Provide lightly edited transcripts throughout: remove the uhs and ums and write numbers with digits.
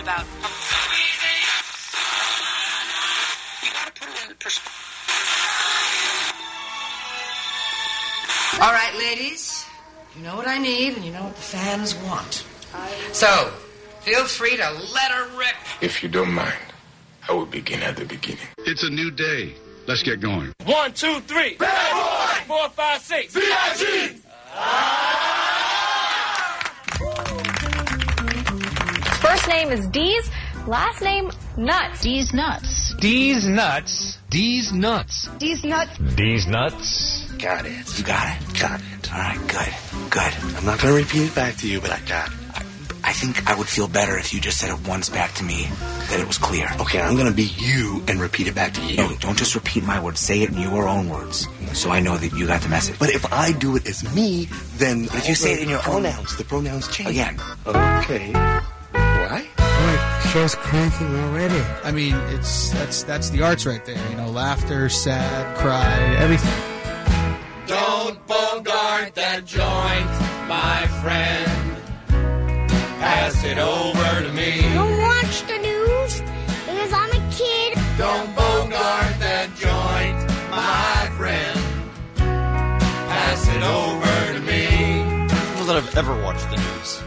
about. You gotta put it in perspective. All right, ladies. You know what I need, and you know what the fans want. So, feel free to let her rip. If you don't mind, I will begin at the beginning. It's a new day. Let's get going. 1, 2, 3. Bad boy! 4, 5, 6. VIG! First name is D's, last name Nuts. D's Nuts. D's Nuts. D's Nuts. D's Nuts. D's Nuts. Got it. You got it? Got it. All right, good. Good. I'm not going to repeat it back to you, but I got it. I think I would feel better if you just said it once back to me, that it was clear. Okay, I'm going to be you and repeat it back to you. No, don't just repeat my words. Say it in your own words, so I know that you got the message. But if I do it as me, then... But if you say it in your pronouns, the pronouns change. Again. Okay. Why? The show's cranking already. I mean, that's the arts right there. You know, laughter, sad, cry, everything. Don't bogart that joint, my friend. Pass it over to me. Don't watch the news because I'm a kid. Don't bogart that joint, my friend. Pass it over to me. People that have ever watched the news.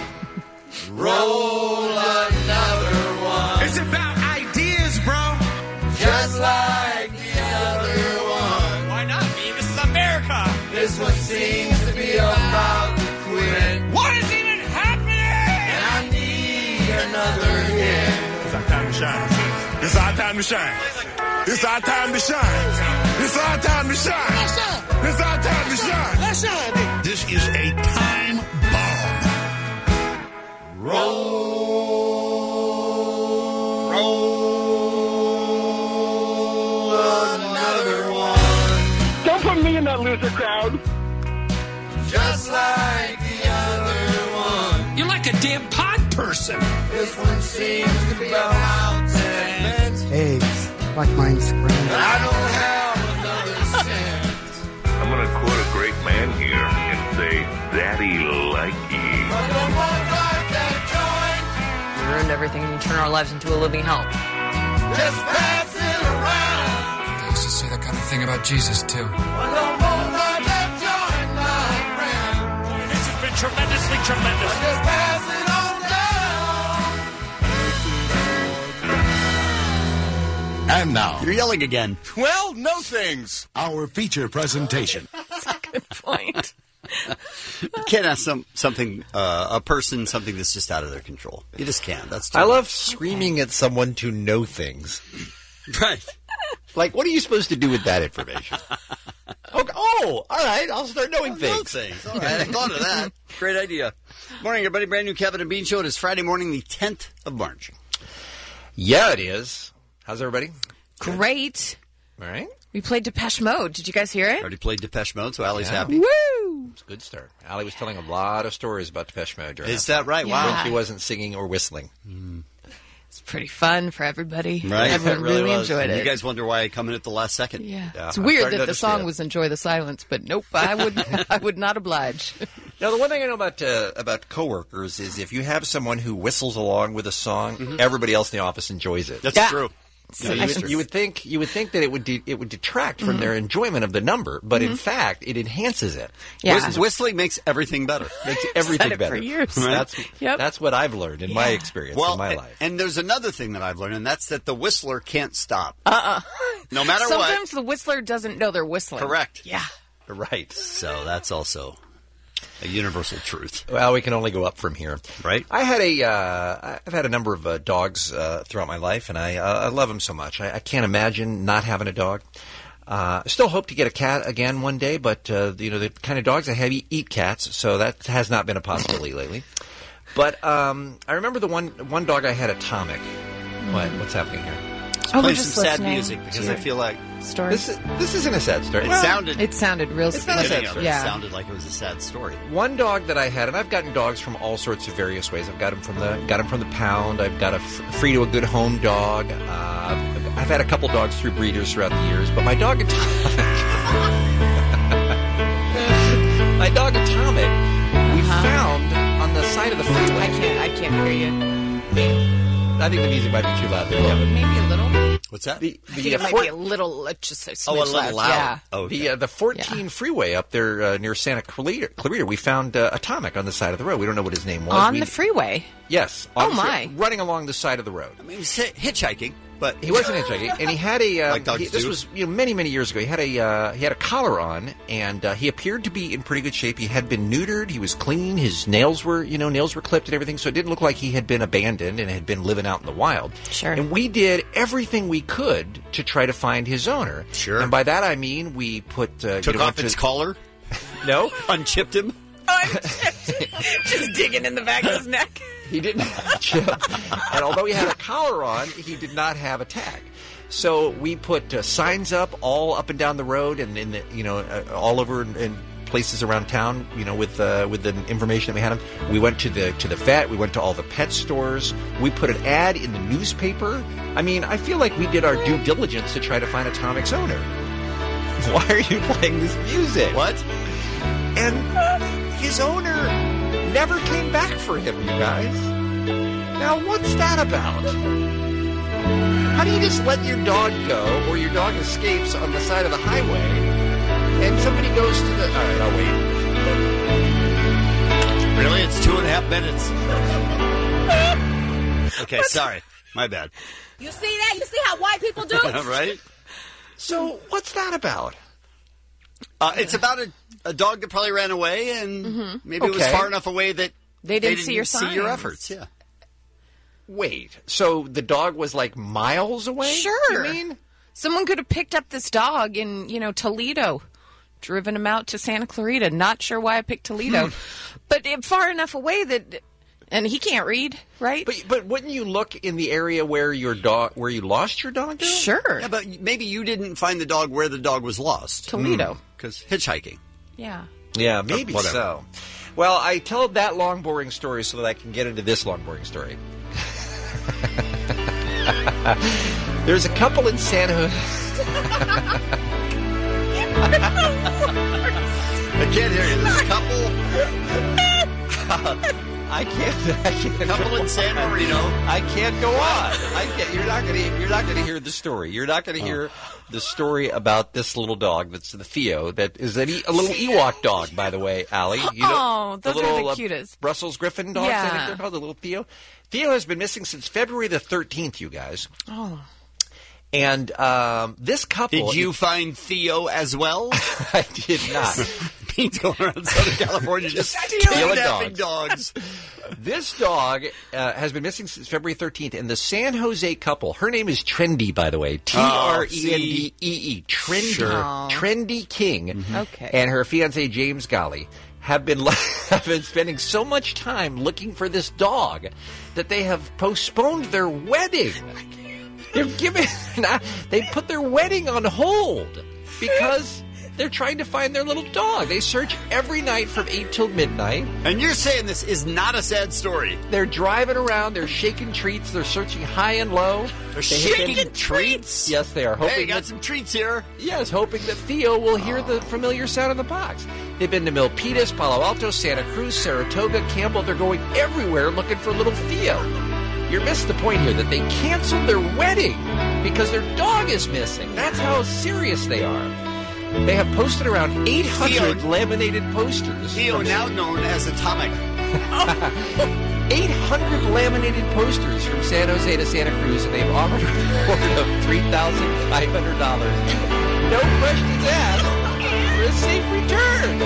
Roll another one. It's about ideas, bro. Just like the other one. Why not me? This is America. This one seems to be about to quit. What is even happening? And I need another hit. It's our time to shine. It's our time to shine. It's our time to shine. It's our time to shine. It's our time to shine. Let's shine. This is a time bomb. Roll another one. Don't put me in that loser crowd. Just like the other one. You're like a damn pod person. This one seems to be about 10 minutes. Eggs, like mine scrambled. I don't have another cent. I'm going to quote a great man here and say, Daddy likey. But don't bogart that joint. We ruined everything and you turn our lives into a living hell. Just pass it around. They used to say that kind of thing about Jesus, too. But don't bogart that joint, my friend. This has been tremendously tremendous. Just pass it on down. And now, You're yelling again. well, no things. Our feature presentation. That's a good point. You can't ask a person something that's just out of their control. You just can't. That's too I much. love screaming at someone to know things. Right. Like, what are you supposed to do with that information? Okay. Oh, all right. I'll start knowing things. All right, I thought of that. Great idea. Morning, everybody. Brand new Kevin and Bean Show. It is Friday morning, the 10th of March. Yeah, it is. How's everybody? Great. All right. We played Depeche Mode. Did you guys hear it? Already played Depeche Mode, so Allie's happy. Woo! It's a good start. Allie was telling a lot of stories about Depeche Mode during Is that right? Yeah. Wow. when she wasn't singing or whistling. It's pretty fun for everybody. Right. Everyone It really was. enjoyed it. You guys wonder why I come in at the last second. Yeah. It's I'm weird starting that to the song understand. was Enjoy the Silence, but nope, I would not oblige. Now, the one thing I know about coworkers is if you have someone who whistles along with a song, everybody else in the office enjoys it. That's true. You would think that it would detract from their enjoyment of the number, but in fact, it enhances it. Yeah. Whistling makes everything better. Makes everything Said it better. for years. That's what I've learned in my experience in my life. And there's another thing that I've learned, and that's that the whistler can't stop. No matter Sometimes the whistler doesn't know they're whistling. Correct. Yeah. Right. So that's also a universal truth. Well, we can only go up from here, right? I've had a number of dogs throughout my life, and I love them so much. I can't imagine not having a dog. Still hope to get a cat again one day, but the kind of dogs I have eat cats, so that has not been a possibility lately. But I remember the one dog I had, Atomic. What's happening here? Play some sad music because I feel like stories. This isn't a sad story. It sounded real. It's not a sad story. It sounded like it was a sad story. One dog that I had, and I've gotten dogs from all sorts of various ways. I've got them from the pound. I've got a free to a good home dog. I've had a couple dogs through breeders throughout the years, but my dog Atomic, we found on the side of the freeway. I can't hear you. I think the music might be too loud there. Yeah, maybe a little. What's that? I think it might be a little, let's just say a little loud. Yeah. Oh, okay. The 14 freeway up there near Santa Clarita, we found Atomic on the side of the road. We don't know what his name was. On the freeway? Yes. Running along the side of the road. I mean, he's hitchhiking, but he wasn't hitchhiking, and he had a. Like dogs this do. was many years ago. He had a collar on, and he appeared to be in pretty good shape. He had been neutered. He was clean. His nails were clipped and everything, so it didn't look like he had been abandoned and had been living out in the wild. Sure. And we did everything we could to try to find his owner. Sure. And by that I mean we put took off its collar. No, unchipped him. Just digging in the back of his neck. He didn't have a chip. And although he had a collar on, he did not have a tag. So we put signs up all up and down the road and in the, all over in places around town, with the information that we had him. We went to the vet. We went to all the pet stores. We put an ad in the newspaper. I mean, I feel like we did our due diligence to try to find Atomic's owner. Why are you playing this music? What? And his owner never came back for him, you guys. Now, what's that about? How do you just let your dog go, or your dog escapes on the side of the highway, and somebody goes to the... All right, I'll wait. Really? It's 2.5 minutes. Okay, sorry. My bad. You see that? You see how white people do? Right? So, what's that about? It's about a dog that probably ran away, and maybe it was far enough away that they didn't see your efforts. Yeah. Wait, so the dog was like miles away? Sure. You mean? Someone could have picked up this dog in, Toledo, driven him out to Santa Clarita. Not sure why I picked Toledo, but far enough away that, and he can't read, right? But wouldn't you look in the area where you lost your dog? Though? Sure. Yeah, but maybe you didn't find the dog where the dog was lost. Toledo. Because hitchhiking. Yeah. Yeah, maybe so. Well, I tell that long, boring story so that I can get into this long, boring story. There's a couple in San Jose. I can't hear you. There's a couple. I can't. A couple in San Marino. I can't go on. You're not going to hear the story. You're not going to hear the story about this little dog. That's the Theo. That is a little Ewok dog, by the way, Allie. Those are the cutest. Brussels Griffin dogs. I think they're called, the little Theo. Theo has been missing since February the 13th. You guys. Oh. And this couple... Did you find Theo as well? I did not. Pete's going around Southern California just kidnapping dogs. This dog has been missing since February 13th, and the San Jose couple, her name is Trendy, by the way, Trendee, Trendy, Sure. Trendy King, Okay. and her fiancé, James Golly, have been spending so much time looking for this dog that they have postponed their wedding. They put their wedding on hold because they're trying to find their little dog. They search every night from 8 till midnight. And you're saying this is not a sad story. They're driving around. They're shaking treats. They're searching high and low. They're shaking treats? Yes, they are. Hey, got some treats here. Yes, hoping that Theo will hear the familiar sound in the box. They've been to Milpitas, Palo Alto, Santa Cruz, Saratoga, Campbell. They're going everywhere looking for little Theo. You missed the point here that they canceled their wedding because their dog is missing. That's how serious they are. They have posted around 800 laminated posters. Theo, now known as Atomic. 800 laminated posters from San Jose to Santa Cruz, and they've offered a reward of $3,500. No questions asked for a safe return.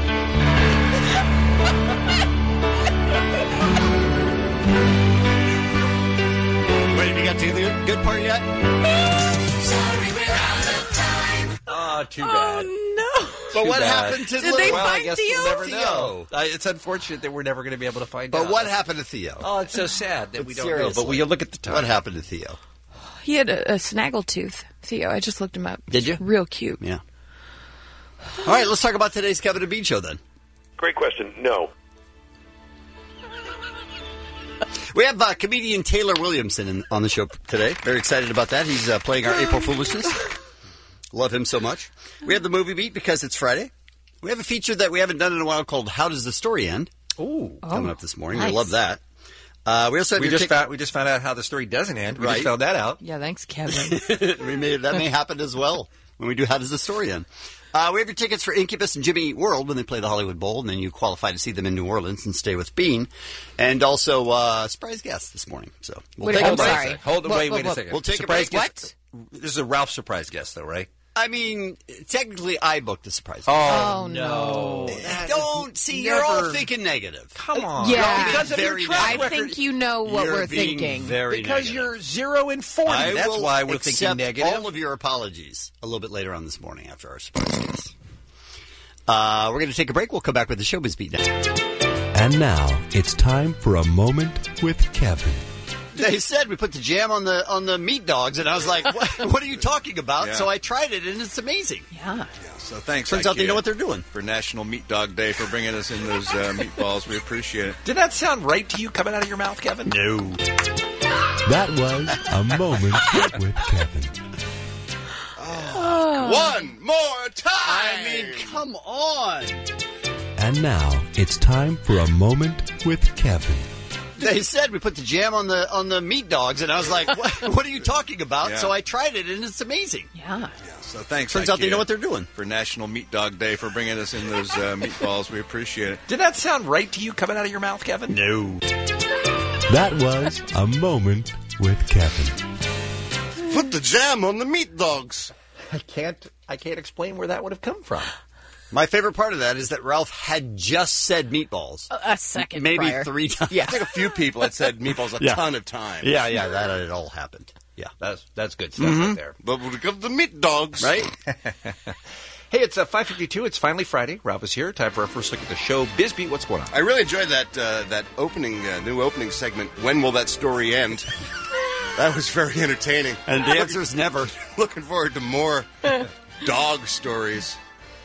Wait, have you got to the good part yet? Sorry, we're out of time. Oh, too bad. Oh, no. But what happened to Did they Well, find I guess Theo? we'll never know. It's unfortunate that we're never going to be able to find out. But what happened to Theo? Oh, it's so sad that we don't Seriously. know. But we'll look at the time. What happened to Theo? He had a snaggletooth, Theo. I just looked him up. Did you? Real cute. Yeah. All right, let's talk about today's Kevin and Bean Show then. Great question. No. We have comedian Taylor Williamson on the show today. Very excited about that. He's playing our April Foolishness. Love him so much. We have the movie beat because it's Friday. We have a feature that we haven't done in a while called How Does the Story End? Ooh. Coming up this morning. Nice. We love that. We also have we your just found out how the story doesn't end. We Right. just found that out. Yeah, thanks, Kevin. that may happen as well when we do How Does the Story End? We have your tickets for Incubus and Jimmy Eat World when they play the Hollywood Bowl, and then you qualify to see them in New Orleans and stay with Bean. And also surprise guest this morning. So we'll take I'm a break. sorry. Wait a second. We'll take surprise a break. guest. This is a Ralph surprise guest, though, right? I mean, technically, I booked the surprise. Oh, no. Don't see. You're all thinking negative. Come on. Yeah. Because of your Very track I record. think you know what You're we're being thinking. Very Because negative. you're 0 and 40. I That's will why we're thinking accept negative. all of your apologies a little bit later on this morning after our surprise guest. We're going to take a break. We'll come back with the Showbiz Beat now. And now it's time for a moment with Kevin. They said we put the jam on the meat dogs, and I was like, what are you talking about? Yeah. So I tried it, and it's amazing. Yeah. So thanks. Turns out they know what they're doing. For National Meat Dog Day for bringing us in those meatballs. We appreciate it. Did that sound right to you coming out of your mouth, Kevin? No. That was a moment with Kevin. One more time. I mean, come on. And now it's time for a moment with Kevin. They said we put the jam on the meat dogs, and I was like, what are you talking about? Yeah. So I tried it, and it's amazing. Yeah. So thanks. Turns out they know what they're doing. For National Meat Dog Day for bringing us in those meatballs. We appreciate it. Did that sound right to you coming out of your mouth, Kevin? No. That was a moment with Kevin. Put the jam on the meat dogs. I can't explain where that would have come from. My favorite part of that is that Ralph had just said meatballs. A second Maybe prior. 3 times. I think a few people had said meatballs a ton of times. Yeah, that it all happened. Yeah. That's good stuff right there. But we'll give the meat dogs. Right? Hey, it's 5:52. It's finally Friday. Ralph is here. Time for our first look at the show. Bizbeat, what's going on? I really enjoyed that opening, new opening segment. When will that story end? That was very entertaining. And the answer is never. Looking forward to more dog stories.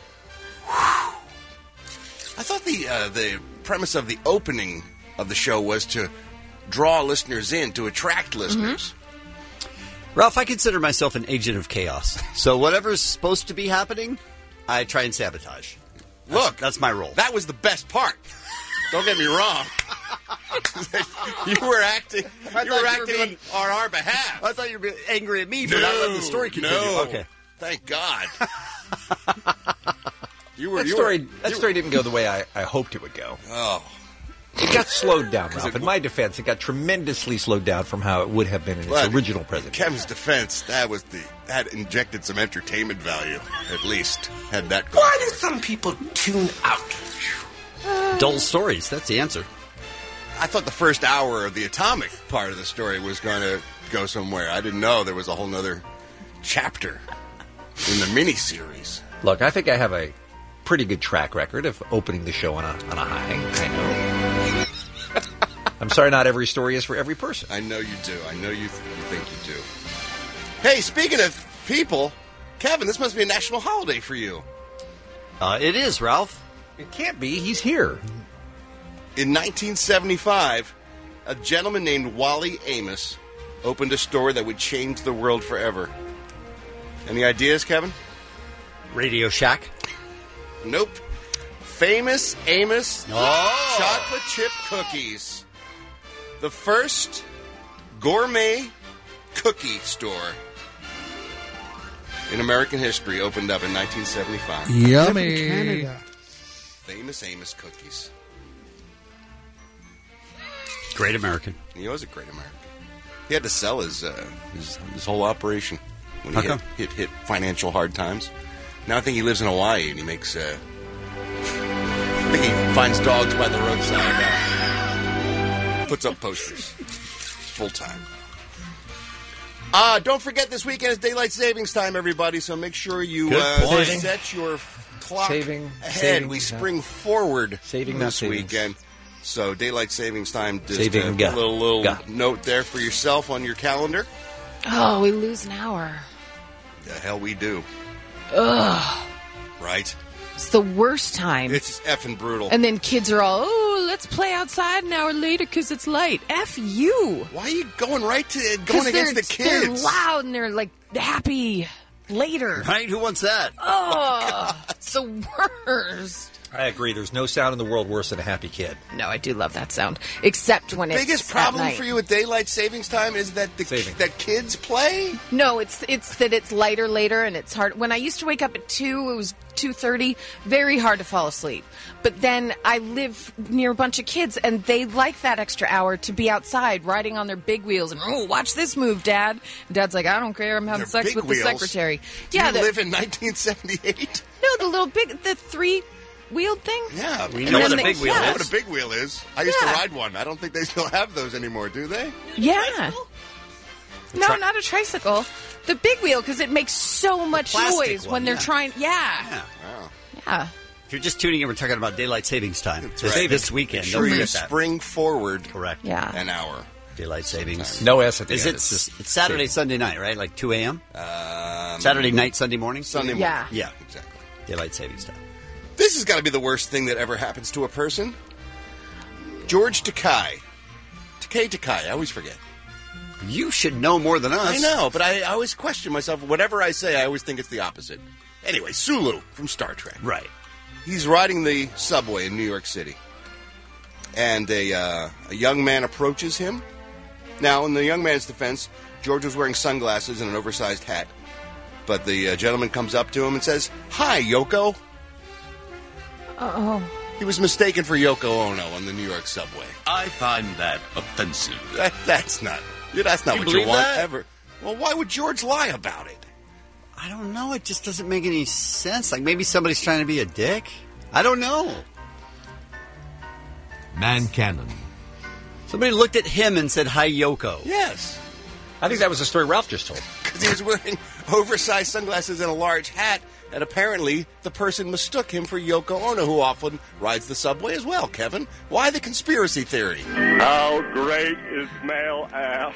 I thought the premise of the opening of the show was to draw listeners in, to attract listeners. Ralph, I consider myself an agent of chaos. So whatever's supposed to be happening, I try and sabotage. Look, that's my role. That was the best part. Don't get me wrong. You were acting on our behalf. I thought you were angry at me for not letting the story continue. No. Okay. Thank God. That story didn't go the way I hoped it would go. Oh. It got slowed down, Ralph. In my defense, it got tremendously slowed down from how it would have been in its original presentation. Kevin's defense, that injected some entertainment value, at least. Had that going. Why do some people tune out? Dull stories, that's the answer. I thought the first hour of the atomic part of the story was going to go somewhere. I didn't know there was a whole nother chapter in the miniseries. Look, I think I have a pretty good track record of opening the show on a high. I know. I'm sorry, not every story is for every person. I know you do. I know you think you do. Hey, speaking of people, Kevin, this must be a national holiday for you. It is, Ralph. It can't be. He's here. In 1975, a gentleman named Wally Amos opened a store that would change the world forever. Any ideas, Kevin? Radio Shack? Nope. Famous Amos chocolate chip cookies. The first gourmet cookie store in American history opened up in 1975. Yummy. Canada. Famous Amos cookies. Great American. He was a great American. He had to sell his whole operation when he hit financial hard times. Now I think he lives in Hawaii and he makes. I think he finds dogs by the roadside. Puts up posters. Full time. Don't forget this weekend is daylight savings time, everybody. So make sure you set your clock ahead. We spring forward this weekend. So daylight savings time. Just a little note there for yourself on your calendar. Oh, we lose an hour. The hell we do. Ugh. Right? It's the worst time. It's effing brutal. And then kids are all, let's play outside an hour later because it's light. F you. Why are you going against the kids? They're loud and they're like happy later. Right? Who wants that? Oh, it's the worst. I agree. There's no sound in the world worse than a happy kid. No, I do love that sound. Except when it's biggest problem at night. for you with daylight savings time is that that kids play? No, it's that it's lighter later and it's hard. When I used to wake up at 2, it was 2:30, very hard to fall asleep. But then I live near a bunch of kids and they like that extra hour to be outside riding on their big wheels and, oh, watch this move, Dad. And Dad's like, I don't care, I'm having sex with the secretary. Do you live in 1978? No, the 3-wheeled thing? Yeah. We know what a big wheel is. I know what a big wheel is. I used to ride one. I don't think they still have those anymore, do they? Yeah. No, not a tricycle. The big wheel, because it makes so much noise when they're trying. Yeah. Wow. If you're just tuning in, we're talking about daylight savings time. This weekend. Make sure you spring forward. Correct. Yeah. An hour. Daylight savings. No S at the end. It's Saturday, Sunday night, right? Like 2 a.m.? Saturday night, Sunday morning? Sunday morning. Yeah. Exactly. Daylight savings time. This has got to be the worst thing that ever happens to a person. George Takei. Takei. I always forget. You should know more than us. I know, but I always question myself. Whatever I say, I always think it's the opposite. Anyway, Sulu from Star Trek. Right. He's riding the subway in New York City. And a young man approaches him. Now, in the young man's defense, George was wearing sunglasses and an oversized hat. But the gentleman comes up to him and says, "Hi, Yoko." Uh-oh. He was mistaken for Yoko Ono on the New York subway. I find that offensive. That's not what you want ever. Well, why would George lie about it? I don't know. It just doesn't make any sense. Like maybe somebody's trying to be a dick. I don't know. Man Cannon. Somebody looked at him and said, "Hi, Yoko." Yes. I think that was the story Ralph just told. Because he was wearing oversized sunglasses and a large hat, and apparently the person mistook him for Yoko Ono, who often rides the subway as well, Kevin. Why the conspiracy theory? How great is male ass?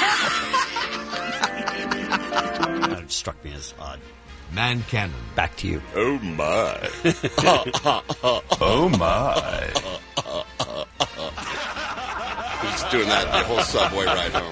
That struck me as odd. Man Cannon. Back to you. Oh, my. Oh, my. He's doing that the whole subway ride home.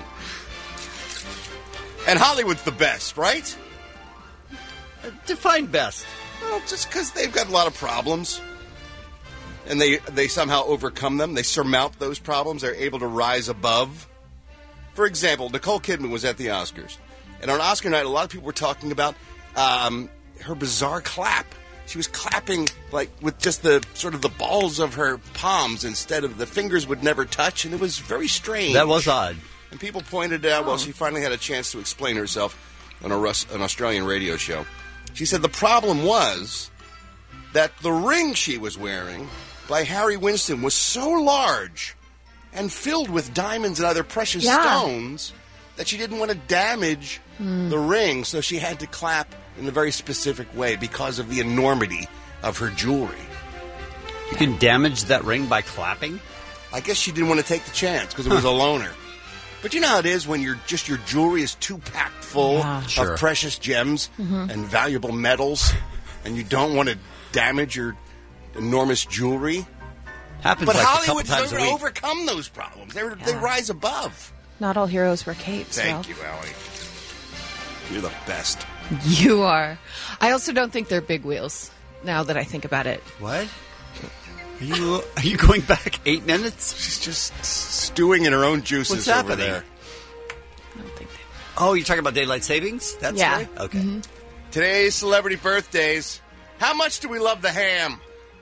And Hollywood's the best, right? Define best. Well, just because they've got a lot of problems. And they somehow overcome them. They surmount those problems. They're able to rise above. For example, Nicole Kidman was at the Oscars. And on Oscar night, a lot of people were talking about her bizarre clap. She was clapping like with just the sort of the balls of her palms instead of the fingers would never touch. And it was very strange. That was odd. And people pointed out, well, she finally had a chance to explain herself on an Australian radio show. She said the problem was that the ring she was wearing by Harry Winston was so large and filled with diamonds and other precious stones that she didn't want to damage the ring, so she had to clap in a very specific way because of the enormity of her jewelry. You can damage that ring by clapping? I guess she didn't want to take the chance because it was a loner. But you know how it is when your jewelry is too packed full of precious gems and valuable metals, and you don't want to damage your enormous jewelry. Happens but like Hollywood's a couple times a week. overcome those problems. They rise above. Not all heroes wear capes. Thank you, Allie. You're the best. You are. I also don't think they're big wheels, now that I think about it. What? Are you going back 8 minutes? She's just stewing in her own juices. What's over happening? there. I don't think they Oh, you're talking about daylight savings? That's right? Okay. Today's celebrity birthdays. How much do we love the Ham?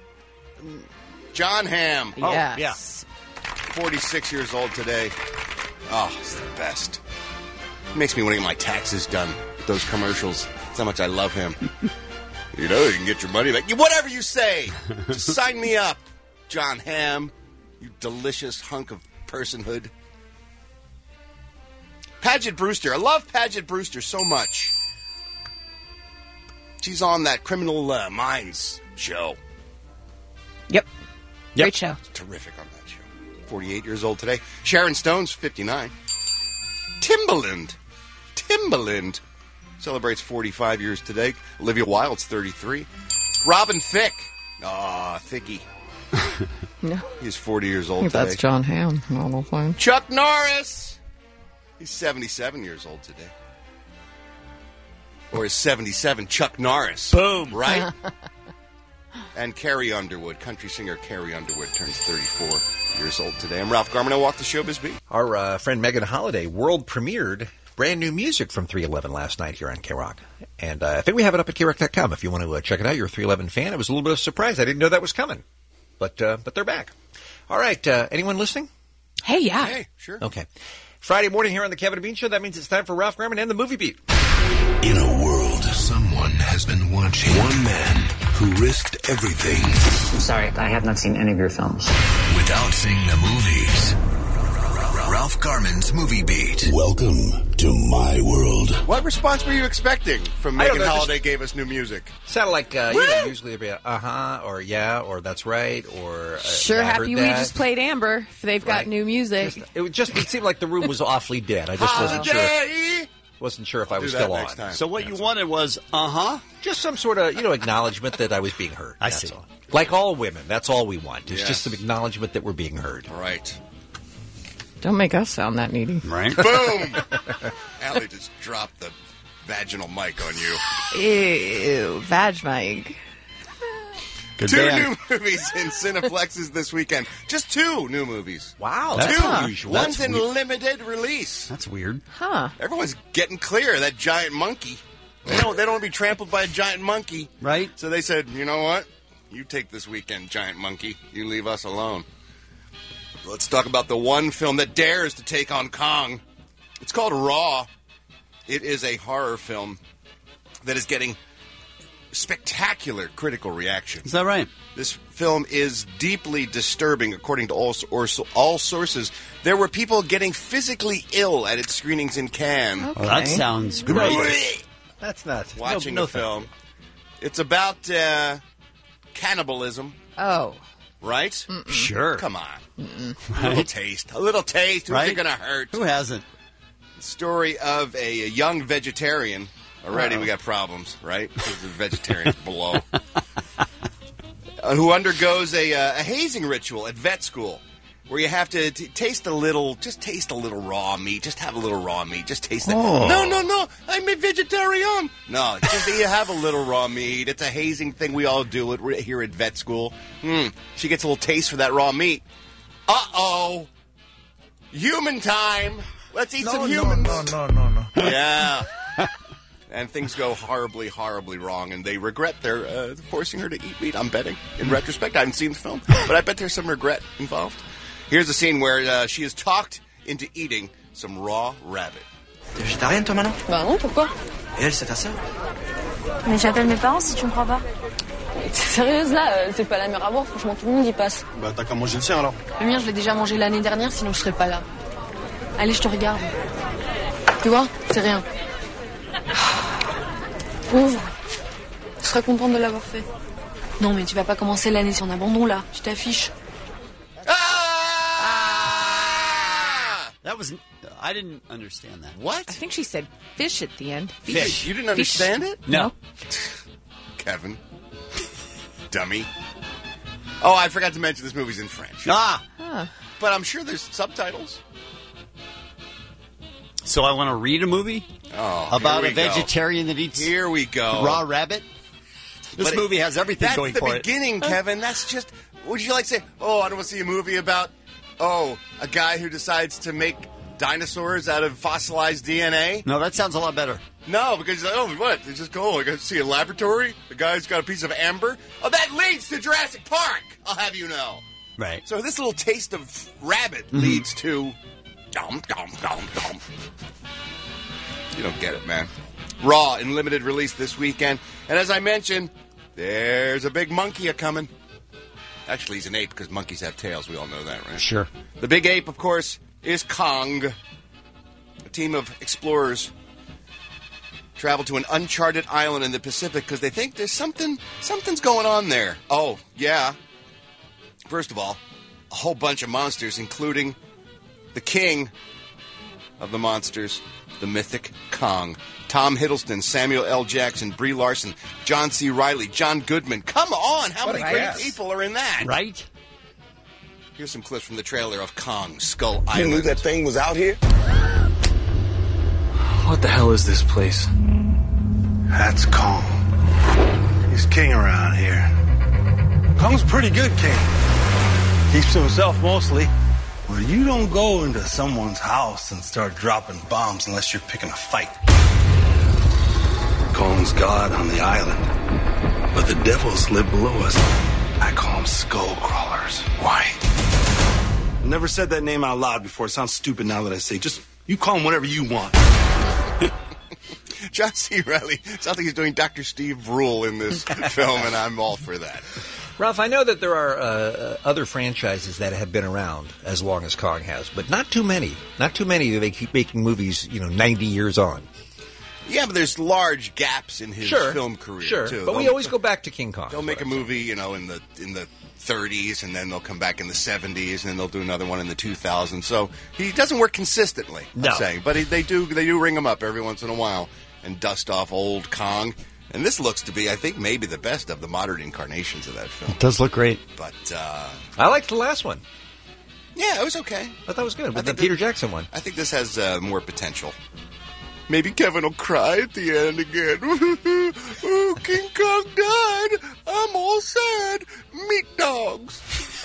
John Hamm. Yes. 46 years old today. Oh, it's the best. It makes me want to get my taxes done with those commercials. That's how much I love him. You know, you can get your money back. Whatever you say. Just sign me up, John Hamm. You delicious hunk of personhood. Paget Brewster. I love Paget Brewster so much. She's on that Criminal Minds show. Yep. Great show. Terrific on that show. 48 years old today. Sharon Stone's 59. Timbaland celebrates 45 years today. Olivia Wilde's 33. Robin Thicke. Thickie. No. He's 40 years old I think today. that's John Hamm. Fine. Chuck Norris. He's 77 years old today. Or is 77 Chuck Norris? Boom. Right? And Carrie Underwood, country singer Carrie Underwood, turns 34 years old today. I'm Ralph Garman. I walk the showbiz beat. Our friend Megan Holiday world premiered brand new music from 311 last night here on K-Rock. And I think we have it up at KROC.com if you want to check it out. You're a 311 fan. It was a little bit of a surprise. I didn't know that was coming. But they're back. All right. Anyone listening? Hey, yeah. Hey, sure. Okay. Friday morning here on the Kevin and Bean Show. That means it's time for Ralph Garman and the Movie Beat. In a world, someone has been watching. One man who risked everything. I'm sorry, I have not seen any of your films. Without seeing the movies. Ralph Garman's Movie Beat. Welcome to my world. What response were you expecting from Megan Holiday gave us new music? Sounded like, usually it'd be a, or yeah, or that's right, or... Sure happy we just played Amber if they've got new music. It seemed like the room was awfully dead. I just wasn't sure if I was still on. So what you wanted was, just some sort of, acknowledgement that I was being heard. I see. All. Like all women, that's all we want. It's just some acknowledgement that we're being heard. Right. Don't make us sound that needy. Right. Boom! Allie just dropped the vaginal mic on you. Ew, vag mic. Good two band. new movies in Cineplexes this weekend. Just 2 new movies. Wow, that's two. unusual. One's in limited release. That's weird. Huh. Everyone's getting clear of that giant monkey. They don't want to be trampled by a giant monkey. Right. So they said, you know what? You take this weekend, giant monkey. You leave us alone. Let's talk about the one film that dares to take on Kong. It's called Raw. It is a horror film that is getting spectacular critical reaction. Is that right? This film is deeply disturbing, according to all sources. There were people getting physically ill at its screenings in Cannes. Okay. Well, that sounds great. That's not watching the film. It's about cannibalism. Oh. Right? Mm-mm. Sure. Come on. Right? A little taste. Who's it going to hurt? Who hasn't? The story of a young vegetarian. Already we got problems, right? Because the vegetarians below. Who undergoes a hazing ritual at vet school, where you have to taste a little raw meat. Just have a little raw meat. Just taste it. Oh. No, I'm a vegetarian. No, just you have a little raw meat. It's a hazing thing. We all do it here at vet school. She gets a little taste for that raw meat. Uh-oh. Human time. Let's eat some humans. No. Yeah. And things go horribly, horribly wrong, and they regret their forcing her to eat meat, I'm betting. In retrospect, I haven't seen the film, but I bet there's some regret involved. Here's a scene where she is talked into eating some raw rabbit. T'es végétarienne, toi, Manon? Bah non, pourquoi? Et elle, c'est ta sœur? Mais j'appelle mes parents si tu me crois pas. T'es sérieuse là? C'est pas la mer à boire, franchement, tout le monde y passe. Bah, t'as qu'à manger le sien, alors. Le mien, je l'ai déjà mangé l'année dernière, sinon je serais pas là. Allez, je te regarde. Tu vois? C'est rien. Pauvre. Je serais contente de l'avoir fait. Non, mais tu vas pas commencer l'année sur un abandon, là. Tu t'affiches. That was... I didn't understand that. What? I think she said fish at the end. Fish. You didn't understand it? No. Kevin. Dummy. Oh, I forgot to mention this movie's in French. Huh. But I'm sure there's subtitles. So I want to read a movie about a vegetarian that eats here we go. Raw rabbit? This movie has everything going for it. That's the beginning, Kevin. That's just... Would you like to say, I don't want to see a movie about, a guy who decides to make dinosaurs out of fossilized DNA? No, that sounds a lot better. No, because, what? They just go, I got to see a laboratory? The guy's got a piece of amber? Oh, that leads to Jurassic Park, I'll have you know. Right. So this little taste of rabbit leads to... Dum. You don't get it, man. Raw in limited release this weekend. And as I mentioned, there's a big monkey a-coming. Actually, he's an ape because monkeys have tails. We all know that, right? Sure. The big ape, of course, is Kong. A team of explorers travel to an uncharted island in the Pacific because they think there's something's going on there. Oh, yeah. First of all, a whole bunch of monsters, including the king of the monsters, the mythic Kong. Tom Hiddleston, Samuel L. Jackson, Brie Larson, John C. Reilly, John Goodman. Come on, how many great people are in that? Right? Here's some clips from the trailer of Kong, Skull Island. You knew that thing was out here? What the hell is this place? That's Kong. He's king around here. Kong's pretty good, King. Keeps to himself mostly. Well, you don't go into someone's house and start dropping bombs unless you're picking a fight. Kong's God on the island, but the devils live below us. I call them skull crawlers. Why? I never said that name out loud before. It sounds stupid now that I say. Just, you call him whatever you want. John C. Reilly sounds like he's doing Dr. Steve Brule in this film, and I'm all for that. Ralph, I know that there are other franchises that have been around as long as Kong has, but not too many. Not too many. They keep making movies, 90 years on. Yeah, but there's large gaps in his film career, too. But we always go back to King Kong. They'll make a movie, in the 30s, and then they'll come back in the 70s, and then they'll do another one in the 2000s. So he doesn't work consistently, I'm saying. But they do ring him up every once in a while and dust off old Kong. And this looks to be, I think, maybe the best of the modern incarnations of that film. It does look great. But I liked the last one. Yeah, it was okay. I thought that was good. But the Peter Jackson one. I think this has more potential. Maybe Kevin will cry at the end again. Oh, King Kong died. I'm all sad. Meat dogs.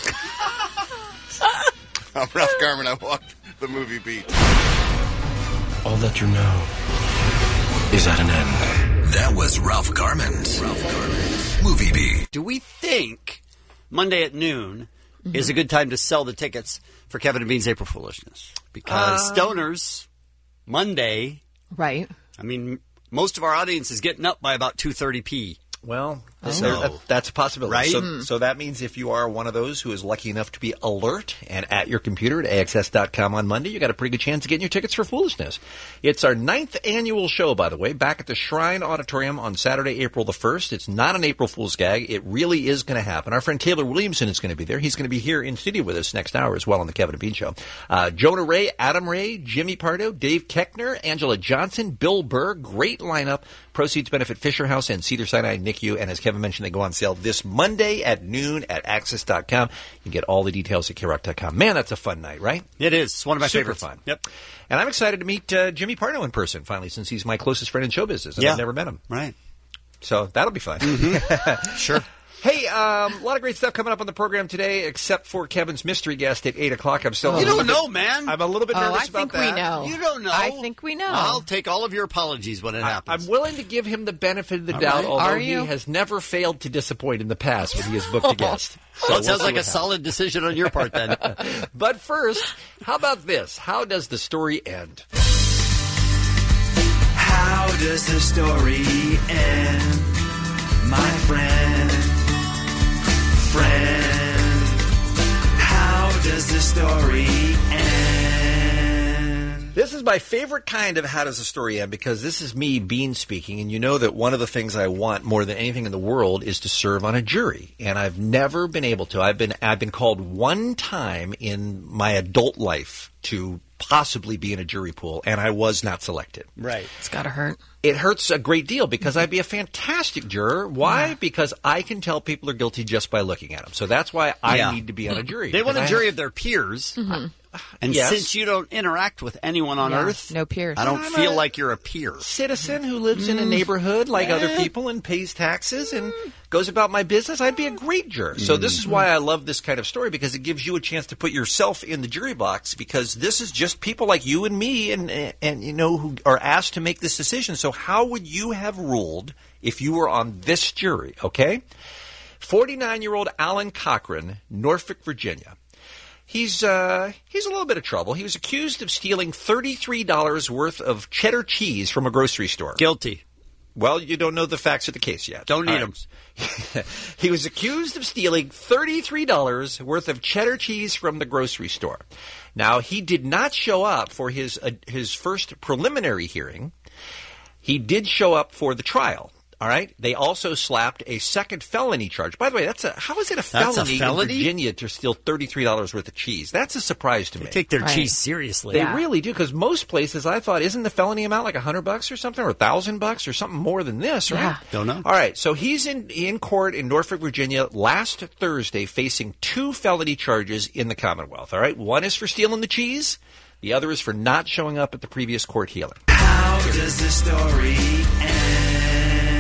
I'm Ralph Garman. I walked the movie beat. All that you know is at an end. That was Ralph Garman's Movie Beat. Do we think Monday at noon is a good time to sell the tickets for Kevin and Bean's April Foolishness? Because stoners, Monday... Right. I mean, most of our audience is getting up by about 2:30 p. Well, that's a possibility. Right? So that means if you are one of those who is lucky enough to be alert and at your computer at AXS.com on Monday, you got a pretty good chance of getting your tickets for Foolishness. It's our 9th annual show, by the way, back at the Shrine Auditorium on Saturday, April the 1st. It's not an April Fool's gag. It really is going to happen. Our friend Taylor Williamson is going to be there. He's going to be here in studio with us next hour as well on the Kevin and Bean Show. Jonah Ray, Adam Ray, Jimmy Pardo, Dave Keckner, Angela Johnson, Bill Burr. Great lineup. Proceeds benefit Fisher House and Cedars-Sinai NICU. And as Kevin mentioned, they go on sale this Monday at noon at Access.com. You can get all the details at KROC.com. Man, that's a fun night, right? It is. It's one of my favorites. Super fun. Yep. And I'm excited to meet Jimmy Pardo in person, finally, since he's my closest friend in show business. And I've never met him. Right. So that'll be fun. Mm-hmm. Sure. Hey, a lot of great stuff coming up on the program today, except for Kevin's mystery guest at 8 o'clock. I'm still. You don't know, man. I'm a little bit nervous about that. I think we know. You don't know. I think we know. I'll take all of your apologies when it happens. I'm willing to give him the benefit of the doubt, although he has never failed to disappoint in the past when he has booked a guest. So it sounds like a solid decision on your part, then. But first, how about this? How does the story end? How does the story end, my friend? How does the story end? This is my favorite kind of How Does the Story End, because this is me, Bean, speaking, and you know that one of the things I want more than anything in the world is to serve on a jury, and I've never been able to. I've been called one time in my adult life to possibly be in a jury pool, and I was not selected. Right. It's got to hurt. It hurts a great deal because I'd be a fantastic juror. Why? Yeah. Because I can tell people are guilty just by looking at them. So that's why I need to be on a jury. They want a jury of their peers. Mm-hmm. And since you don't interact with anyone on Earth, no peers. I don't feel like you're a peer. Citizen who lives in a neighborhood like other people and pays taxes and goes about my business, I'd be a great juror. So this is why I love this kind of story, because it gives you a chance to put yourself in the jury box, because this is just people like you and me and you know, who are asked to make this decision. So how would you have ruled if you were on this jury, okay? 49-year-old Alan Cochran, Norfolk, Virginia. He's a little bit of trouble. He was accused of stealing $33 worth of cheddar cheese from a grocery store. Guilty. Well, you don't know the facts of the case yet. Don't need them. He was accused of stealing $33 worth of cheddar cheese from the grocery store. Now, he did not show up for his first preliminary hearing. He did show up for the trial. All right. They also slapped a second felony charge. By the way, how is it a felony in Virginia to steal $33 worth of cheese? That's a surprise to me. They take their cheese seriously. They really do, because most places, I thought, isn't the felony amount like $100 or something, or $1,000 or something more than this, right? Yeah. Don't know. All right. So he's in court in Norfolk, Virginia last Thursday, facing 2 felony charges in the Commonwealth. All right. One is for stealing the cheese. The other is for not showing up at the previous court hearing. How does the story end?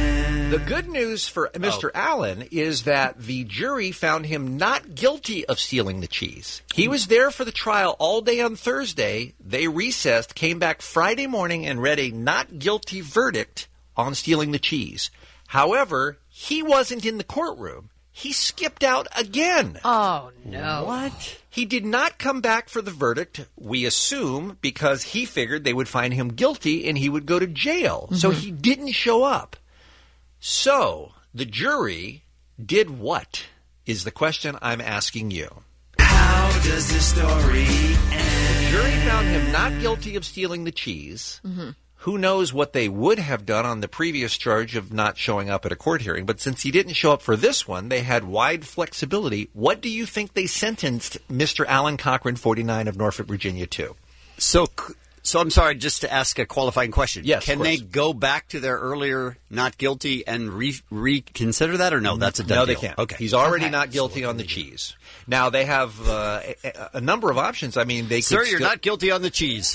The good news for Mr. Allen is that the jury found him not guilty of stealing the cheese. He was there for the trial all day on Thursday. They recessed, came back Friday morning, and read a not guilty verdict on stealing the cheese. However, he wasn't in the courtroom. He skipped out again. Oh, no. What? He did not come back for the verdict, we assume, because he figured they would find him guilty and he would go to jail. Mm-hmm. So he didn't show up. So, the jury did what, is the question I'm asking you. How does this story end? The jury found him not guilty of stealing the cheese. Mm-hmm. Who knows what they would have done on the previous charge of not showing up at a court hearing. But since he didn't show up for this one, they had wide flexibility. What do you think they sentenced Mr. Alan Cochran, 49 of Norfolk, Virginia, to? So I'm sorry, just to ask a qualifying question. Yes, Can they go back to their earlier not guilty and reconsider that, or no? That's a done No, deal. they can't. Okay. He's already not guilty on the cheese. Now, they have a number of options. I mean, they could Sir, you're not guilty on the cheese.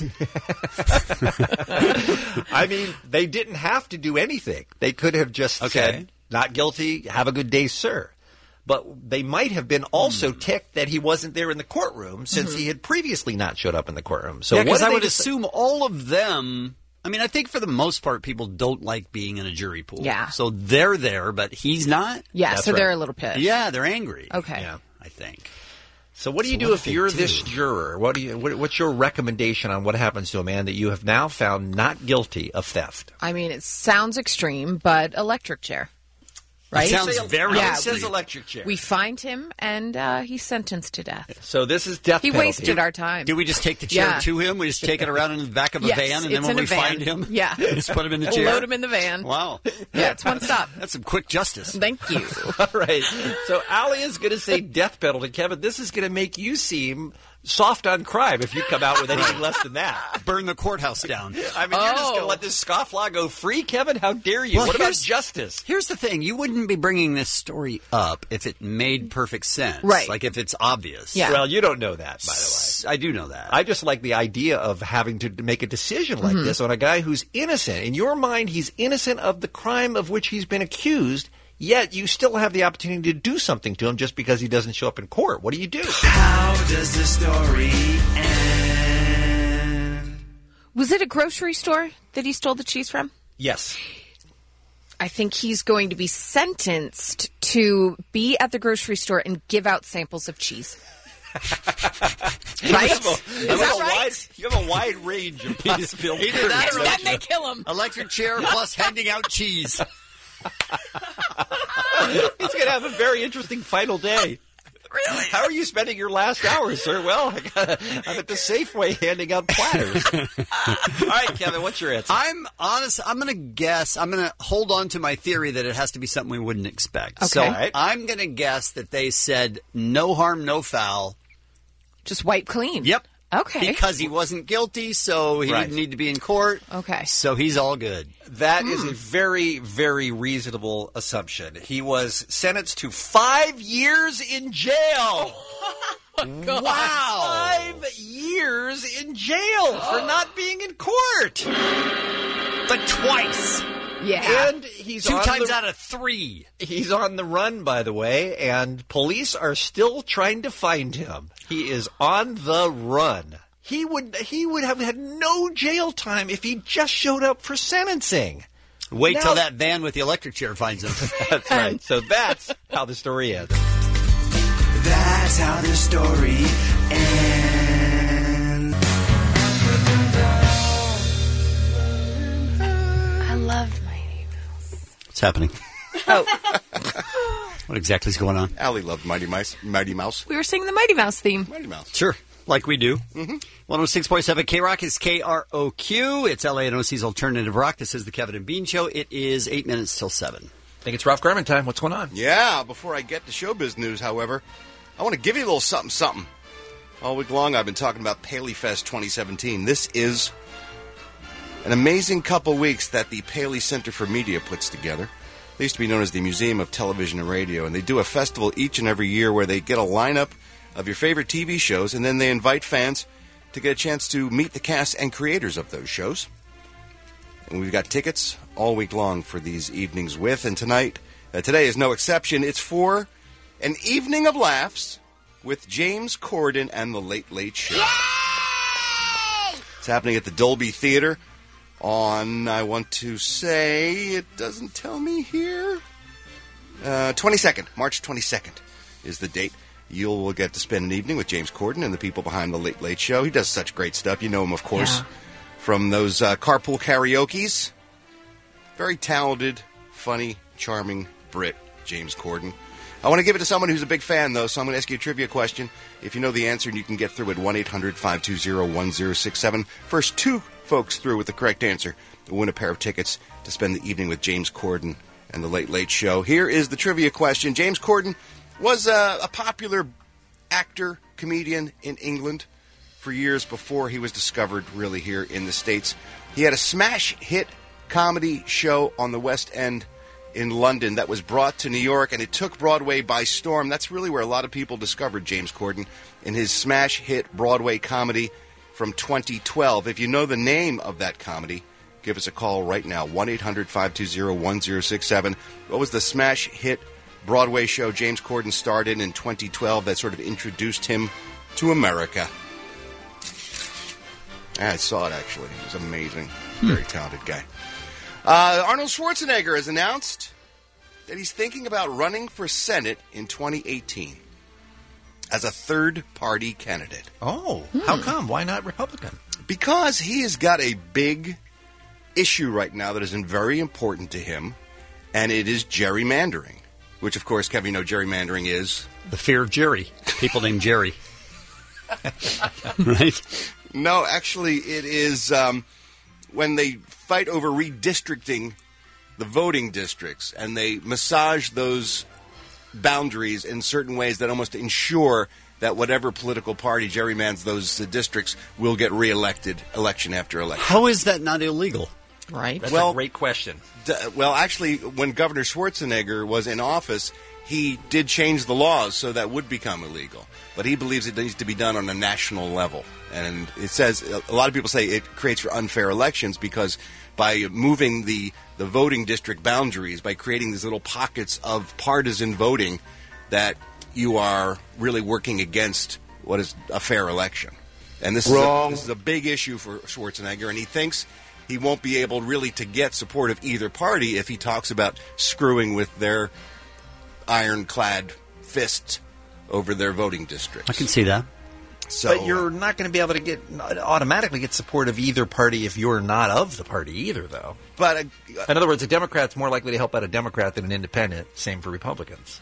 I mean, they didn't have to do anything. They could have just said, not guilty, have a good day, sir. But they might have been also ticked that he wasn't there in the courtroom since he had previously not showed up in the courtroom. So because I would assume all of them, I mean, I think for the most part, people don't like being in a jury pool. Yeah. So they're there, but he's not? Yeah, That's so right. they're a little pissed. Yeah, they're angry. Okay. Yeah. I think. So what do you do if you're this juror? What's your recommendation on what happens to a man that you have now found not guilty of theft? I mean, it sounds extreme, but electric chair. Right? It sounds very It says electric chair. We find him, and he's sentenced to death. So this is death penalty. He wasted our time. Do we just take the chair to him? We just take it around in the back of a van, and then when we find him, just put him in the chair? Load him in the van. Wow. Yeah, it's one stop. That's some quick justice. Thank you. All right. So Allie is going to say death penalty. Kevin, this is going to make you seem soft on crime if you come out with anything less than that. Burn the courthouse down. I mean, you're just going to let this scofflaw go free, Kevin? How dare you? Well, what about justice? Here's the thing. You wouldn't be bringing this story up if it made perfect sense. Right. Like if it's obvious. Yeah. Well, you don't know that, by the way. I do know that. I just like the idea of having to make a decision like this on a guy who's innocent. In your mind, he's innocent of the crime of which he's been accused, yet you still have the opportunity to do something to him just because he doesn't show up in court. What do you do? How does the story end? Was it a grocery store that he stole the cheese from? Yes. I think he's going to be sentenced to be at the grocery store and give out samples of cheese. Right? Is that right? You have a wide range of possibilities. Either that or then they kill him. Electric chair plus handing out cheese. He's going to have a very interesting final day. Really? How are you spending your last hours, sir? Well, I'm at the Safeway handing out platters. All right, Kevin, what's your answer? I'm honest. I'm going to guess. I'm going to hold on to my theory that it has to be something we wouldn't expect. Okay. So I'm going to guess that they said no harm, no foul. Just wipe clean. Yep. Okay. Because he wasn't guilty, so he didn't need to be in court. Okay. So he's all good. That is a very, very reasonable assumption. He was sentenced to 5 years in jail. God. Wow. 5 years in jail for not being in court. But twice. Yeah. And he's 2 on times out of 3. He's on the run, by the way, and police are still trying to find him. He is on the run. He would have had no jail time if he just showed up for sentencing. Wait till that van with the electric chair finds him. That's right. So that's how the story ends. That's how the story ends. I love Mighty Mouse. What's happening? Oh. What exactly is going on? Allie loved Mighty Mouse. We were singing the Mighty Mouse theme. Mighty Mouse. Sure. Like we do. 106.7 K-Rock is KROQ. It's LANOC's Alternative Rock. This is the Kevin and Bean Show. It is 8 minutes till 7. I think it's Ralph Garman time. What's going on? Yeah, before I get to showbiz news, however, I want to give you a little something. All week long, I've been talking about Paley Fest 2017. This is an amazing couple weeks that the Paley Center for Media puts together. They used to be known as the Museum of Television and Radio, and they do a festival each and every year where they get a lineup of your favorite TV shows, and then they invite fans to get a chance to meet the cast and creators of those shows. And we've got tickets all week long for these evenings with. And today is no exception. It's for an evening of laughs with James Corden and the Late Late Show. Yay! It's happening at the Dolby Theater on, I want to say, it doesn't tell me here, 22nd, March 22nd is the date. You will get to spend an evening with James Corden and the people behind the Late Late Show. He does such great stuff. You know him, of course, from those carpool karaokes. Very talented, funny, charming Brit, James Corden. I want to give it to someone who's a big fan, though, so I'm going to ask you a trivia question. If you know the answer, and you can get through at 1-800-520-1067. First two folks through with the correct answer will win a pair of tickets to spend the evening with James Corden and the Late Late Show. Here is the trivia question. James Corden was a popular actor, comedian in England for years before he was discovered really here in the States. He had a smash hit comedy show on the West End in London that was brought to New York, and it took Broadway by storm. That's really where a lot of people discovered James Corden, in his smash hit Broadway comedy from 2012. If you know the name of that comedy, give us a call right now, 1-800-520-1067. What was the smash hit Broadway show James Corden starred in 2012 that sort of introduced him to America? I saw it, actually. It was amazing. Very talented guy. Arnold Schwarzenegger has announced that he's thinking about running for Senate in 2018 as a third-party candidate. Oh, how come? Why not Republican? Because he has got a big issue right now that is very important to him, and it is gerrymandering, which, of course, Kevin, you know gerrymandering is? The fear of Jerry. People named Jerry. Right? No, actually, it is when they fight over redistricting the voting districts, and they massage those boundaries in certain ways that almost ensure that whatever political party gerrymanders those districts will get reelected election after election. How is that not illegal? Right. That's a great question. Well, actually, when Governor Schwarzenegger was in office, he did change the laws so that would become illegal. But he believes it needs to be done on a national level. And it says, a lot of people say it creates for unfair elections because by moving the voting district boundaries, by creating these little pockets of partisan voting, that you are really working against what is a fair election. And this is a big issue for Schwarzenegger, and he thinks he won't be able really to get support of either party if he talks about screwing with their ironclad fists over their voting districts. I can see that. So, but you're not going to be able to automatically get support of either party if you're not of the party either, though. But in other words, a Democrat's more likely to help out a Democrat than an independent. Same for Republicans.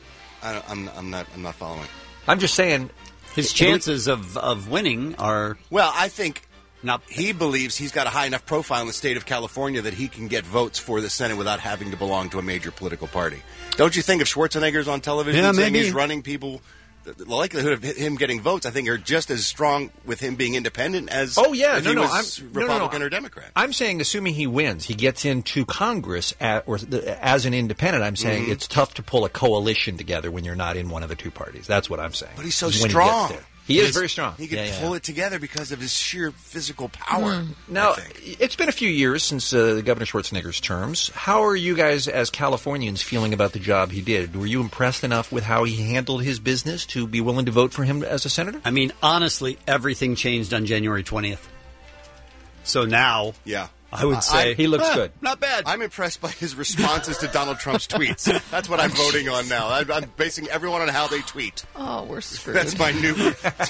I'm not following. I'm just saying his chances of winning are. Well, I think he believes he's got a high enough profile in the state of California that he can get votes for the Senate without having to belong to a major political party. Don't you think if Schwarzenegger's on television saying he's running, people, the likelihood of him getting votes, I think, are just as strong with him being independent as if he was Republican or Democrat. I'm saying, assuming he wins, he gets into Congress as an independent. I'm saying it's tough to pull a coalition together when you're not in one of the two parties. That's what I'm saying. But he's so strong. He is very strong. He can pull it together because of his sheer physical power. Now, it's been a few years since Governor Schwarzenegger's terms. How are you guys, as Californians, feeling about the job he did? Were you impressed enough with how he handled his business to be willing to vote for him as a senator? I mean, honestly, everything changed on January 20th. So now, I would say he looks good. Not bad. I'm impressed by his responses to Donald Trump's tweets. That's what I'm voting on now. I'm basing everyone on how they tweet. Oh, we're screwed. That's my new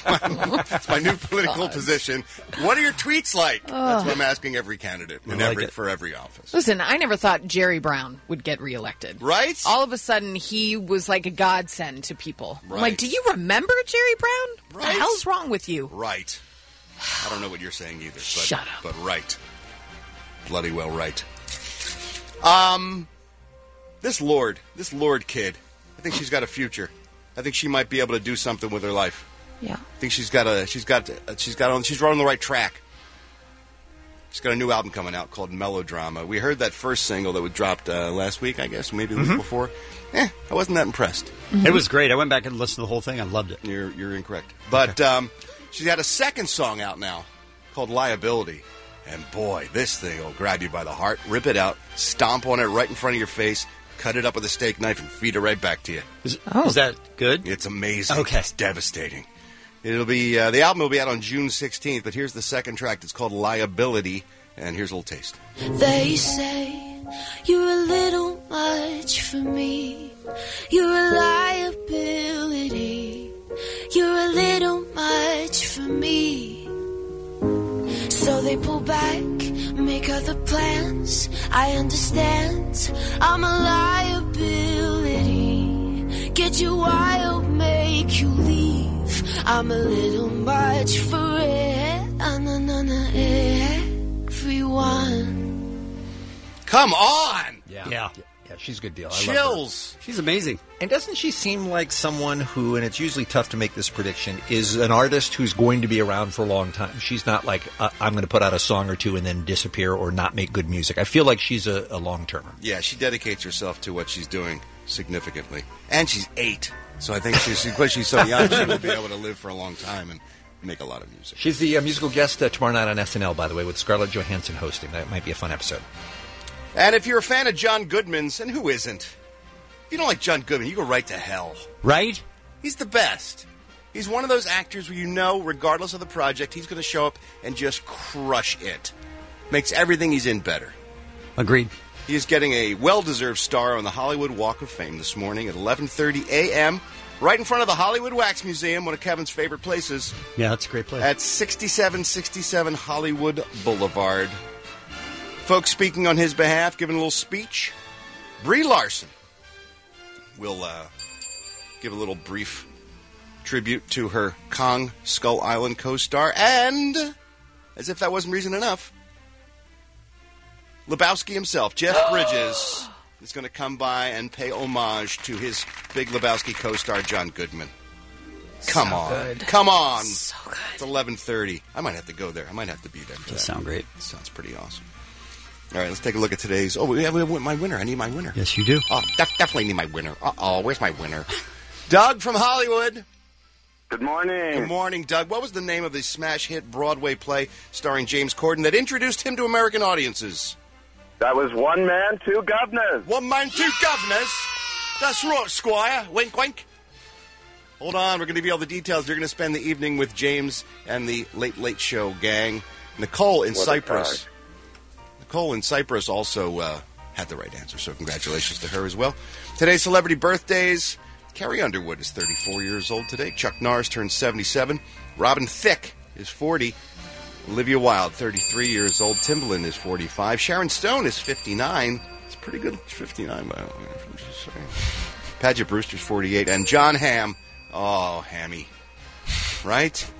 political position. What are your tweets like? That's what I'm asking every candidate for every office. Listen, I never thought Jerry Brown would get reelected. Right? All of a sudden, he was like a godsend to people. Right. I'm like, do you remember Jerry Brown? Right. What the hell's wrong with you? Right. I don't know what you're saying either. Shut up. But right. Bloody well right. This Lord kid, I think she's got a future. I think she might be able to do something with her life. Yeah. I think she's on the right track. She's got a new album coming out called Melodrama. We heard that first single that was dropped last week, I guess, maybe the week before. I wasn't that impressed. It was great. I went back and listened to the whole thing. I loved it. You're incorrect. But she's got a second song out now called Liability. And boy, this thing will grab you by the heart, rip it out, stomp on it right in front of your face, cut it up with a steak knife, and feed it right back to you. Is that good? It's amazing. Okay. It's devastating. It'll be the album will be out on June 16th, but here's the second track. It's called Liability, and here's a little taste. They say you're a little much for me. You're a liability. You're a little much for me. So they pull back, make other plans. I understand, I'm a liability. Get you wild, make you leave. I'm a little much for everyone. Come on! Yeah, she's a good deal. I love Chills. her. She's amazing. And doesn't she seem like someone who, and it's usually tough to make this prediction, is an artist who's going to be around for a long time? She's not like, I'm going to put out a song or two and then disappear or not make good music. I feel like she's a long-termer. Yeah, she dedicates herself to what she's doing significantly. And she's 8. So I think because she's so young, she will be able to live for a long time and make a lot of music. She's the musical guest tomorrow night on SNL, by the way, with Scarlett Johansson hosting. That might be a fun episode. And if you're a fan of John Goodman's, and who isn't? If you don't like John Goodman, you go right to hell. Right? He's the best. He's one of those actors where you know, regardless of the project, he's going to show up and just crush it. Makes everything he's in better. Agreed. He is getting a well-deserved star on the Hollywood Walk of Fame this morning at 11:30 a.m., right in front of the Hollywood Wax Museum, one of Kevin's favorite places. Yeah, that's a great place. At 6767 Hollywood Boulevard. Folks speaking on his behalf, giving a little speech. Brie Larson will give a little brief tribute to her Kong Skull Island co-star. And, as if that wasn't reason enough, Lebowski himself, Jeff Bridges, is going to come by and pay homage to his big Lebowski co-star, John Goodman. Come on. Good. Come on. So good. It's 11:30. I might have to go there. I might have to be there for that. Sound great. Sounds pretty awesome. All right, let's take a look at today's... Oh, we have my winner. I need my winner. Yes, you do. Oh, definitely need my winner. Uh-oh, where's my winner? Doug from Hollywood. Good morning. Good morning, Doug. What was the name of the smash hit Broadway play starring James Corden that introduced him to American audiences? That was One Man, Two Governors. One Man, Two Governors? That's right, Squire. Wink, wink. Hold on, we're going to give you all the details. You're going to spend the evening with James and the Late Late Show gang. Nicole in Cyprus. Nicole in Cyprus also had the right answer, so congratulations to her as well. Today's celebrity birthdays. Carrie Underwood is 34 years old today. Chuck Norris turns 77. Robin Thicke is 40. Olivia Wilde, 33 years old. Timbaland is 45. Sharon Stone is 59. It's pretty good. 59, by the way. I'm just saying. Paget Brewster's 48. And John Hamm. Oh, Hammy. Right?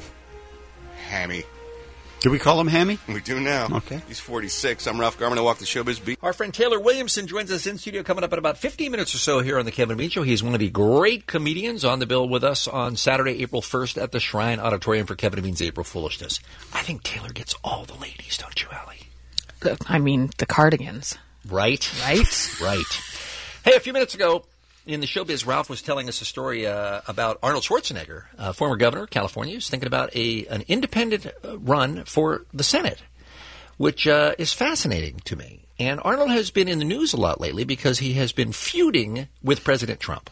Hammy. Do we call him Hammy? We do now. Okay. He's 46. I'm Ralph Garman. I walk the showbiz beat. Our friend Taylor Williamson joins us in studio coming up in about 15 minutes or so here on the Kevin Bean Show. He's one of the great comedians on the bill with us on Saturday, April 1st at the Shrine Auditorium for Kevin Bean's April Foolishness. I think Taylor gets all the ladies, don't you, Allie? I mean, the Cardigans. Right? Right? Right. Hey, a few minutes ago in the showbiz, Ralph was telling us a story about Arnold Schwarzenegger, former governor of California, who's thinking about an independent run for the Senate, which is fascinating to me. And Arnold has been in the news a lot lately because he has been feuding with President Trump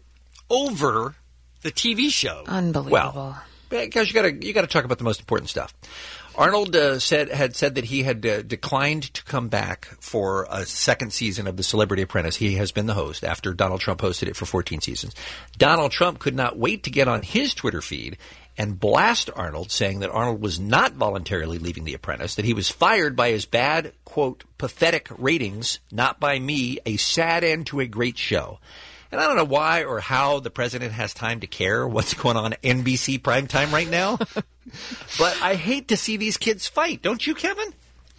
over the TV show. Unbelievable. Well, because you got to talk about the most important stuff. Arnold had said that he had declined to come back for a second season of The Celebrity Apprentice. He has been the host after Donald Trump hosted it for 14 seasons. Donald Trump could not wait to get on his Twitter feed and blast Arnold, saying that Arnold was not voluntarily leaving The Apprentice, that he was fired by his bad, quote, pathetic ratings, not by me, a sad end to a great show. And I don't know why or how the president has time to care what's going on NBC primetime right now. But I hate to see these kids fight. Don't you, Kevin?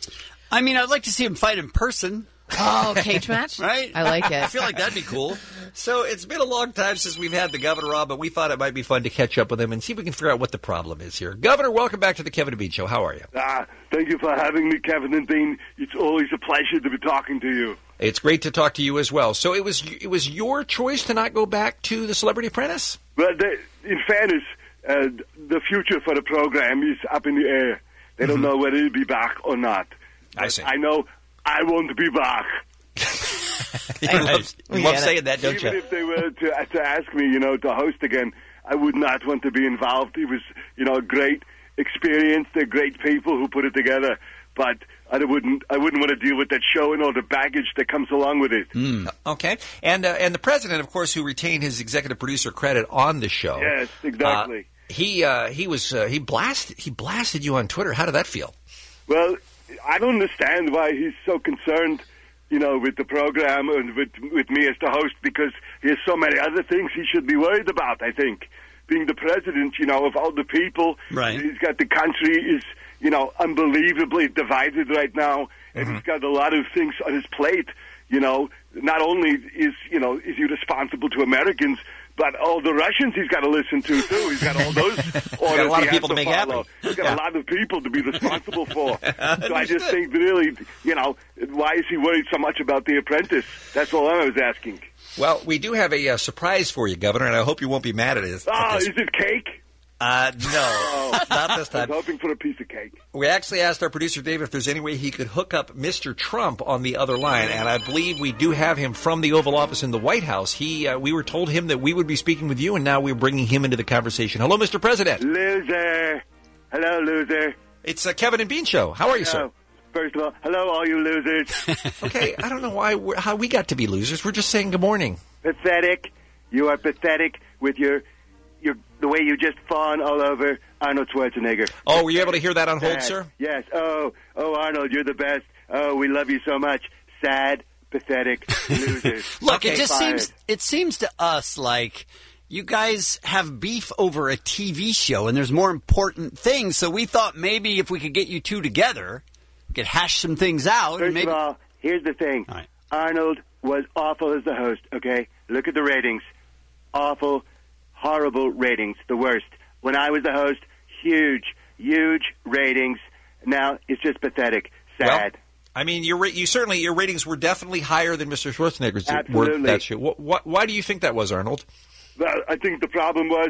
I mean, I'd like to see them fight in person. Oh, cage match? Right? I like it. I feel like that'd be cool. So it's been a long time since we've had the governor on, but we thought it might be fun to catch up with him and see if we can figure out what the problem is here. Governor, welcome back to the Kevin and Bean Show. How are you? Thank you for having me, Kevin and Bean. It's always a pleasure to be talking to you. It's great to talk to you as well. So it was your choice to not go back to The Celebrity Apprentice? Well, in fairness, the future for the program is up in the air. They don't know whether he'll be back or not. I see. I know I won't be back. You love saying that, don't Even you? if they were to ask me, to host again, I would not want to be involved. It was, a great experience. They're great people who put it together. But I wouldn't want to deal with that show and all the baggage that comes along with it. Okay. And the president, of course, who retained his executive producer credit on the show. Yes, exactly. He blasted you on Twitter. How did that feel? Well, I don't understand why he's so concerned, with the program and with me as the host, because he has so many other things he should be worried about, I think. Being the president, of all the people. Right. He's got the country is, unbelievably divided right now, and he's got a lot of things on his plate. Not only is he responsible to Americans, but all the Russians he's got to listen to, too. He's got all those orders. Got a lot of he people has to make follow. happy. He's got a lot of people to be responsible for. So I just think, really, why is he worried so much about The Apprentice? That's all I was asking. Well, we do have a surprise for you, Governor, and I hope you won't be mad at it. Is it cake? No, not this time. I was hoping for a piece of cake. We actually asked our producer, Dave, if there's any way he could hook up Mr. Trump on the other line, and I believe we do have him from the Oval Office in the White House. We were told him that we would be speaking with you, and now we're bringing him into the conversation. Hello, Mr. President. Loser. Hello, loser. It's Kevin and Bean Show. How are you, sir? First of all, hello, all you losers. Okay, I don't know how we got to be losers. We're just saying good morning. Pathetic. You are pathetic with the way you just fawn all over Arnold Schwarzenegger. Oh, were you able to hear that on hold, sir? Yes. Oh, Arnold, you're the best. Oh, we love you so much. Sad, pathetic losers. Look, it seems to us like you guys have beef over a TV show, and there's more important things. So we thought maybe if we could get you two together, we could hash some things out. First of all, here's the thing. All right. Arnold was awful as the host, okay? Look at the ratings. Awful, horrible ratings. The worst. When I was the host, huge ratings. Now it's just pathetic. Sad. Well, I mean, your ratings were definitely higher than Mr. Schwarzenegger's. Absolutely. That's true. Why do you think that was, Arnold? Well, I think the problem was,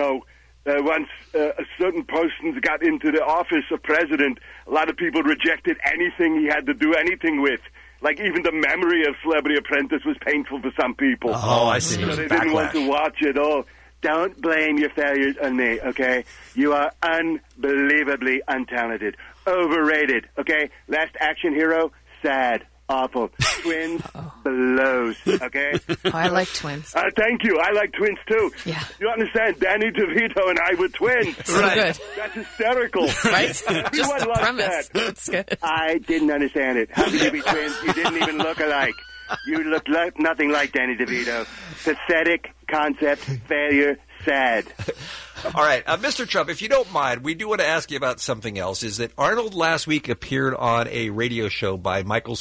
once a certain person got into the office of president, a lot of people rejected anything he had to do anything with. Like, even the memory of Celebrity Apprentice was painful for some people. Oh, I see. They didn't want to watch it. Oh, don't blame your failures on me, okay? You are unbelievably untalented. Overrated, okay? Last Action Hero, sad. Awful. Twins, blows, okay? Oh, I like Twins. Thank you. I like Twins, too. Yeah. You understand? Danny DeVito and I were twins. So good. That's hysterical. Right? Everyone Just the loves premise. that. That's good. I didn't understand it. How could you be twins? You didn't even look alike. You looked nothing like Danny DeVito. Pathetic concept, failure, sad. All right, Mr. Trump, if you don't mind, we do want to ask you about something else. Is that Arnold last week appeared on a radio show by Michael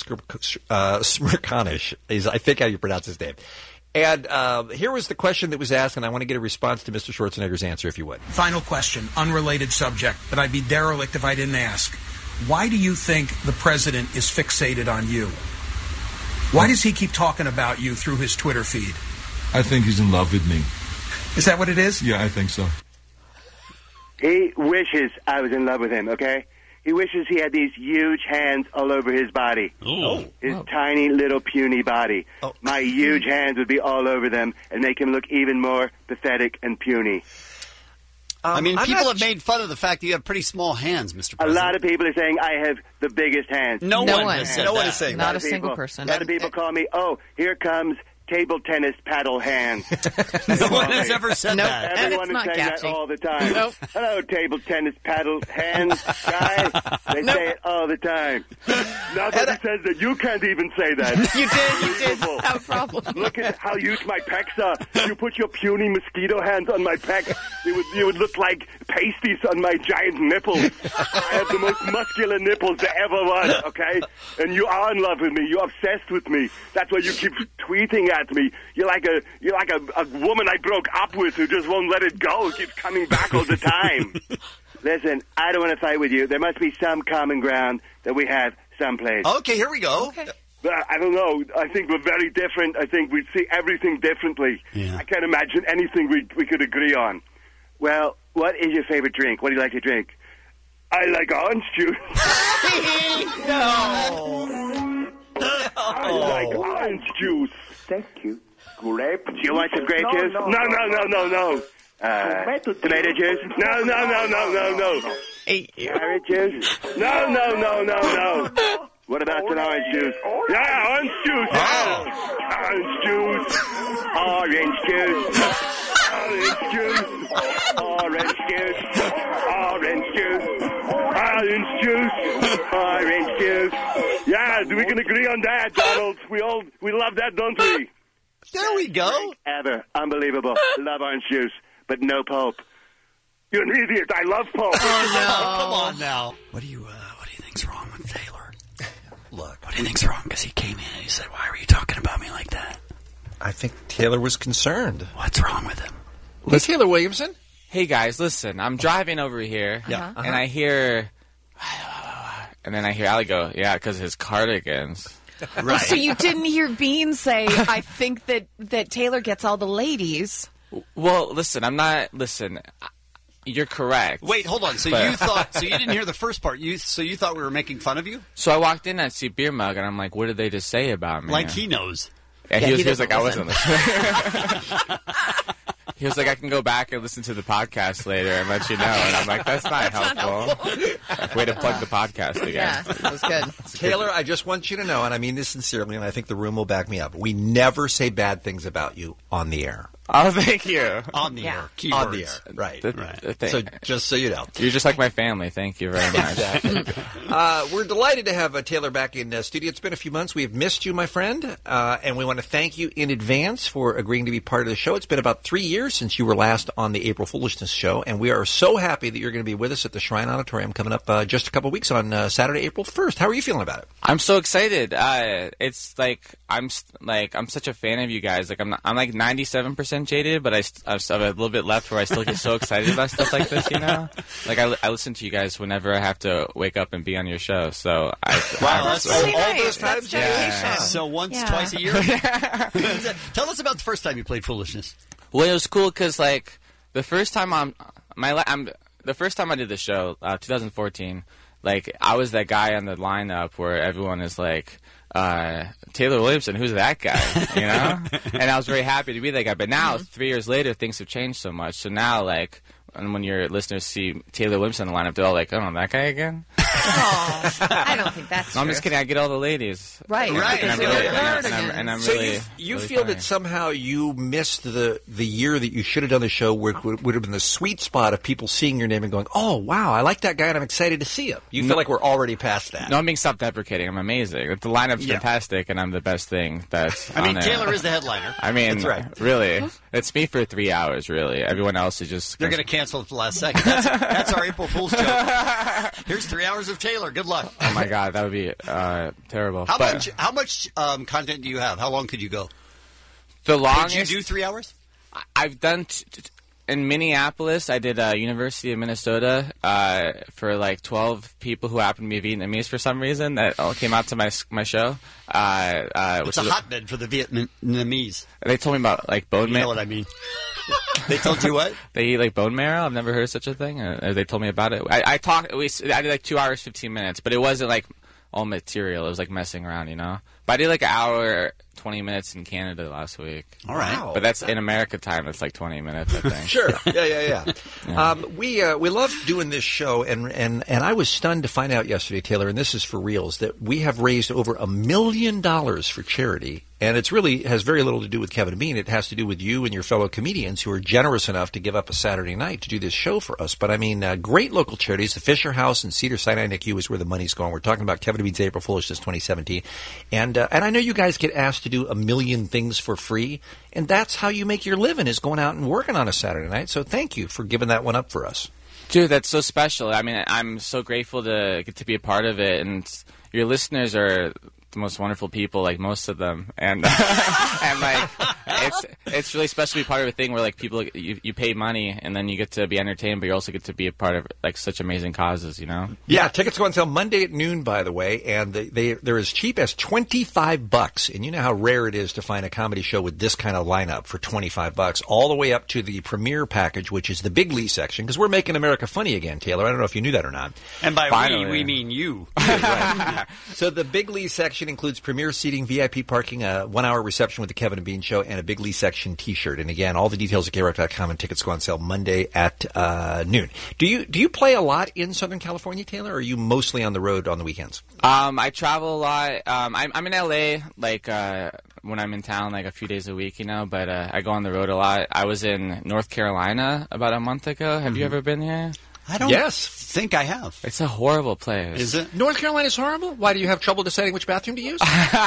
Smerconish, I think how you pronounce his name. And here was the question that was asked, and I want to get a response to Mr. Schwarzenegger's answer, if you would. Final question, unrelated subject, but I'd be derelict if I didn't ask. Why do you think the president is fixated on you? Why does he keep talking about you through his Twitter feed? I think he's in love with me. Is that what it is? Yeah, I think so. He wishes I was in love with him, okay? He wishes he had these huge hands all over his body. His tiny little puny body. My huge hands would be all over them and make him look even more pathetic and puny. I mean, people have made fun of the fact that you have pretty small hands, Mr. President. A lot of people are saying I have the biggest hands. No one is saying that. Not a single person. A lot of people call me, here comes table tennis paddle hands. No one has ever said that. Everyone is saying that all the time. Hello, table tennis paddle hands guy. They say it all the time. Nobody says that. You can't even say that. You did have a problem. Look at how huge my pecs are. You put your puny mosquito hands on my pecs, you would look like pasties on my giant nipples. I have the most muscular nipples there ever was, okay? And you are in love with me. You're obsessed with me. That's why you keep tweeting at me. You're like a woman I broke up with who just won't let it go. Keeps coming back all the time. Listen, I don't want to fight with you. There must be some common ground that we have someplace. Okay, here we go. Okay. I don't know. I think we're very different. I think we see everything differently. Yeah. I can't imagine anything we could agree on. Well, what is your favorite drink? What do you like to drink? I like orange juice. No. I like orange juice. Thank you. Grape juice. You want some grape juice? No. Tomato juice? No. Carrot juice? No. What about some orange juice? Yeah, orange juice. Yeah. Orange juice. Orange juice. Orange juice. Orange juice. Orange juice. Orange juice. Orange juice. Yeah, we can agree on that, Donald. We love that, don't we? There we go. Ever. Unbelievable. Love orange juice, but no pulp. You're an idiot. I love pulp. Oh, no. Come on now. What do you think's wrong with Taylor? Look. What do you think's wrong? Because he came in and he said, why were you talking about me like that? I think Taylor was concerned. What's wrong with him? Hey, Taylor Williamson? Hey, guys, listen. I'm driving over here, and I hear... And then I hear Ali go, yeah, because his cardigans. Right. So you didn't hear Bean say, I think that Taylor gets all the ladies. Well, listen, you're correct. Wait, hold on. So you didn't hear the first part. So you thought we were making fun of you? So I walked in, I see Beer Mug, and I'm like, what did they just say about me? Like he knows. And he was like, I wasn't listening. He was like, I can go back and listen to the podcast later and let you know. And I'm like, that's not helpful. Way to plug the podcast again. Yeah, that was good. Taylor, I just want you to know, and I mean this sincerely, and I think the room will back me up, we never say bad things about you on the air. Oh, thank you. On the air. Keywords. On the air, right. So just so you know. You're just like my family. Thank you very much. Exactly. We're delighted to have Taylor back in studio. It's been a few months. We have missed you, my friend, and we want to thank you in advance for agreeing to be part of the show. It's been about 3 years since you were last on the April Foolishness show, and we are so happy that you're going to be with us at the Shrine Auditorium coming up just a couple weeks on Saturday, April 1st. How are you feeling about it? I'm so excited. It's like I'm such a fan of you guys. Like I'm like 97% jaded, but I have a little bit left where I still get so excited about stuff like this, you know? Like, I listen to you guys whenever I have to wake up and be on your show, so that's really all nice. those times? Yeah. So once, twice a year? Tell us about the first time you played Foolishness. Well, it was cool because, like, the first time the first time I did the show, 2014, like, I was that guy on the lineup where everyone is like, Taylor Williamson, who's that guy? You know? And I was very happy to be that guy. But now, 3 years later, things have changed so much. So now, like, and when your listeners see Taylor Williamson in the lineup, they're all like, oh, that guy again? I don't think that's No, I'm true. just kidding. I get all the ladies. Right. And I'm So really... you really feel funny. that somehow you missed the year that you should have done the show where it would have been the sweet spot of people seeing your name and going, oh, wow, I like that guy and I'm excited to see him. You feel like we're already past that. No, I'm being self-deprecating. I'm amazing. The lineup's fantastic, and I'm the best thing that's I mean, on Taylor it. is the headliner. I mean, That's right. really. It's me for 3 hours, really. Everyone else is just... They're going to cancel at the last second. That's our April Fool's joke. Here's 3 hours of Taylor. Good luck. Oh, my God. That would be terrible. How much content do you have? How long could you go? The longest... Could you do 3 hours? I've done... in Minneapolis, I did University of Minnesota for like 12 people who happened to be Vietnamese for some reason that all came out to my show. It's a hotbed for the Vietnamese. They told me about like bone marrow. You know what I mean? They told you what? They eat like bone marrow. I've never heard of such a thing. They told me about it. I did like 2 hours, 15 minutes, but it wasn't like all material. It was like messing around, you know? But I did like an hour, 20 minutes in Canada last week. All right. But that's in America time. It's like 20 minutes, I think. Sure. Yeah. We love doing this show, and I was stunned to find out yesterday, Taylor, and this is for reals, that we have raised over $1 million for charity. And it's really has very little to do with Kevin and Bean. It has to do with you and your fellow comedians who are generous enough to give up a Saturday night to do this show for us. But I mean, great local charities. The Fisher House and Cedar Sinai NICU is where the money's going. We're talking about Kevin and Bean's April Foolishness 2017. And I know you guys get asked to do a million things for free. And that's how you make your living, is going out and working on a Saturday night. So thank you for giving that one up for us. Dude, that's so special. I mean, I'm so grateful to get to be a part of it. And your listeners are the most wonderful people, like most of them, and and like it's really special to be part of a thing where like people you pay money and then you get to be entertained, but you also get to be a part of like such amazing causes, you know? Yeah, tickets go on sale Monday at noon, by the way, and they're as cheap as $25, and you know how rare it is to find a comedy show with this kind of lineup for $25, all the way up to the premiere package, which is the Big Lee section, because we're making America funny again, Taylor. I don't know if you knew that or not. And by we mean you. Right. So the Big Lee section includes premier seating, VIP parking, a 1-hour reception with the Kevin and Bean Show, and a Big Lee section T-shirt. And again, all the details at KROC.com, and tickets go on sale Monday at noon. Do you play a lot in Southern California, Taylor, or are you mostly on the road on the weekends? I travel a lot. I'm in LA, like when I'm in town, like a few days a week, you know. But I go on the road a lot. I was in North Carolina about a month ago. Have you ever been here? I don't think I have. It's a horrible place. Is it? North Carolina's horrible? Why do you have trouble deciding which bathroom to use?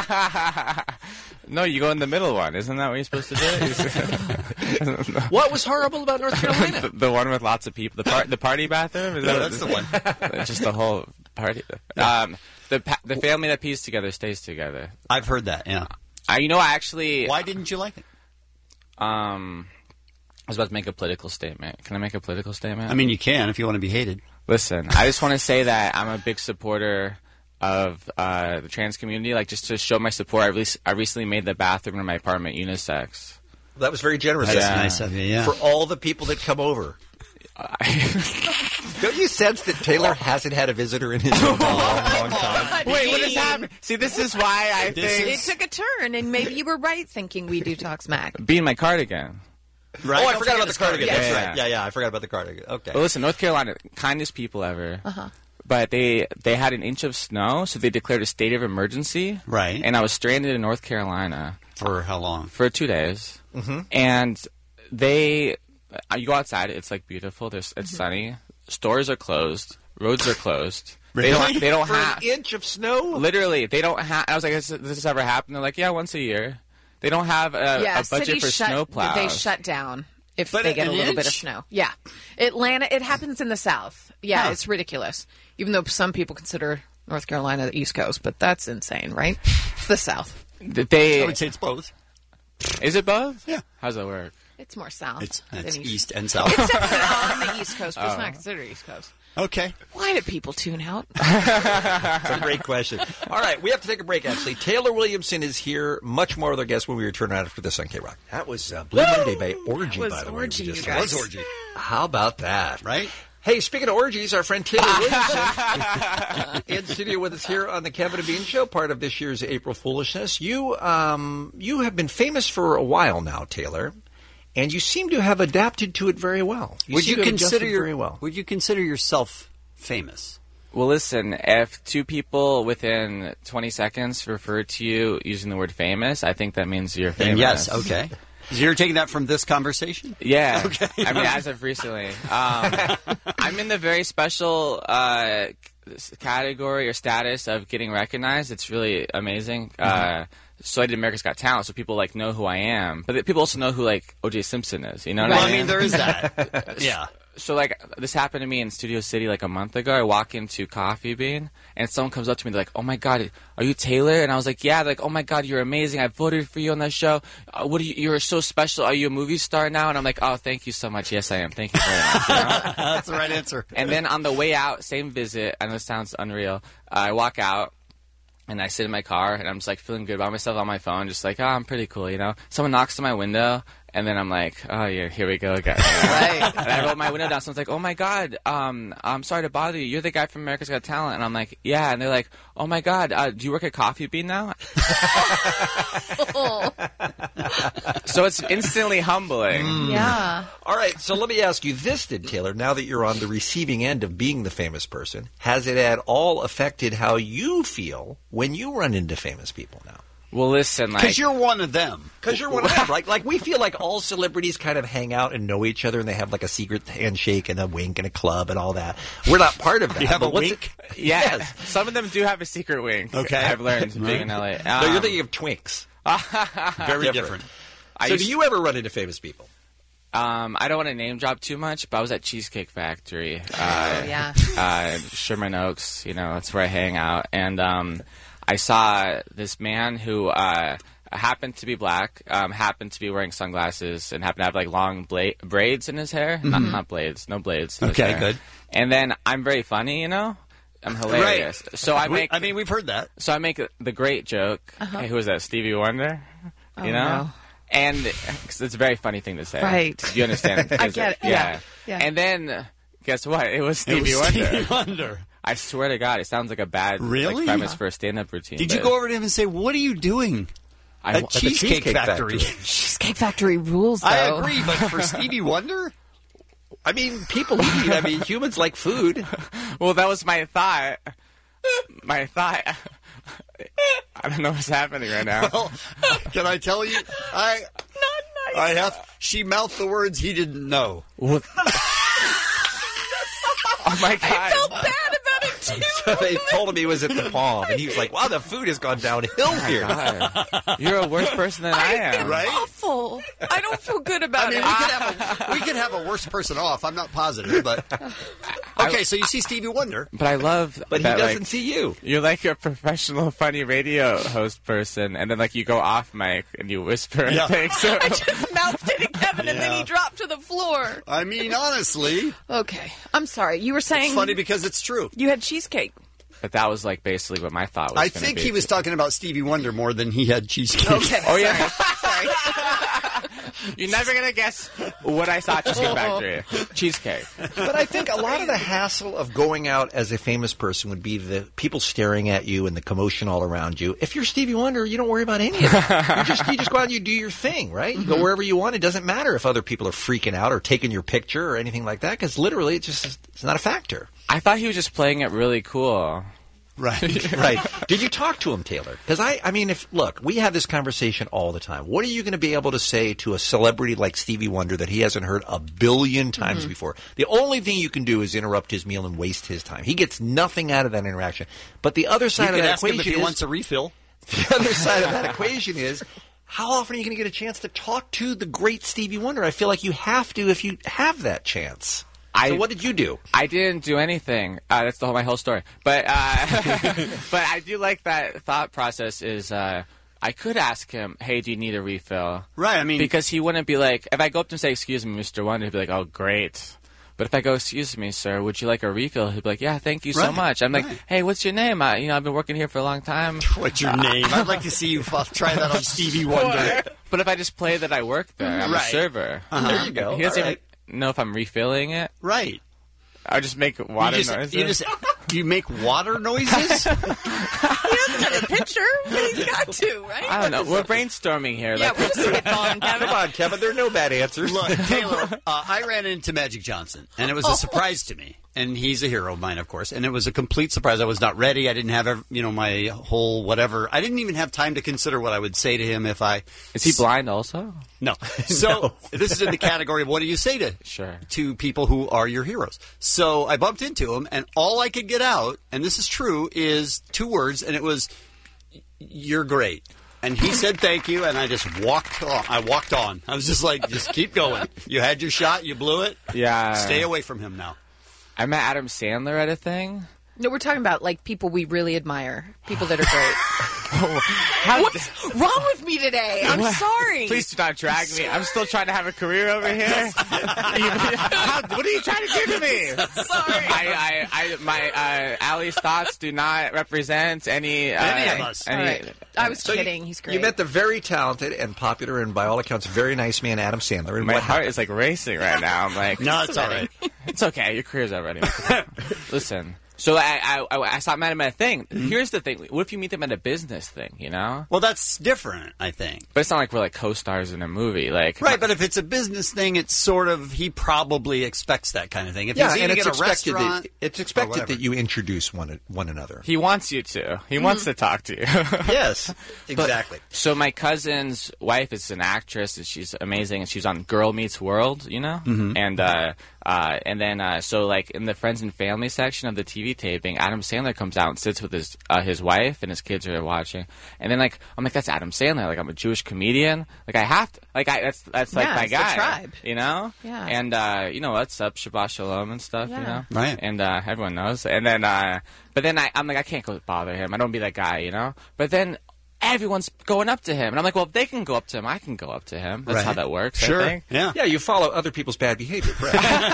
No, you go in the middle one. Isn't that what you're supposed to do? What was horrible about North Carolina? the one with lots of people. The party bathroom? Is that's the one. Just the whole party. The family that pees together stays together. I've heard that, yeah. Why didn't you like it? I was about to make a political statement. Can I make a political statement? I mean, you can if you want to be hated. Listen, I just want to say that I'm a big supporter of the trans community. Like, just to show my support, I recently made the bathroom in my apartment unisex. That was very generous. That's nice of you, yeah. For all the people that come over. Don't you sense that Taylor hasn't had a visitor in his home in a long time? Wait, what has happened? See, this is why I think... It took a turn, and maybe you were right thinking we do talk smack. Being my cardigan. Right. Oh, I forgot about the cardigan. Yeah, That's right. Yeah, I forgot about the cardigan. Okay. Well, listen, North Carolina, kindest people ever. Uh-huh. But they had an inch of snow, so they declared a state of emergency. Right. And I was stranded in North Carolina. For how long? For 2 days. Mm-hmm. And you go outside, it's like beautiful. It's sunny. Stores are closed. Roads are closed. Really? They don't For have an inch of snow? Literally, they don't have. I was like, "This has ever happened?" They're like, "Yeah, once a year." They don't have a budget for snowplows. They shut down if they get a little bit of snow. Yeah, Atlanta. It happens in the South. Yeah, It's ridiculous. Even though some people consider North Carolina the East Coast, but that's insane, right? It's the South. I would say it's both. Is it both? Yeah. How does that work? It's more south. It's than east and south. It's definitely on the East Coast, but it's not considered East Coast. Okay. Why do people tune out? That's a great question. All right, we have to take a break, actually. Taylor Williamson is here. Much more with our guests when we return right after this on K-Rock. That was Blue Monday by Orgy, by the way. That was Orgy. How about that? Right? Hey, speaking of orgies, our friend Taylor Williamson in studio with us here on the Kevin and Bean Show, part of this year's April Foolishness. You have been famous for a while now, Taylor, and you seem to have adapted to it very well. Would you consider yourself famous? Well, listen, if two people within 20 seconds refer to you using the word famous, I think that means you're famous. And yes, okay. So you're taking that from this conversation? Yeah. Okay. I mean, as of recently. I'm in the very special category or status of getting recognized. It's really amazing. So I did America's Got Talent, so people know who I am. But people also know who O.J. Simpson is. You know what I mean? I mean, there is that. Yeah. So this happened to me in Studio City a month ago. I walk into Coffee Bean and someone comes up to me. They're like, "Oh my God, are you Taylor?" And I was like, "Yeah." They're like, "Oh my God, you're amazing. I voted for you on that show. You're so special. Are you a movie star now?" And I'm like, "Oh, thank you so much. Yes, I am. Thank you very much." You know? That's the right answer. And then on the way out, same visit. I know this sounds unreal. I walk out. And I sit in my car, and I'm just feeling good about myself on my phone, just I'm pretty cool, you know? Someone knocks on my window, and then I'm like, oh, yeah, here we go again. Right. And I roll my window down, someone's like, oh, my God, I'm sorry to bother you. You're the guy from America's Got Talent. And I'm like, yeah. And they're like, oh, my God, do you work at Coffee Bean now? So it's instantly humbling. Yeah. All right, so let me ask you this then, Taylor. Now that you're on the receiving end of being the famous person, has it at all affected how you feel when you run into famous people now? Well, listen, because you're one of them. Because you're one of them. Like we feel like all celebrities kind of hang out and know each other, and they have a secret handshake and a wink and a club and all that. We're not part of that. You have a wink? Yes. Some of them do have a secret wink. Okay. I've learned being in L.A. No, you're thinking of twinks. Very different. So do you ever run into famous people? I don't want to name drop too much, but I was at Cheesecake Factory. Yeah. Sherman Oaks, that's where I hang out. And I saw this man who happened to be black, happened to be wearing sunglasses, and happened to have like long braids in his hair. Not blades, no blades. in his Okay, hair. good. And then I'm very funny, you know. I'm hilarious. Right. So I mean, we've heard that. So I make the great joke. Hey, who is that? Stevie Wonder. You know. No. And 'cause it's a very funny thing to say. Right. You understand? I get it. Yeah. Yeah. And then guess what? It was Stevie Wonder. Stevie Wonder. I swear to God, it sounds like a bad Really? premise for a stand-up routine. Did you but go over to him and say, "What are you doing?" I- At Cheesecake Factory. Cheesecake Factory rules, though. I agree, but for Stevie Wonder? I mean, people eat. I mean, humans like food. Well, that was my thought. My thought. I don't know what's happening right now. Well, can I tell you? She mouthed the words he didn't know. Oh my God. I felt bad about it, too. So they told him he was at the Palm, and he was like, wow, the food has gone downhill here. God. You're a worse person than I am. Right? Awful. I don't feel good about I mean, it. we could have a worse person off. I'm not positive, but okay. So you see Stevie Wonder, But I love But he that, doesn't like, see you. You're like a professional, funny radio host person, and then like you go off mic and you whisper and things. So, I just mouthed it at Kevin, and then he dropped to the floor. I mean, honestly, Okay. I'm sorry. You were saying it's funny because it's true. you had cheesecake. but that was like basically what my thought was. I gonna think be. he was talking about Stevie Wonder more than he had cheesecake. Okay. Oh yeah. Sorry. You're never gonna guess what I saw at Cheesecake Factory. Cheesecake. But I think a lot of the hassle of going out as a famous person would be the people staring at you and the commotion all around you. If you're Stevie Wonder, you don't worry about any of that. You just go out and you do your thing, right? You go wherever you want. It doesn't matter if other people are freaking out or taking your picture or anything like that, because literally it's not a factor. I thought he was just playing it really cool. Right. Right. Did you talk to him, Taylor? Because I mean, look, we have this conversation all the time. What are you going to be able to say to a celebrity like Stevie Wonder that he hasn't heard a billion times before? The only thing you can do is interrupt his meal and waste his time. He gets nothing out of that interaction. But the other side You of could that ask him equation if he is, wants a refill. the other side of that equation is, how often are you going to get a chance to talk to the great Stevie Wonder? I feel like you have to if you have that chance. So what did you do? I didn't do anything. That's my whole story. But but I do like that thought process. Is I could ask him, "Hey, do you need a refill?" Right. I mean, because he wouldn't be like, if I go up to him and say, "Excuse me, Mr. Wonder," he'd be like, "Oh, great." But if I go, "Excuse me, sir, would you like a refill?" He'd be like, "Yeah, thank you so Right, much." I'm like, right. "Hey, what's your name? I've been working here for a long time." What's your name? I'd like to see you try that on Stevie Wonder. But if I just play that I work there, I'm a Right. server. There you go. He doesn't All even know if I'm refilling it. Right. I just make water noises. You make water noises? He doesn't have a picture, but he's got to, right? I don't know. We're brainstorming here. Yeah, Like, we'll just get on, Kevin. Come on, Kevin. There are no bad answers. Look, Taylor, I ran into Magic Johnson, and it was a surprise to me. And he's a hero of mine, of course. And it was a complete surprise. I was not ready. I didn't have, my whole whatever. I didn't even have time to consider what I would say to him if I... Is he blind also? No. So this is in the category of what do you say to people who are your heroes. So I bumped into him, and all I could get out, and this is true, is 2 words, and it was, "You're great." And he said thank you, and I just walked on. I walked on. I was just like, just keep going. You had your shot. You blew it. Yeah. Stay away from him now. I met Adam Sandler at a thing. No, we're talking about like people we really admire, people that are great. What's wrong with me today? I'm sorry. Please do not drag me. I'm still trying to have a career over here. What are you trying to do to me? Sorry. Allie's thoughts do not represent any of us. All right. I was kidding. He's great. You met the very talented and popular and by all accounts very nice man Adam Sandler. And My what heart happened? is like racing right now. I'm like, No, it's all right. It's okay. Your career's over anyway. Listen. So I saw him at a thing. Here's the thing. What if you meet them at a business thing, you know? Well, that's different, I think. But it's not like we're like co-stars in a movie. Like, Right, but if it's a business thing, it's sort of, he probably expects that kind of thing. If Yeah, he's and eating it's at a expected, restaurant... it's expected that you introduce one another. He wants you to. He wants to talk to you. Yes, exactly. So my cousin's wife is an actress, and she's amazing, and she's on Girl Meets World, you know? Mhm. And then, so like in the Friends and Family section of the TV TV taping, Adam Sandler comes out and sits with his wife and his kids are watching, and then like I'm like, that's Adam Sandler. Like I'm a Jewish comedian. Like I have to. Like that's like my it's guy. the tribe. You know. Yeah. And you know what's up, Shabbat Shalom and stuff. Yeah. You know. Right. And everyone knows. And then but then I'm like, I can't go bother him. I don't be that guy. You know. But then everyone's going up to him, and I'm like, well, if they can go up to him, I can go up to him. That's Right. how that works. Sure. I think. Yeah. Yeah, you follow other people's bad behavior, Brett.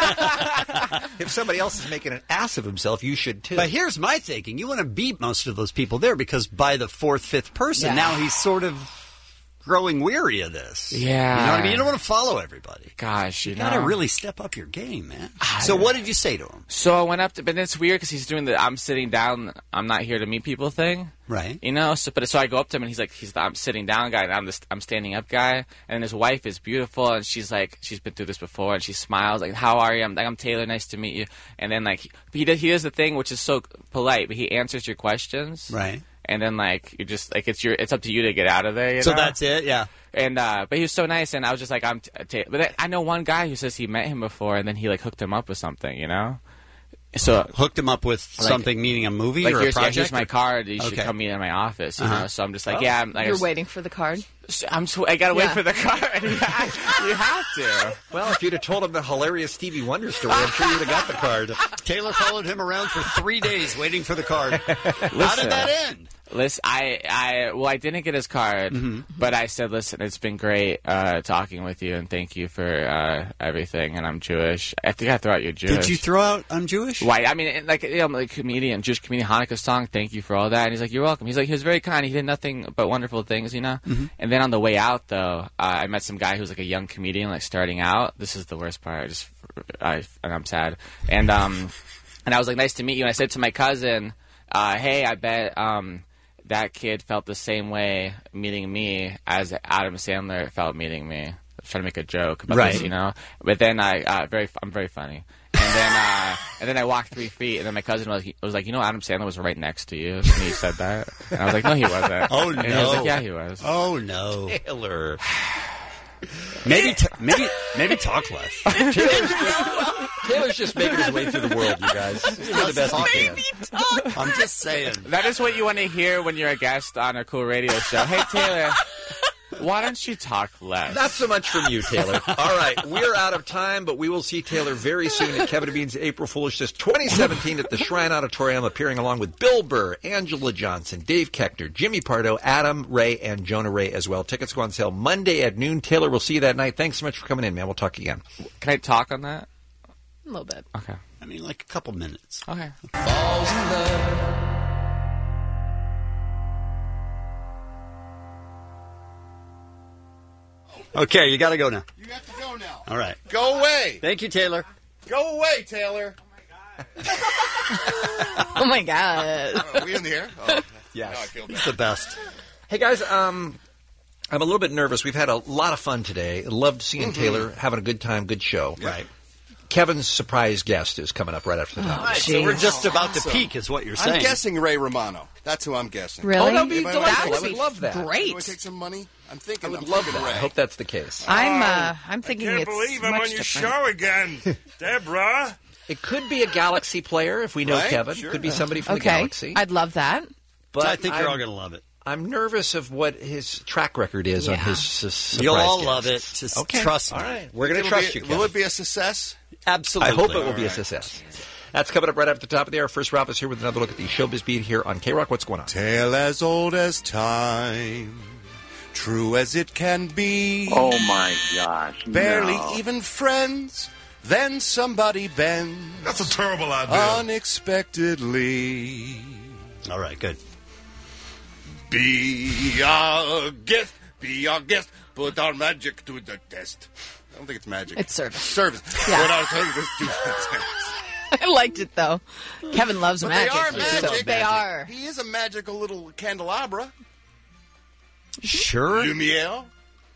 If somebody else is making an ass of himself, you should too. But here's my thinking. You want to beat most of those people there because by the fourth, fifth person, Yeah. now he's sort of growing weary of this. Yeah. You know what I mean? You don't want to follow everybody. Gosh, You got to really step up your game, man. So what did you say to him? So I went up to, but it's weird because he's doing the I'm sitting down, I'm not here to meet people thing. Right. You know, so I go up to him and he's like, he's the I'm sitting down guy and I'm standing up guy. And his wife is beautiful and she's like, she's been through this before and she smiles like, how are you? I'm Taylor, nice to meet you. And then like, he does the thing which is so polite, but he answers your questions. Right. And then like, you're just like, it's up to you to get out of there. You So know? that's it, yeah. And but he was so nice, and I was just like, but then I know one guy who says he met him before, and then he like hooked him up with something, you know. So hooked him up with something, meaning a movie like or a project. here's my card. You should Okay. come meet in my office, you Uh-huh. know. So I'm just like, yeah. You're waiting for the card. I gotta wait for the card. You have to. Well, if you'd have told him the hilarious Stevie Wonder story, I'm sure you'd have got the card. Taylor followed him around for 3 days waiting for the card. How Listen. did that end? Listen, I didn't get his card, but I said, listen, it's been great talking with you, and thank you for everything. And I'm Jewish. I think I threw out you're Jewish. Did you throw out I'm Jewish? Why? I mean, like, you know, I'm like Jewish comedian, Hanukkah song. Thank you for all that. And he's like, you're welcome. He's like, he was very kind. He did nothing but wonderful things, you know. And then on the way out, though, I met some guy who's like a young comedian, like starting out. This is the worst part. And I'm sad. And I was like, nice to meet you. And I said to my cousin, hey, I bet that kid felt the same way meeting me as Adam Sandler felt meeting me. I was trying to make a joke about this, you know. But then I'm very funny. And then I walked 3 feet, and then my cousin was like, you know, Adam Sandler was right next to you, and he said that. And I was like, no, he wasn't. Oh, no. And he was like, yeah, he was. Oh, no. Taylor. Maybe talk less. Taylor's just making his way through the world, you guys. He's doing the best he can. I'm just saying. That is what you want to hear when you're a guest on a cool radio show. Hey, Taylor, why don't you talk less? Not so much from you, Taylor. All right, we're out of time, but we will see Taylor very soon at Kevin and Bean's April Foolishness 2017 at the Shrine Auditorium, appearing along with Bill Burr, Angela Johnson, Dave Keckner, Jimmy Pardo, Adam Ray, and Jonah Ray as well. Tickets go on sale Monday at noon. Taylor, we'll see you that night. Thanks so much for coming in, man. We'll talk again. Can I talk on that? A little bit. Okay. I mean, like a couple minutes. Okay. Falls in love. Okay, you got to go now. You have to go now. All right. Go away. Thank you, Taylor. Go away, Taylor. Oh my God. Are we in the air? Oh, yes. Now I feel bad. It's the best. Hey, guys, I'm a little bit nervous. We've had a lot of fun today. Loved seeing Taylor, having a good time, good show. Right. Kevin's surprise guest is coming up right after the top. So we're just about to peak, is what you're saying. I'm guessing Ray Romano. That's who I'm guessing. Really? Oh, that would be Anybody delightful. like I would love that. Great. Do I take some money? I'm thinking. I would I'm love thinking that. Ray. I hope that's the case. I'm thinking Can't it's believe I'm much on your different. show again, Deborah. It could be a Galaxy player if we know Right? Kevin. Sure. Could be somebody from the Okay, Galaxy. I'd love that. But I think you're all going to love it. I'm nervous of what his track record is on his surprise You'll all guest. love it. Just Okay. trust me. All right. We're going to trust you, Kevin. Will it be a success? Absolutely. I hope it will be a success. That's coming up right after the top of the hour. First, Ralph is here with another look at the Showbiz Beat here on K-Rock. What's going on? Tale as old as time, true as it can be. Oh my gosh. Barely no. even friends, then somebody bends. That's a terrible idea. Unexpectedly. All right, good. Be our guest, be our guest, put our magic to the test. I don't think it's magic. It's service. Service. Yeah. Put our service to the test. I liked it though. Kevin loves But magic. they are so magic. they are. He is a magical little candelabra. Sure. Lumiere.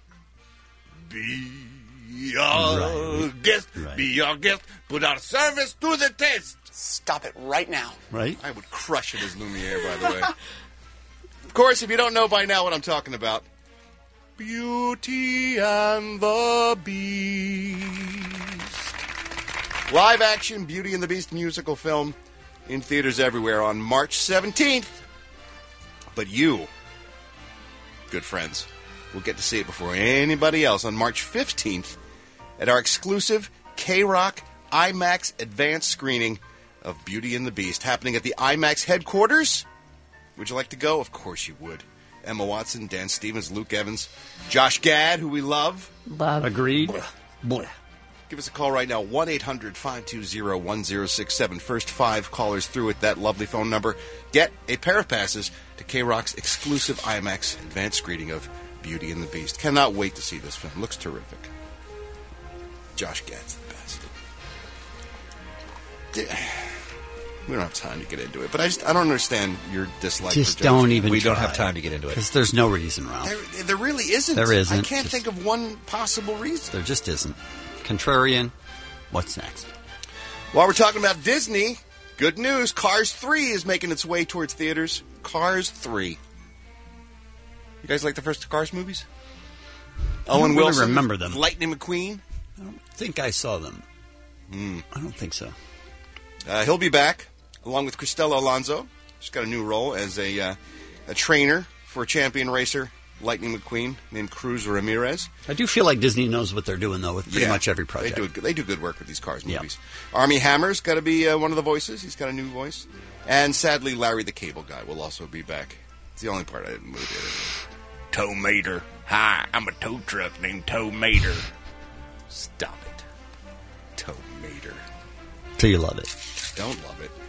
Be our guest, be our guest, put our service to the test. Stop it right now. Right. I would crush it as Lumiere, by the way. Of course, if you don't know by now what I'm talking about, Beauty and the Beast. Live action Beauty and the Beast musical film in theaters everywhere on March 17th. But you, good friends, will get to see it before anybody else on March 15th at our exclusive K-Rock IMAX advanced screening of Beauty and the Beast, happening at the IMAX headquarters. Would you like to go? Of course you would. Emma Watson, Dan Stevens, Luke Evans, Josh Gad, who we love. Agreed. Give us a call right now, 1-800-520-1067. First 5 callers through at that lovely phone number get a pair of passes to K-Rock's exclusive IMAX advanced screening of Beauty and the Beast. Cannot wait to see this film. Looks terrific. Josh Gad's the best. We don't have time to get into it, but I don't understand your dislike for Josh. Don't even We try. don't have time to get into it. Because there's no reason, Ralph. There really isn't. There isn't. I can't think of one possible reason. There just isn't. Contrarian, what's next? While we're talking about Disney, good news. Cars 3 is making its way towards theaters. Cars 3. You guys like the first Cars movies? Owen really Wilson, remember them. Lightning McQueen. I don't think I saw them. I don't think so. He'll be back, along with Cristela Alonso. She's got a new role as a trainer for a champion racer, Lightning McQueen, named Cruz Ramirez. I do feel like Disney knows what they're doing, though, with pretty much every project. They do good work with these Cars movies. Armie Hammer's got to be one of the voices. He's got a new voice. And sadly, Larry the Cable Guy will also be back. It's the only part I didn't move in. Tow Mater. Hi, I'm a tow truck named Tow Mater. Stop it. Tow Mater. So you love it. Don't love it.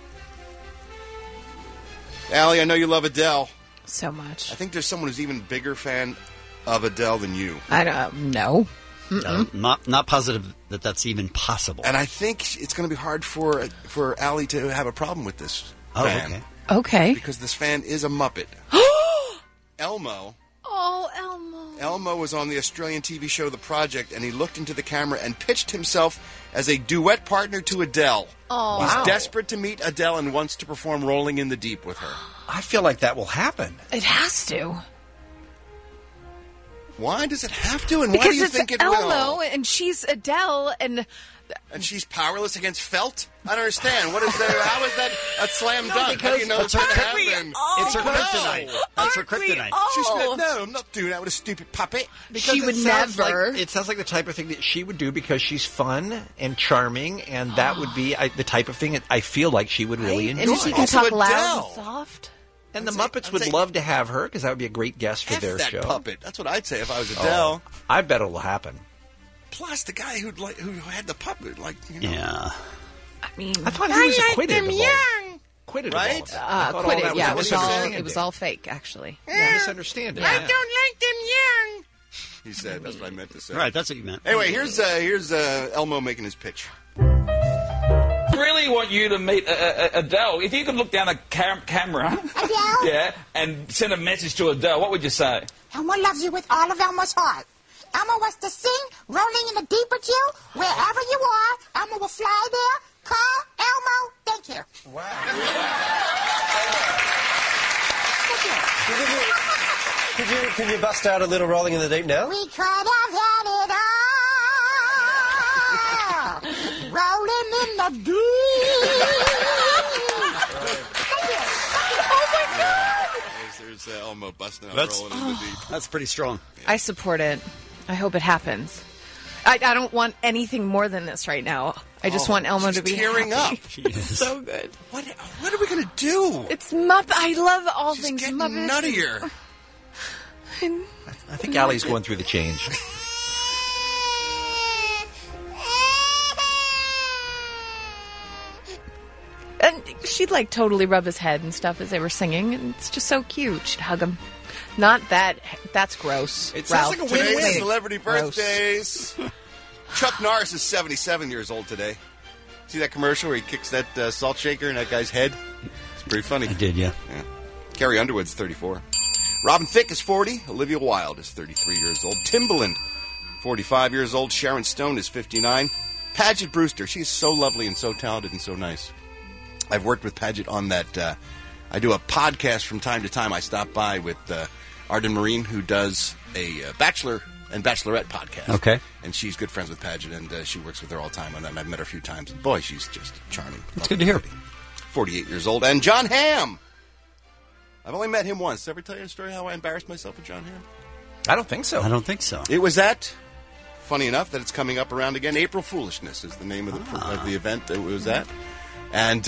Allie, I know you love Adele. So much. I think there's someone who's even bigger fan of Adele than you. I don't know. Not positive that that's even possible. And I think it's going to be hard for Allie to have a problem with this fan. Okay. Because this fan is a Muppet. Elmo. Oh, Elmo. Elmo was on the Australian TV show The Project, and he looked into the camera and pitched himself as a duet partner to Adele. Oh, He's desperate to meet Adele and wants to perform Rolling in the Deep with her. I feel like that will happen. It has to. Why does it have to? And Because why do you it's think it Elmo, will? and she's Adele, and she's powerless against Felt? I don't understand. What is that? How is that a slam dunk? How do you know it's going to happen? It's her kryptonite. That's her kryptonite. She said, no, I'm not doing that with a stupid puppet. Because she would never. It sounds like the type of thing that she would do because she's fun and charming, and that would be the type of thing that I feel like she would really enjoy. And she can talk loud and soft. And the Muppets would love to have her because that would be a great guest for their that show. Puppet. That's what I'd say if I was Adele. I bet it'll happen. Plus, the guy who had the puppet, Yeah. I mean, I thought he was acquitted of all. Acquitted of all right? of it. I thought all Quit that it. Yeah, was it was all fake, actually. misunderstanding. I don't like them young. He said, that's what I meant to say. Right, that's what you meant. Anyway, here's Elmo making his pitch. Really want you to meet Adele. If you could look down a camera, Adele? yeah, and send a message to Adele, what would you say? Elmo loves you with all of Elmo's heart. Elmo wants to sing Rolling in the Deep with you. Wherever you are, Elmo will fly there. Call Elmo. Thank you. Wow. Could you bust out a little Rolling in the Deep now? We could have had it all. Rolling in the deep. There's Elmo busting out That's- Rolling in the Deep. That's pretty strong. I support it. I hope it happens. I don't want anything more than this right now. I just want Elmo to be tearing happy. up. It's so good. What are we going to do? It's Muppet. I love all She's things getting Muppet. nuttier. I think Allie's going through the change. And she'd like totally rub his head and stuff as they were singing, and it's just so cute. She'd hug him. Not that. That's gross. It Ralph. sounds like a win-win. Today's Celebrity gross. birthdays. Chuck Norris is 77 years old today. See that commercial where he kicks that salt shaker in that guy's head? It's pretty funny. I did, yeah. Carrie Underwood's 34. Robin Thicke is 40. Olivia Wilde is 33 years old. Timbaland, 45 years old. Sharon Stone is 59. Paget Brewster, she's so lovely and so talented and so nice. I've worked with Paget on that. I do a podcast from time to time. I stop by with Arden Marine, who does a Bachelor and Bachelorette podcast. Okay. And she's good friends with Paget, and she works with her all the time. And I've met her a few times. And boy, she's just charming. It's good to hear. 48 years old. And John Hamm. I've only met him once. Did I ever tell you the story how I embarrassed myself with John Hamm? I don't think so. I don't think so. It was at, funny enough, that it's coming up around again. April Foolishness is the name of the event that it was at. And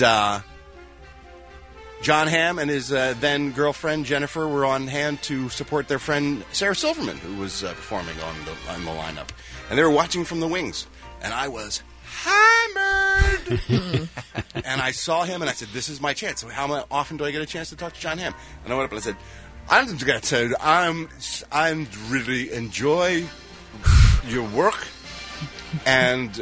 John Hamm and his then girlfriend Jennifer were on hand to support their friend Sarah Silverman, who was performing on the lineup. And they were watching from the wings. And I was hammered. And I saw him and I said, this is my chance. So how often do I get a chance to talk to John Hamm? And I went up and I said, I'm just going to tell you, I'm really enjoy your work. And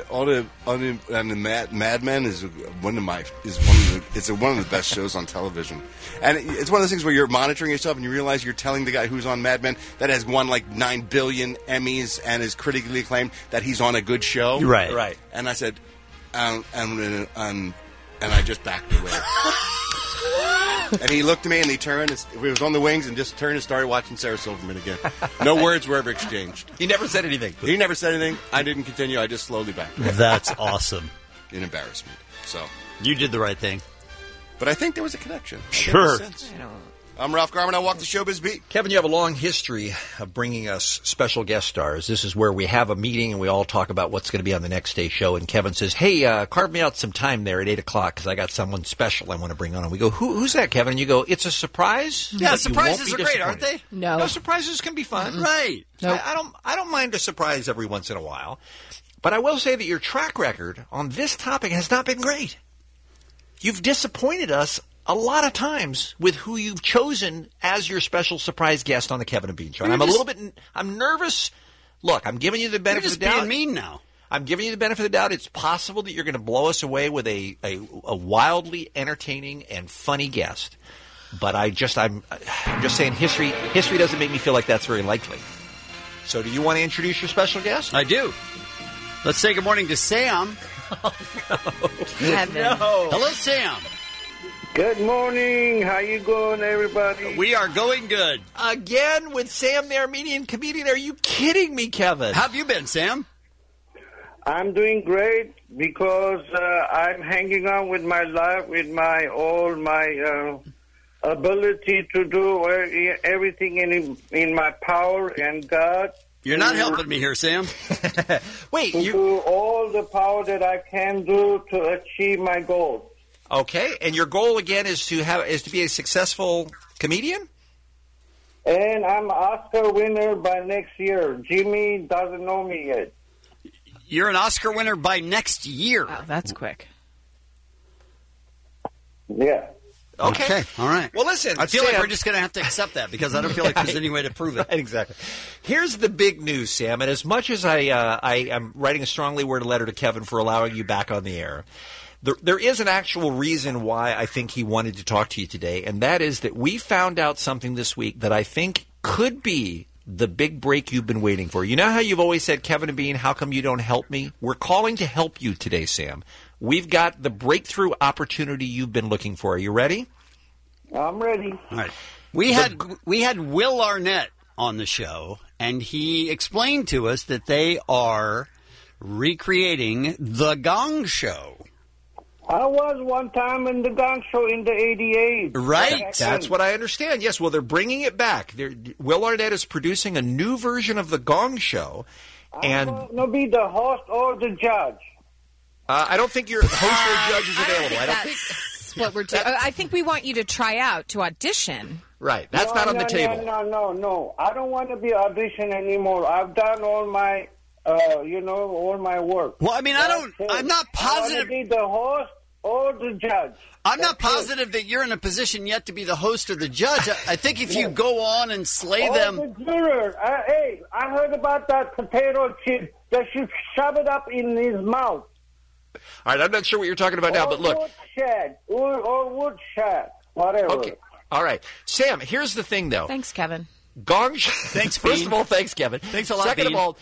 Mad Men is one of the best shows on television, and it's one of those things where you're monitoring yourself and you realize you're telling the guy who's on Mad Men that has won like 9 billion Emmys and is critically acclaimed that he's on a good show, right. And I said, and I just backed away. And he looked at me and he turned. He was on the wings and just turned and started watching Sarah Silverman again. No words were ever exchanged. He never said anything. He never said anything. I didn't continue. I just slowly backed away. That's awesome. In embarrassment. So you did the right thing. But I think there was a connection. Sure. I'm Ralph Garman. I walk the showbiz beat. Kevin, you have a long history of bringing us special guest stars. This is where we have a meeting and we all talk about what's going to be on the next day's show. And Kevin says, hey, carve me out some time there at 8 o'clock because I got someone special I want to bring on. And we go, who's that, Kevin? And you go, it's a surprise. Yeah, surprises are great, aren't they? No, surprises can be fun. Right. Nope. I don't mind a surprise every once in a while. But I will say that your track record on this topic has not been great. You've disappointed us a lot of times with who you've chosen as your special surprise guest on the Kevin and Bean Show. And I'm nervous. Look, I'm giving you the benefit of the doubt. You're just being mean now. I'm giving you the benefit of the doubt. It's possible that you're going to blow us away with a wildly entertaining and funny guest. But I'm just saying history doesn't make me feel like that's very likely. So do you want to introduce your special guest? I do. Let's say good morning to Sam. Oh, no. Kevin. No. Hello, Sam. Good morning. How you going, everybody? We are going good. Again with Sam, the Armenian comedian. Are you kidding me, Kevin? How have you been, Sam? I'm doing great because I'm hanging on with my life, with my ability to do everything in my power and God. You're not helping me here, Sam. Wait, do all the power that I can do to achieve my goals. Okay, and your goal again is to be a successful comedian? And I'm Oscar winner by next year. Jimmy doesn't know me yet. You're an Oscar winner by next year. Wow, that's quick. Yeah. Okay. All right. Well, listen, I feel Sam, like we're just going to have to accept that because I don't feel like there's any way to prove it. Right, exactly. Here's the big news, Sam. And as much as I am writing a strongly worded letter to Kevin for allowing you back on the air, there is an actual reason why I think he wanted to talk to you today, and that is that we found out something this week that I think could be the big break you've been waiting for. You know how you've always said, Kevin and Bean, how come you don't help me? We're calling to help you today, Sam. We've got the breakthrough opportunity you've been looking for. Are you ready? I'm ready. All right. We had Will Arnett on the show, and he explained to us that they are recreating The Gong Show. I was one time in The Gong Show in the 88. Right. That's what I understand. Yes, well, they're bringing it back. Will Arnett is producing a new version of The Gong Show. And I'm going to be the host or the judge. I don't think your host or judge is available. I don't think what we're doing. I think we want you to try out, to audition. Right. That's not on the table. No. I don't want to be audition anymore. I've done all my, all my work. Well, I mean, I'm not positive. I want to be the host or the judge. I'm not positive that you're in a position yet to be the host or the judge. I think if you go on and slay them. The juror. Hey, I heard about that potato chip. They should shove it up in his mouth. All right, I'm not sure what you're talking about now, but look. Woodshed, whatever. Okay, all right. Sam, here's the thing, though. Thanks, Kevin. Thanks, First of all, thanks, Kevin. Thanks a lot, Second Bean. of all,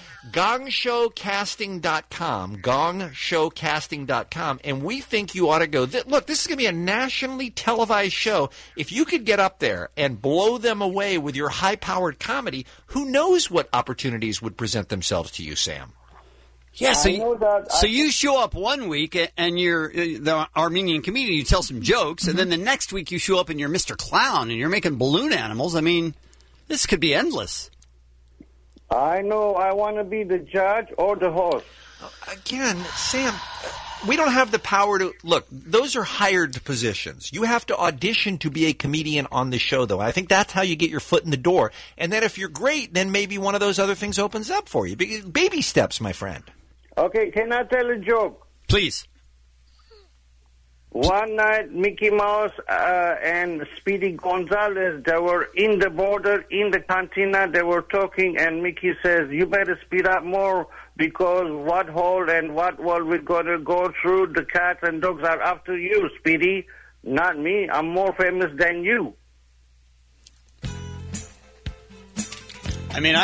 gongshowcasting.com, and we think you ought to go. Look, this is going to be a nationally televised show. If you could get up there and blow them away with your high-powered comedy, who knows what opportunities would present themselves to you, Sam? Yeah, so, I know that. so you show up one week and you're the Armenian comedian, you tell some jokes, and then the next week you show up and you're Mr. Clown and you're making balloon animals. I mean, this could be endless. I know. I want to be the judge or the host. Again, Sam, we don't have the power to... Look, those are hired positions. You have to audition to be a comedian on the show, though. I think that's how you get your foot in the door. And then if you're great, then maybe one of those other things opens up for you. Baby steps, my friend. Okay, can I tell a joke? Please. One night, Mickey Mouse and Speedy Gonzales, they were in the border, in the cantina, they were talking, and Mickey says, you better speed up more, because what hole and what wall we're going to go through, the cats and dogs are after you, Speedy. Not me. I'm more famous than you. I mean,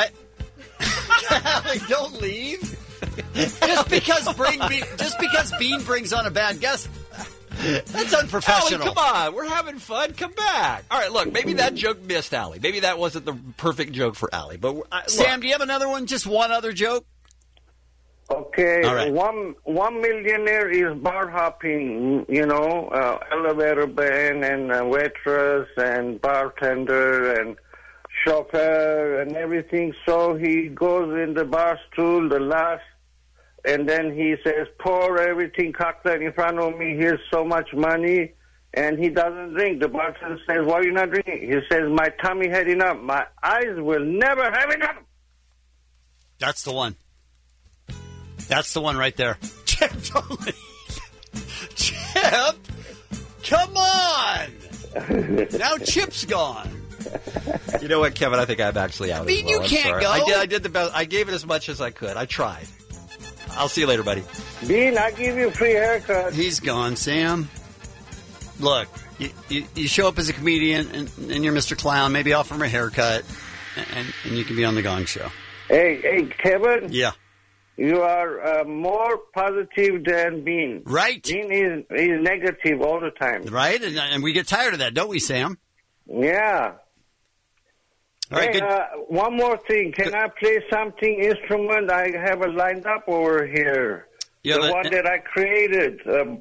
don't leave. Just because Bean brings on a bad guest, that's unprofessional. Allie, come on. We're having fun. Come back. All right, look, maybe that joke missed Allie. Maybe that wasn't the perfect joke for Allie. But Sam, do you have another one? Just one other joke? Okay, all right. One millionaire is bar hopping, elevator man and waitress and bartender and chauffeur and everything. So he goes in the bar stool, the last, and then he says, pour everything cocktail in front of me. Here's so much money. And he doesn't drink. The bartender says, why are you not drinking? He says, my tummy had enough. My eyes will never have enough. That's the one. That's the one right there. Chip, don't leave. Chip, come on. Now Chip's gone. You know what, Kevin? I think I'm actually out. I mean, as well. you can't go. I did the best. I gave it as much as I could. I tried. I'll see you later, buddy. Bean, I give you a free haircut. He's gone, Sam. Look, you show up as a comedian and you're Mr. Clown. Maybe offer him a haircut, and you can be on the Gong Show. Hey, Kevin. Yeah. You are more positive than Bean. Right. Bean is negative all the time. Right, and we get tired of that, don't we, Sam? Yeah. All right, hey, one more thing. Can I play something instrument? I have it lined up over here. Yeah, the one that I created,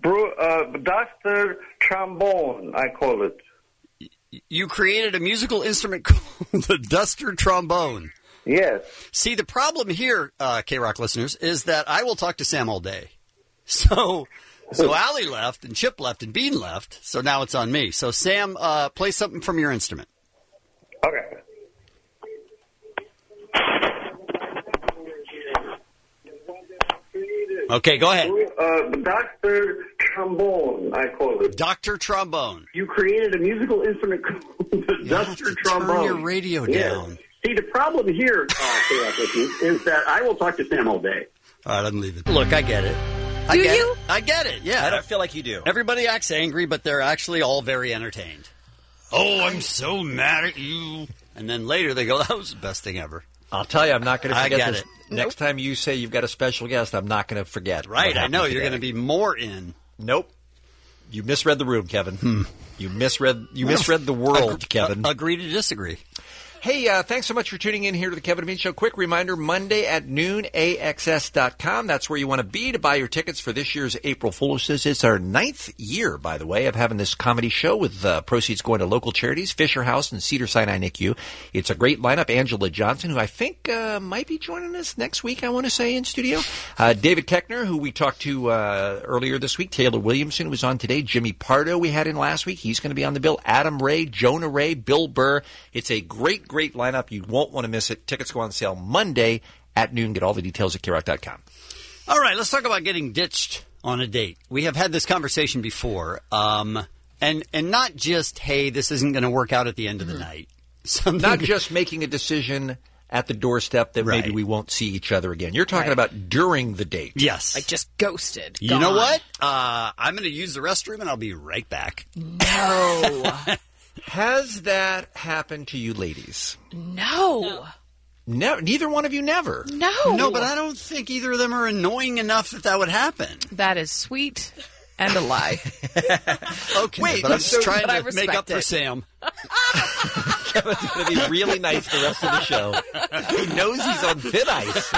Duster Trombone, I call it. You created a musical instrument called the Duster Trombone. Yes. See, the problem here, K-Rock listeners, is that I will talk to Sam all day. So Allie left, and Chip left, and Bean left, so now it's on me. So, Sam, play something from your instrument. Okay. Okay, go ahead. Dr. Trombone, I call it. Dr. Trombone. You created a musical instrument called the Dr. Trombone. Turn your radio down. See, the problem here, is that I will talk to Sam all day. All right, I'm leaving. Look, I get it. Do you? I get it, yeah. I don't feel like you do. Everybody acts angry, but they're actually all very entertained. Oh, I'm so mad at you. And then later they go, that was the best thing ever. I'll tell you, I'm not going to forget this. It. Next time you say you've got a special guest, I'm not going to forget. Right, I know. You're going to be more in. Nope. You misread the room, Kevin. You misread the world, Kevin. Agree to disagree. Hey, thanks so much for tuning in here to the Kevin and Bean Show. Quick reminder, Monday at noon, AXS.com. That's where you want to be to buy your tickets for this year's April Fool's. It's our 9th year, by the way, of having this comedy show with proceeds going to local charities, Fisher House and Cedars-Sinai NICU. It's a great lineup. Angela Johnson, who I think might be joining us next week, I want to say, in studio. David Koechner, who we talked to earlier this week. Taylor Williamson was on today. Jimmy Pardo we had in last week. He's going to be on the bill. Adam Ray, Jonah Ray, Bill Burr. It's a great lineup. You won't want to miss it. Tickets go on sale Monday at noon. Get all the details at KROC.com. All right, let's talk about getting ditched on a date. We have had this conversation before, and not just, hey, this isn't going to work out at the end of the night. Not just making a decision at the doorstep that maybe we won't see each other again. You're talking about during the date. Yes. Like just ghosted. You know what? I'm going to use the restroom, and I'll be right back. No. Has that happened to you ladies? No. Neither one of you never. No. No, but I don't think either of them are annoying enough that would happen. That is sweet. And a lie. Okay, Wait, but I'm just trying but I to make up respect for it. Sam. Kevin's going to be really nice the rest of the show. He knows he's on thin ice.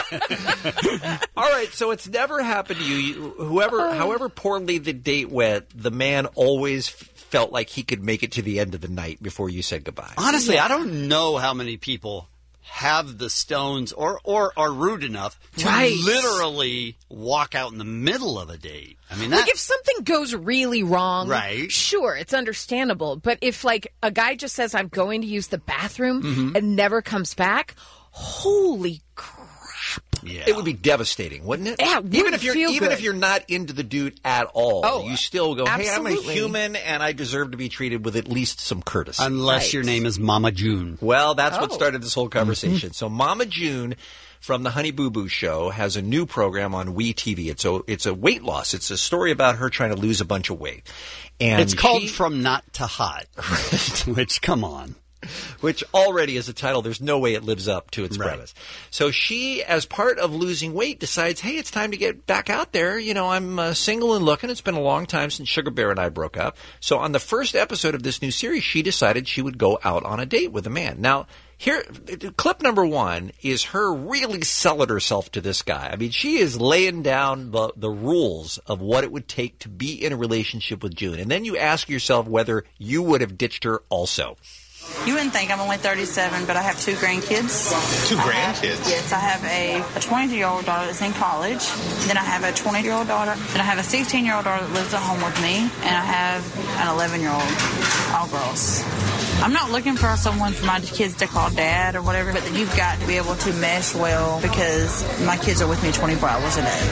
All right, so it's never happened to you. However poorly the date went, the man always felt like he could make it to the end of the night before you said goodbye. Honestly, I don't know how many people have the stones or are rude enough to literally walk out in the middle of a date. I mean, like if something goes really wrong, right? Sure, it's understandable. But if like a guy just says, "I'm going to use the bathroom," and never comes back, holy crap! Yeah. It would be devastating, wouldn't it? Yeah, even if you're not into the dude at all, you still go, "Hey, I'm a absolutely. human, and I deserve to be treated with at least some courtesy." Unless your name is Mama June. Well, that's what started this whole conversation. So Mama June from the Honey Boo Boo Show has a new program on WeTV. It's a weight loss. It's a story about her trying to lose a bunch of weight. And it's called From Not to Hot, which, come on. Which already is a title, there's no way it lives up to its premise. So she, as part of losing weight, decides, hey, it's time to get back out there. You know, I'm single and looking. It's been a long time since Sugar Bear and I broke up. So on the first episode of this new series, she decided she would go out on a date with a man. Now, here, clip number 1 is her really selling herself to this guy. I mean, she is laying down the rules of what it would take to be in a relationship with June. And then you ask yourself whether you would have ditched her also. You wouldn't think I'm only 37, but I have 2 grandkids. 2 grandkids? Yes, I have a 22-year-old daughter that's in college. Then I have a 20-year-old daughter. Then I have a 16-year-old daughter that lives at home with me. And I have an 11-year-old, all girls. I'm not looking for someone for my kids to call dad or whatever, but you've got to be able to mesh well because my kids are with me 24 hours a day.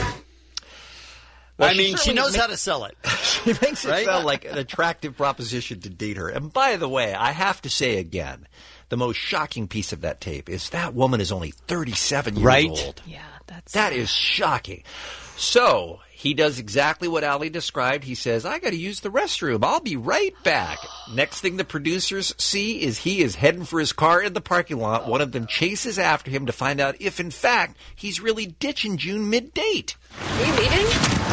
Well, I mean, she knows how to sell it. She makes it sound like an attractive proposition to date her. And by the way, I have to say again, the most shocking piece of that tape is that woman is only 37 years old. Yeah, that is shocking. So he does exactly what Ali described. He says, I got to use the restroom. I'll be right back. Next thing the producers see is he is heading for his car in the parking lot. One of them chases after him to find out if, in fact, he's really ditching June mid-date. Are you leaving?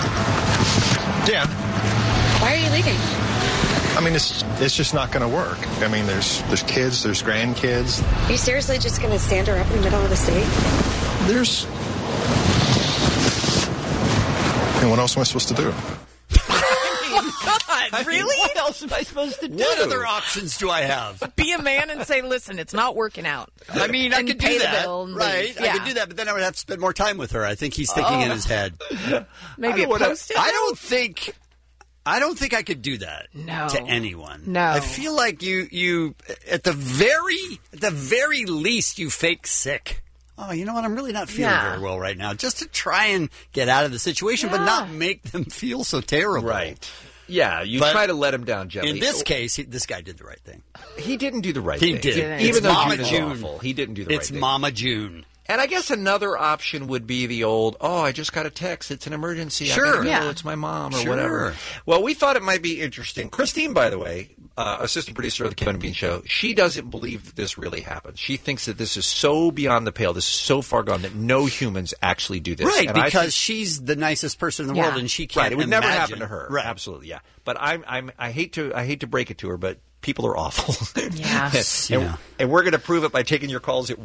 Yeah. Why are you leaving? I mean, it's just not going to work. I mean, there's kids, there's grandkids. Are you seriously just going to stand her up in the middle of the city? There's... I mean, what else am I supposed to do? God, really? What else am I supposed to do? What other options do I have? Be a man and say, listen, it's not working out. I mean, I And could pay do the that, bill and right? leave. I Yeah. could do that, but then I would have to spend more time with her. I think he's thinking in his head. Maybe a Post-it I note? don't think I could do that No. to anyone. No. I feel like you at the very least you fake sick. Oh, you know what? I'm really not feeling Yeah. very well right now. Just to try and get out of the situation, but not make them feel so terrible. Right. Yeah, you But try to let him down gently. In this case, this guy did the right thing. He didn't do the right He thing. did. Even It's though Mama June is June. awful, he didn't do the right It's thing. Mama June. And I guess another option would be the old, I just got a text. It's an emergency. I Sure. gotta go. Yeah. It's my mom or Sure. whatever. Well, we thought it might be interesting. Christine, by the way, assistant producer of the Kevin and Bean Show, she doesn't believe that this really happens. She thinks that this is so beyond the pale, this is so far gone that no humans actually do this. Right, And I because think- she's the nicest person in the world, and she can't Right, it would never imagine. happen to her. Right. Absolutely, yeah. But I hate to break it to her, but people are awful. Yeah. And we're going to prove it by taking your calls at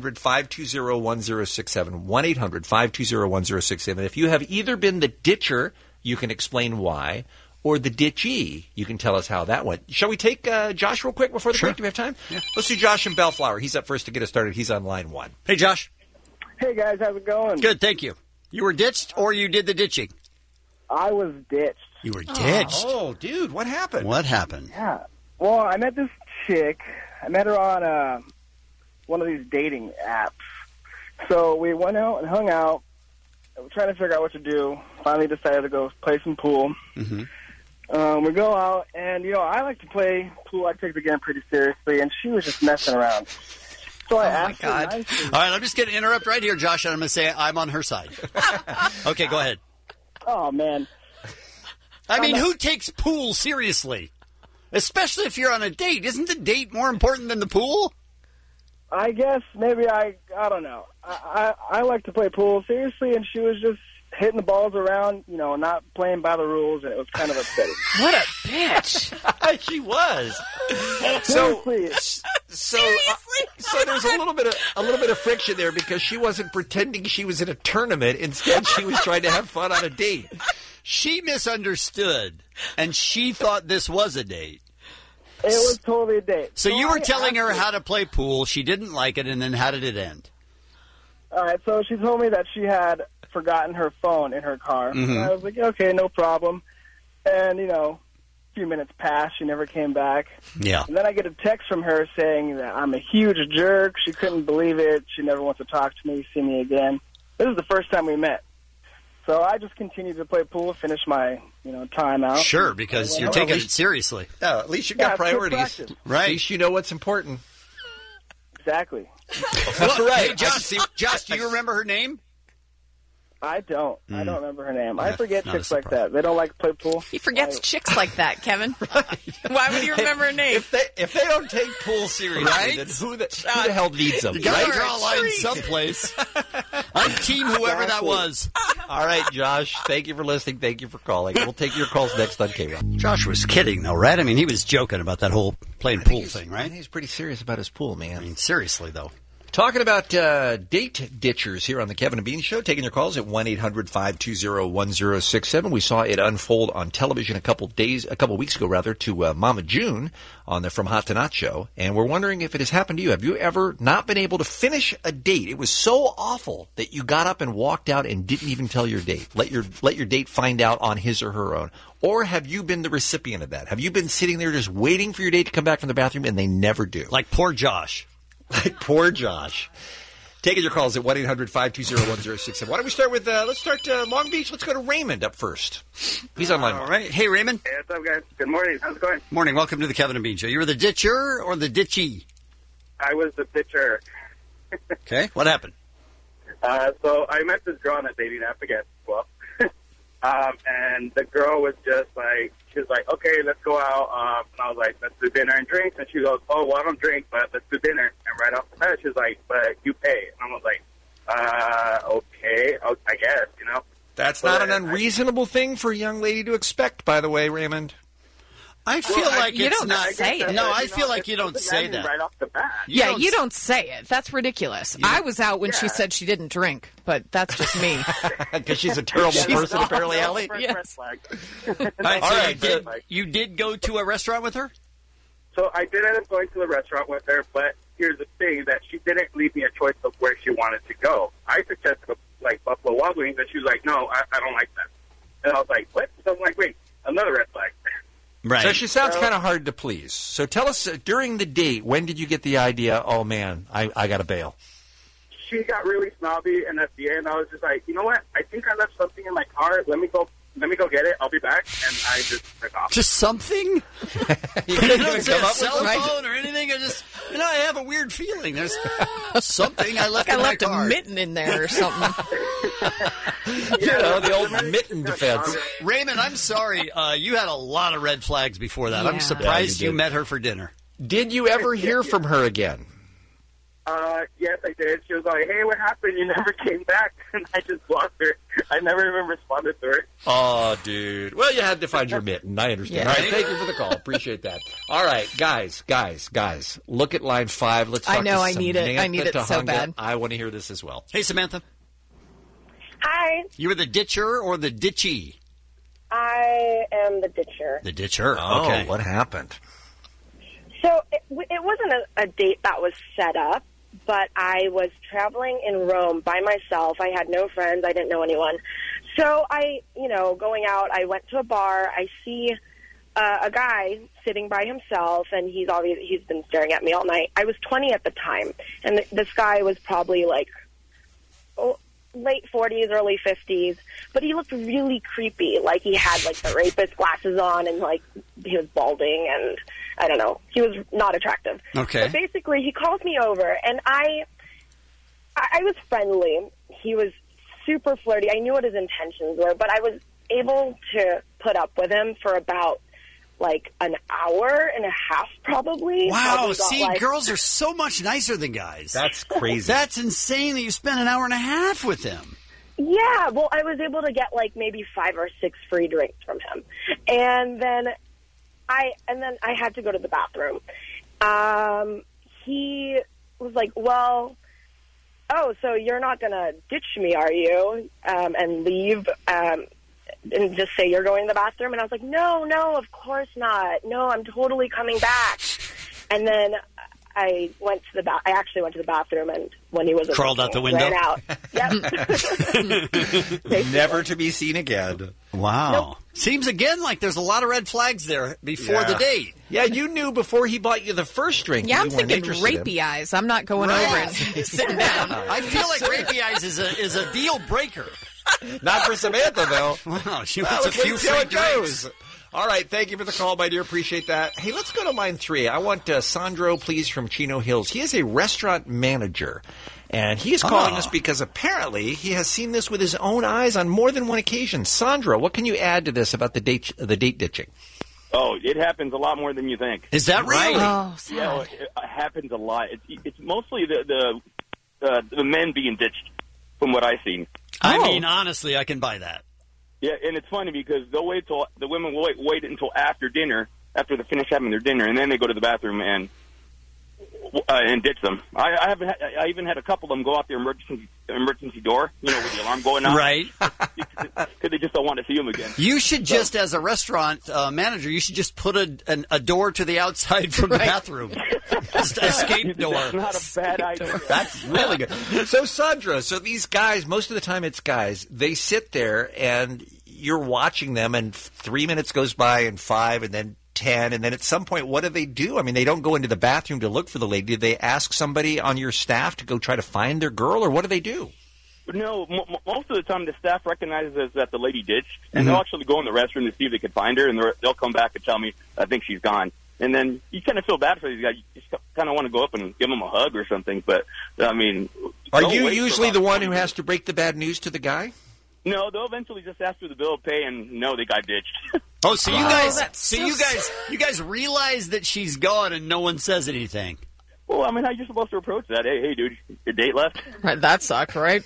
1-800-520-1067, 1-800-520-1067. If you have either been the ditcher, you can explain why, or the ditchee, you can tell us how that went. Shall we take Josh real quick before the break? Do we have time? Yeah. Let's do Josh in Bellflower. He's up first to get us started. He's on line 1. Hey, Josh. Hey, guys. How's it going? Good, thank you. You were ditched, or you did the ditching? I was ditched. You were ditched? Oh, dude, what happened? What happened? Yeah. Well, I met this chick. I met her on one of these dating apps. So we went out and hung out. We were trying to figure out what to do. Finally decided to go play some pool. Mm-hmm. We go out, and, I like to play pool. I take the game pretty seriously, and she was just messing around. So I asked her nicely. All right, I'm just going to interrupt right here, Josh, and I'm going to say I'm on her side. Okay, go ahead. Oh, man. I mean, who takes pool seriously? Especially if you're on a date. Isn't the date more important than the pool? I guess maybe I don't know. I like to play pool seriously, and she was just hitting the balls around, not playing by the rules, and it was kind of upsetting. What a bitch! She was. So there's a little bit of friction there because she wasn't pretending she was in a tournament. Instead, she was trying to have fun on a date. She misunderstood, and she thought this was a date. It was totally a date. So you were telling her how to play pool. She didn't like it, and then how did it end? All right, so she told me that she had forgotten her phone in her car. Mm-hmm. And I was like, okay, no problem. And, a few minutes passed. She never came back. Yeah. And then I get a text from her saying that I'm a huge jerk. She couldn't believe it. She never wants to talk to me, see me again. This is the first time we met. So I just continued to play pool, finish my, time out. Sure, because you're taking it seriously. No, at least you've got priorities. Right. At least you know what's important. Exactly. Well, right. Hey, Josh, do you remember her name? I don't. I don't remember her name. I That's forget not a chicks like that. They don't like to play pool. He forgets chicks like that, Kevin. Why would you remember her name? If they don't take pool seriously, Right? then who the hell needs them? You got to right? draw a line someplace. I'm team whoever that was. All right, Josh, thank you for listening. Thank you for calling. We'll take your calls next on K-Rock. Josh was kidding, though, right? I mean, he was joking about that whole playing pool thing, right? He's pretty serious about his pool, man. I mean, seriously, though. Talking about date ditchers here on the Kevin and Bean Show, taking your calls at 1-800-520-1067. We saw it unfold on television a couple weeks ago, to Mama June on the From Hot to Not show, and we're wondering if it has happened to you. Have you ever not been able to finish a date? It was so awful that you got up and walked out and didn't even tell your date. Let your date find out on his or her own. Or have you been the recipient of that? Have you been sitting there just waiting for your date to come back from the bathroom and they never do? Like poor Josh. Like poor Josh. Taking your calls at 1-800-520-1067. Why don't we start with, let's start Long Beach. Let's go to Raymond up first. He's on line. All right. Hey, Raymond. Hey, what's up, guys? Good morning. How's it going? Morning. Welcome to the Kevin and Bean Show. You were the ditcher or the ditchy? I was the pitcher. Okay. What happened? So I met this girl on a dating app again. Well, and the girl was just like, she was like, okay, let's go out. And I was like, let's do dinner and drinks. And she goes, oh, well, I don't drink, but let's do dinner. And right off the bat, she was like, but you pay. And I was like, okay, I guess, That's not an unreasonable thing for a young lady to expect, by the way, Raymond. I feel like you it's don't not. say it. No, I feel like you don't say that. Right off the bat. You don't say it. That's ridiculous. I was out when she said she didn't drink, but that's just me. Because she's a terrible person, apparently, Allie. Yes. All right, so you did go to a restaurant with her? So I did end up going to the restaurant with her, but here's the thing, that she didn't leave me a choice of where she wanted to go. I suggested, like, Buffalo Wild Wings, and she was like, no, I don't like that. And I was like, what? So I'm like, wait, another red flag. Right. So she sounds kind of hard to please. So tell us, during the date, when did you get the idea, oh, man, I got to bail? She got really snobby, and at the end, I was just like, you know what? I think I left something in my car. Let me go get it. I'll be back. And I just took off. Just something? You don't say a cell phone or anything? I just, I have a weird feeling. There's something I left in my car. I left a mitten in there or something. The old mitten defense. Raymond, I'm sorry. You had a lot of red flags before that. Yeah. I'm surprised you you met her for dinner. Did you ever hear from her again? Yes, I did. She was like, hey, what happened? You never came back. And I just blocked her. I never even responded to her. Oh, dude. Well, you had to find your mitten. I understand. Yeah. All right, thank you for the call. Appreciate that. All right, guys. Look at line 5. Let's talk I know, to I need it. Samantha I need it so Tahunga. bad. I want to hear this as well. Hey, Samantha. Hi. You were the ditcher or the ditchy? I am the ditcher. The ditcher. Oh, okay. What happened? So it wasn't a date that was set up, but I was traveling in Rome by myself. I had no friends. I didn't know anyone. So going out, I went to a bar. I see a guy sitting by himself, and he's been staring at me all night. I was 20 at the time, and this guy was probably like late 40s, early 50s, but he looked really creepy. Like he had like the rapist glasses on, and like he was balding, and I don't know. He was not attractive. Okay. But basically, he calls me over, and I was friendly. He was super flirty. I knew what his intentions were, but I was able to put up with him for about like an hour and a half, probably. Wow. See, girls are so much nicer than guys. That's crazy. That's insane that you spent an hour and a half with him. Yeah, well, I was able to get like maybe 5 or 6 free drinks from him, and then I had to go to the bathroom. He was like, "Well, oh, so you're not gonna ditch me, are you? And leave and just say you're going to the bathroom?" And I was like, "No, of course not. No, I'm totally coming back." And then I actually went to the bathroom, and when he was crawled out the window, ran out. Yep. Never to be seen again. Wow. Nope. Seems again like there's a lot of red flags there before the date. Yeah, you knew before he bought you the first drink. Yeah, that I'm you weren't thinking interested in. rapey eyes. I'm not going over and sitting down. I feel like rapey eyes is a deal breaker. Not for Samantha, though. Wow, she Well, wants a few let's see how free it drinks. goes. All right, thank you for the call, my dear. Appreciate that. Hey, let's go to line 3. I want Sandro, please, from Chino Hills. He is a restaurant manager, and he is calling us because apparently he has seen this with his own eyes on more than one occasion. Sandro, what can you add to this about the date ditching? Oh, it happens a lot more than you think. Is that really? Oh, sad. Yeah, it happens a lot. It's mostly the men being ditched, from what I've seen. I mean, honestly, I can buy that. Yeah, and it's funny because they'll wait till the women will wait until after dinner, after they finish having their dinner, and then they go to the bathroom and ditch them. I even had a couple of them go out their emergency door, with the alarm going off, right? Because they just don't want to see them again. You should just, as a restaurant manager, you should just put a door to the outside from the bathroom, just escape door. That's not a bad idea. That's really good. So, Sandra, these guys, most of the time it's guys, they sit there and you're watching them, and 3 minutes goes by, and 5, and then 10, and then at some point, what do? I mean, they don't go into the bathroom to look for the lady. Do they ask somebody on your staff to go try to find their girl, or what do they do? No, most of the time the staff recognizes that the lady ditched, and they'll actually go in the restroom to see if they can find her, and they'll come back and tell me, I think she's gone. And then you kind of feel bad for these guys. You just kind of want to go up and give them a hug or something, but, I mean... Are you usually the one who has to break the bad news to the guy? No, they'll eventually just ask for the bill of pay and no, they got ditched. Oh, so you guys realize that she's gone and no one says anything. Well, I mean, how are you supposed to approach that? Hey, dude, your date left? Right, that sucked, right?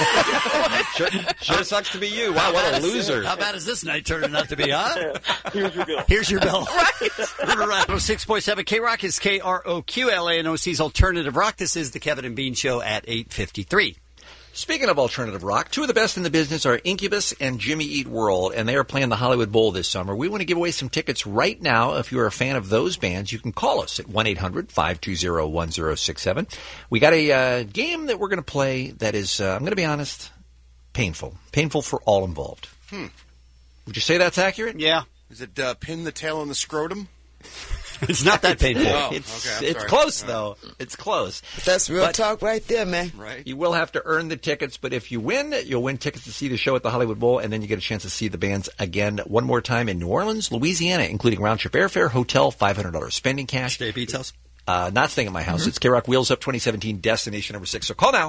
Sure sucks to be you. Wow, what a loser. How bad is this night turning out to be, huh? Here's your bill. Here's your bill. Right. 6.7 K-Rock is KROQ, Alternative Rock. This is the Kevin and Bean Show at 8:53. Speaking of alternative rock, 2 of the best in the business are Incubus and Jimmy Eat World, and they are playing the Hollywood Bowl this summer. We want to give away some tickets right now. If you're a fan of those bands, you can call us at 1-800-520-1067. We got a game that we're going to play that is, I'm going to be honest, painful. Painful for all involved. Would you say that's accurate? Yeah. Is it pin the tail on the scrotum? It's not that painful. It's close, though. It's close. That's real talk right there, man. Right. You will have to earn the tickets, but if you win, you'll win tickets to see the show at the Hollywood Bowl, and then you get a chance to see the bands again one more time in New Orleans, Louisiana, including round-trip airfare, hotel, $500 spending cash. Stay at Beat's house? Not staying at my house. It's K-Rock Wheels Up 2017, destination number 6. So call now,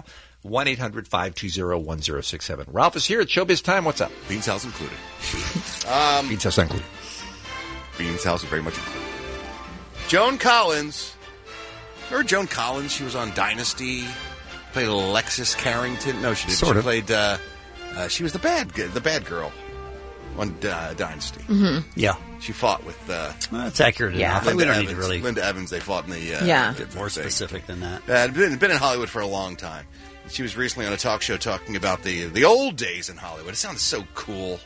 1-800-520-1067. Ralph is here at Showbiz Time. What's up? Bean's house included. Bean's house not included. Bean's house is very much included. Joan Collins. Remember Joan Collins? She was on Dynasty. Played Alexis Carrington. No, she didn't. Sort she of. played. She was the bad girl on Dynasty. Mm-hmm. Yeah. She fought with. That's accurate enough. Linda We don't Evans. need to really Linda Evans. They fought in the. get more specific than that. Been in Hollywood for a long time. She was recently on a talk show talking about the old days in Hollywood. It sounds so cool.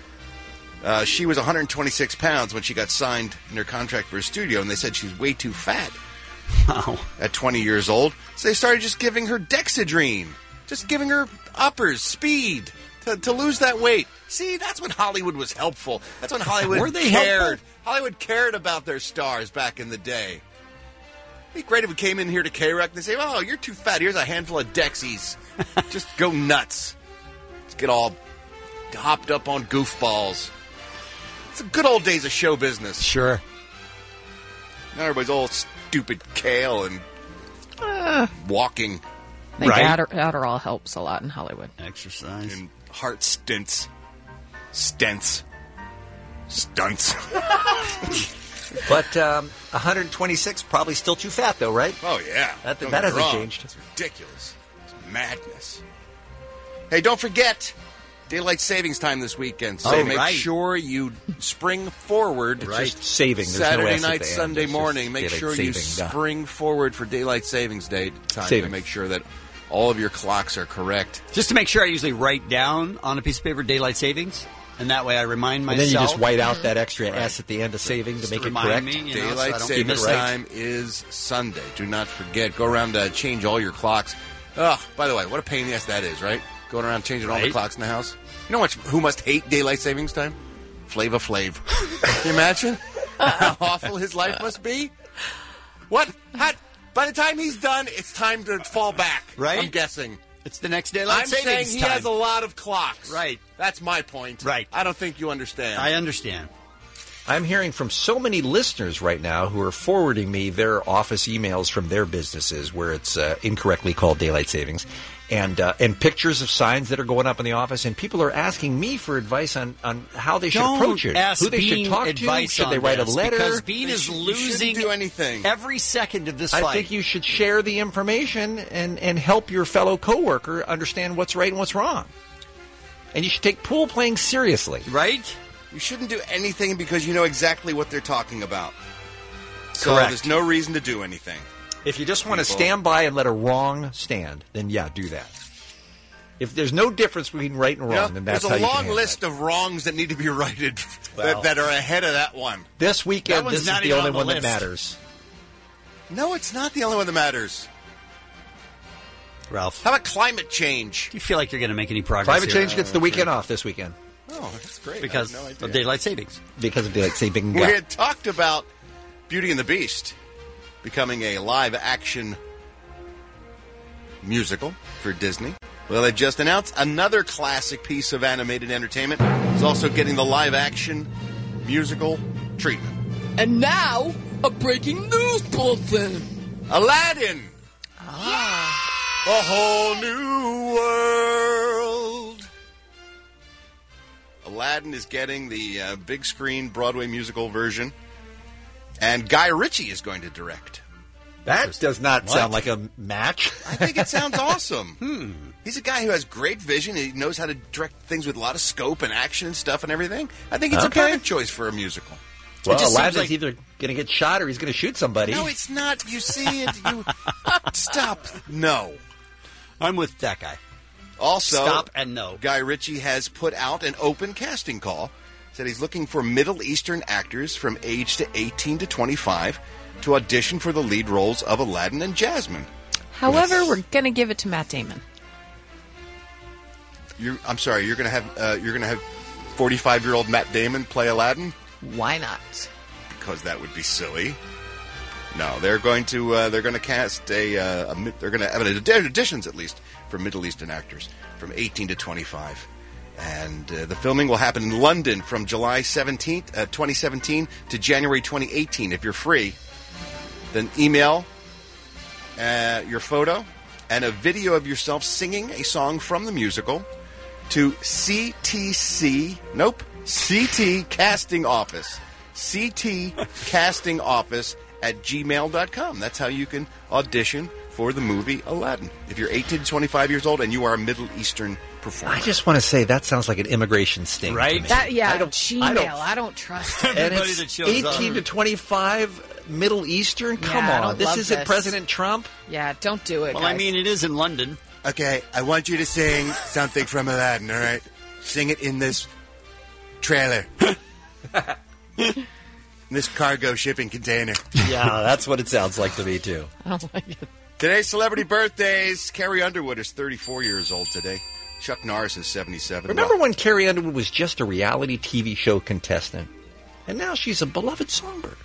She was 126 pounds when she got signed in her contract for a studio, and they said she's way too fat. Wow. At 20 years old. So they started just giving her Dexedrine. Just giving her uppers, speed, to lose that weight. See, that's when Hollywood was helpful. That's when Hollywood Were they cared. helpful? Hollywood cared about their stars back in the day. It'd be great if we came in here to K-Rock and they say, oh, you're too fat. Here's a handful of Dexies. Just go nuts. Let's get all hopped up on goofballs. It's the good old days of show business. Sure. Now everybody's all stupid kale and walking. I think Adderall helps a lot in Hollywood. Exercise. And heart stents. Stunts. But 126, probably still too fat, though, right? Oh, yeah. That Don't hasn't get me wrong. changed. It's ridiculous. It's madness. Hey, don't forget, daylight savings time this weekend. So make sure you spring forward. Just saving. There's Saturday no S at night, the end. Sunday It's morning. just Make daylight sure you saving. spring forward for daylight savings day time Saving. to make sure that all of your clocks are correct. Just to make sure, I usually write down on a piece of paper daylight savings, and that way I remind myself. And then you just white out that extra S at the end of saving to make it remind correct. me, you know, Daylight so I don't savings keep it right. time is Sunday. Do not forget. Go around to change all your clocks. Oh, by the way, what a pain in the ass that is, right? Going around changing all the clocks in the house. You know who must hate daylight savings time? Flava Flav. Can you imagine how awful his life must be? What? By the time he's done, it's time to fall back. Right? I'm guessing. It's the next daylight I'm savings saying he time. has a lot of clocks. Right. That's my point. Right. I don't think you understand. I understand. I'm hearing from so many listeners right now who are forwarding me their office emails from their businesses where it's incorrectly called daylight savings, and pictures of signs that are going up in the office, and people are asking me for advice on how they should approach it, who they should talk to, should they write a letter? Because Bean is losing do anything. every second of this fight. I think you should share the information and help your fellow coworker understand what's right and what's wrong. And you should take pool playing seriously. Right? You shouldn't do anything because you know exactly what they're talking about. So Correct. there's no reason to do anything. If you just want to stand by and let a wrong stand, then yeah, do that. If there's no difference between right and wrong, then that's how there's you a can long handle list of wrongs that need to be righted Well. that are ahead of that one. it. This weekend, That one's this is not the even only on the one that list. matters. No, it's not the only one that matters. Ralph, How about climate change? do you feel like you're going to make any progress Climate here? change gets the weekend off this weekend Oh, that's great. Because I had no idea. of daylight savings. because of daylight saving. We had talked about Beauty and the Beast becoming a live-action musical for Disney. Well, they just announced another classic piece of animated entertainment is also getting the live-action musical treatment. And now, a breaking news bulletin. Aladdin! A whole new world! Aladdin is getting the big screen Broadway musical version, and Guy Ritchie is going to direct. That does not sound like a match. I think it sounds awesome. He's a guy who has great vision. He knows how to direct things with a lot of scope and action and stuff and everything. I think it's a perfect choice for a musical. Well, It just seems Aladdin's like- either going to get shot or he's going to shoot somebody. No, it's not. You see it. You stop. No. I'm with that guy. Also, Stop and no. Guy Ritchie has put out an open casting call. Said he's looking for Middle Eastern actors from age to 18 to 25 to audition for the lead roles of Aladdin and Jasmine. However, we're going to give it to Matt Damon. I'm sorry. You're gonna have 45-year-old Matt Damon play Aladdin Why not? because that would be silly. No, they're going to cast they're going to have auditions at least for Middle Eastern actors from 18 to 25. And the filming will happen in London from July 17th, 2017 to January 2018. If you're free, then email your photo and a video of yourself singing a song from the musical to CT Casting Office. CT Casting Office at gmail.com. That's how you can audition for the movie Aladdin. If you're 18 to 25 years old and you are a Middle Eastern performer. I just want to say that sounds like an immigration sting. Right? To me. That, yeah, I don't- Gmail. I don't- trust it. And Everybody it's that shows 18 up. to 25 Middle Eastern? Come I on. don't This love isn't this. President Trump. Yeah, don't do it, Well, guys. I mean, it is in London. Okay, I want you to sing something from Aladdin, all right? Sing it in this trailer. In this cargo shipping container. Yeah, that's what it sounds like to me, too. I don't like it. Today's celebrity birthdays. Carrie Underwood is 34 years old today. Chuck Norris is 77. Remember when Carrie Underwood was just a reality TV show contestant? And now she's a beloved songbird.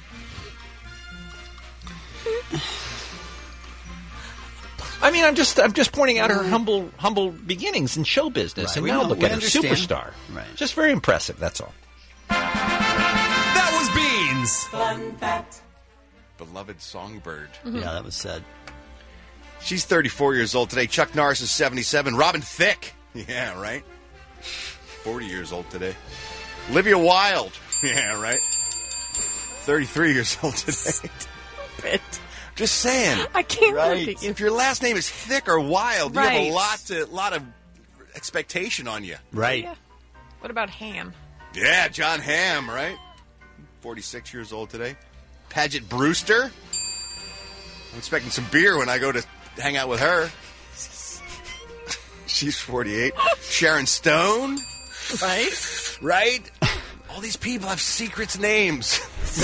I mean, I'm just pointing out her humble beginnings in show business, Right. and We now know- look we at her, understand. superstar. Right. Just very impressive. That's all. That was Beans. Fun fact. Beloved songbird. Yeah, that was said. She's 34 years old today. Chuck Norris is 77. Robin Thicke. Yeah, right? 40 years old today. Olivia Wilde. Yeah, right? 33 years old today. Just saying. I can't Right. look at you. If your last name is Thick or Wild, you have Right. a lot of expectation on you. Right. Yeah. What about Ham? Yeah, John Hamm, right? 46 years old today. Paget Brewster. I'm expecting some beer when I go to hang out with her. She's 48. Sharon Stone. Right? All these people have secrets names.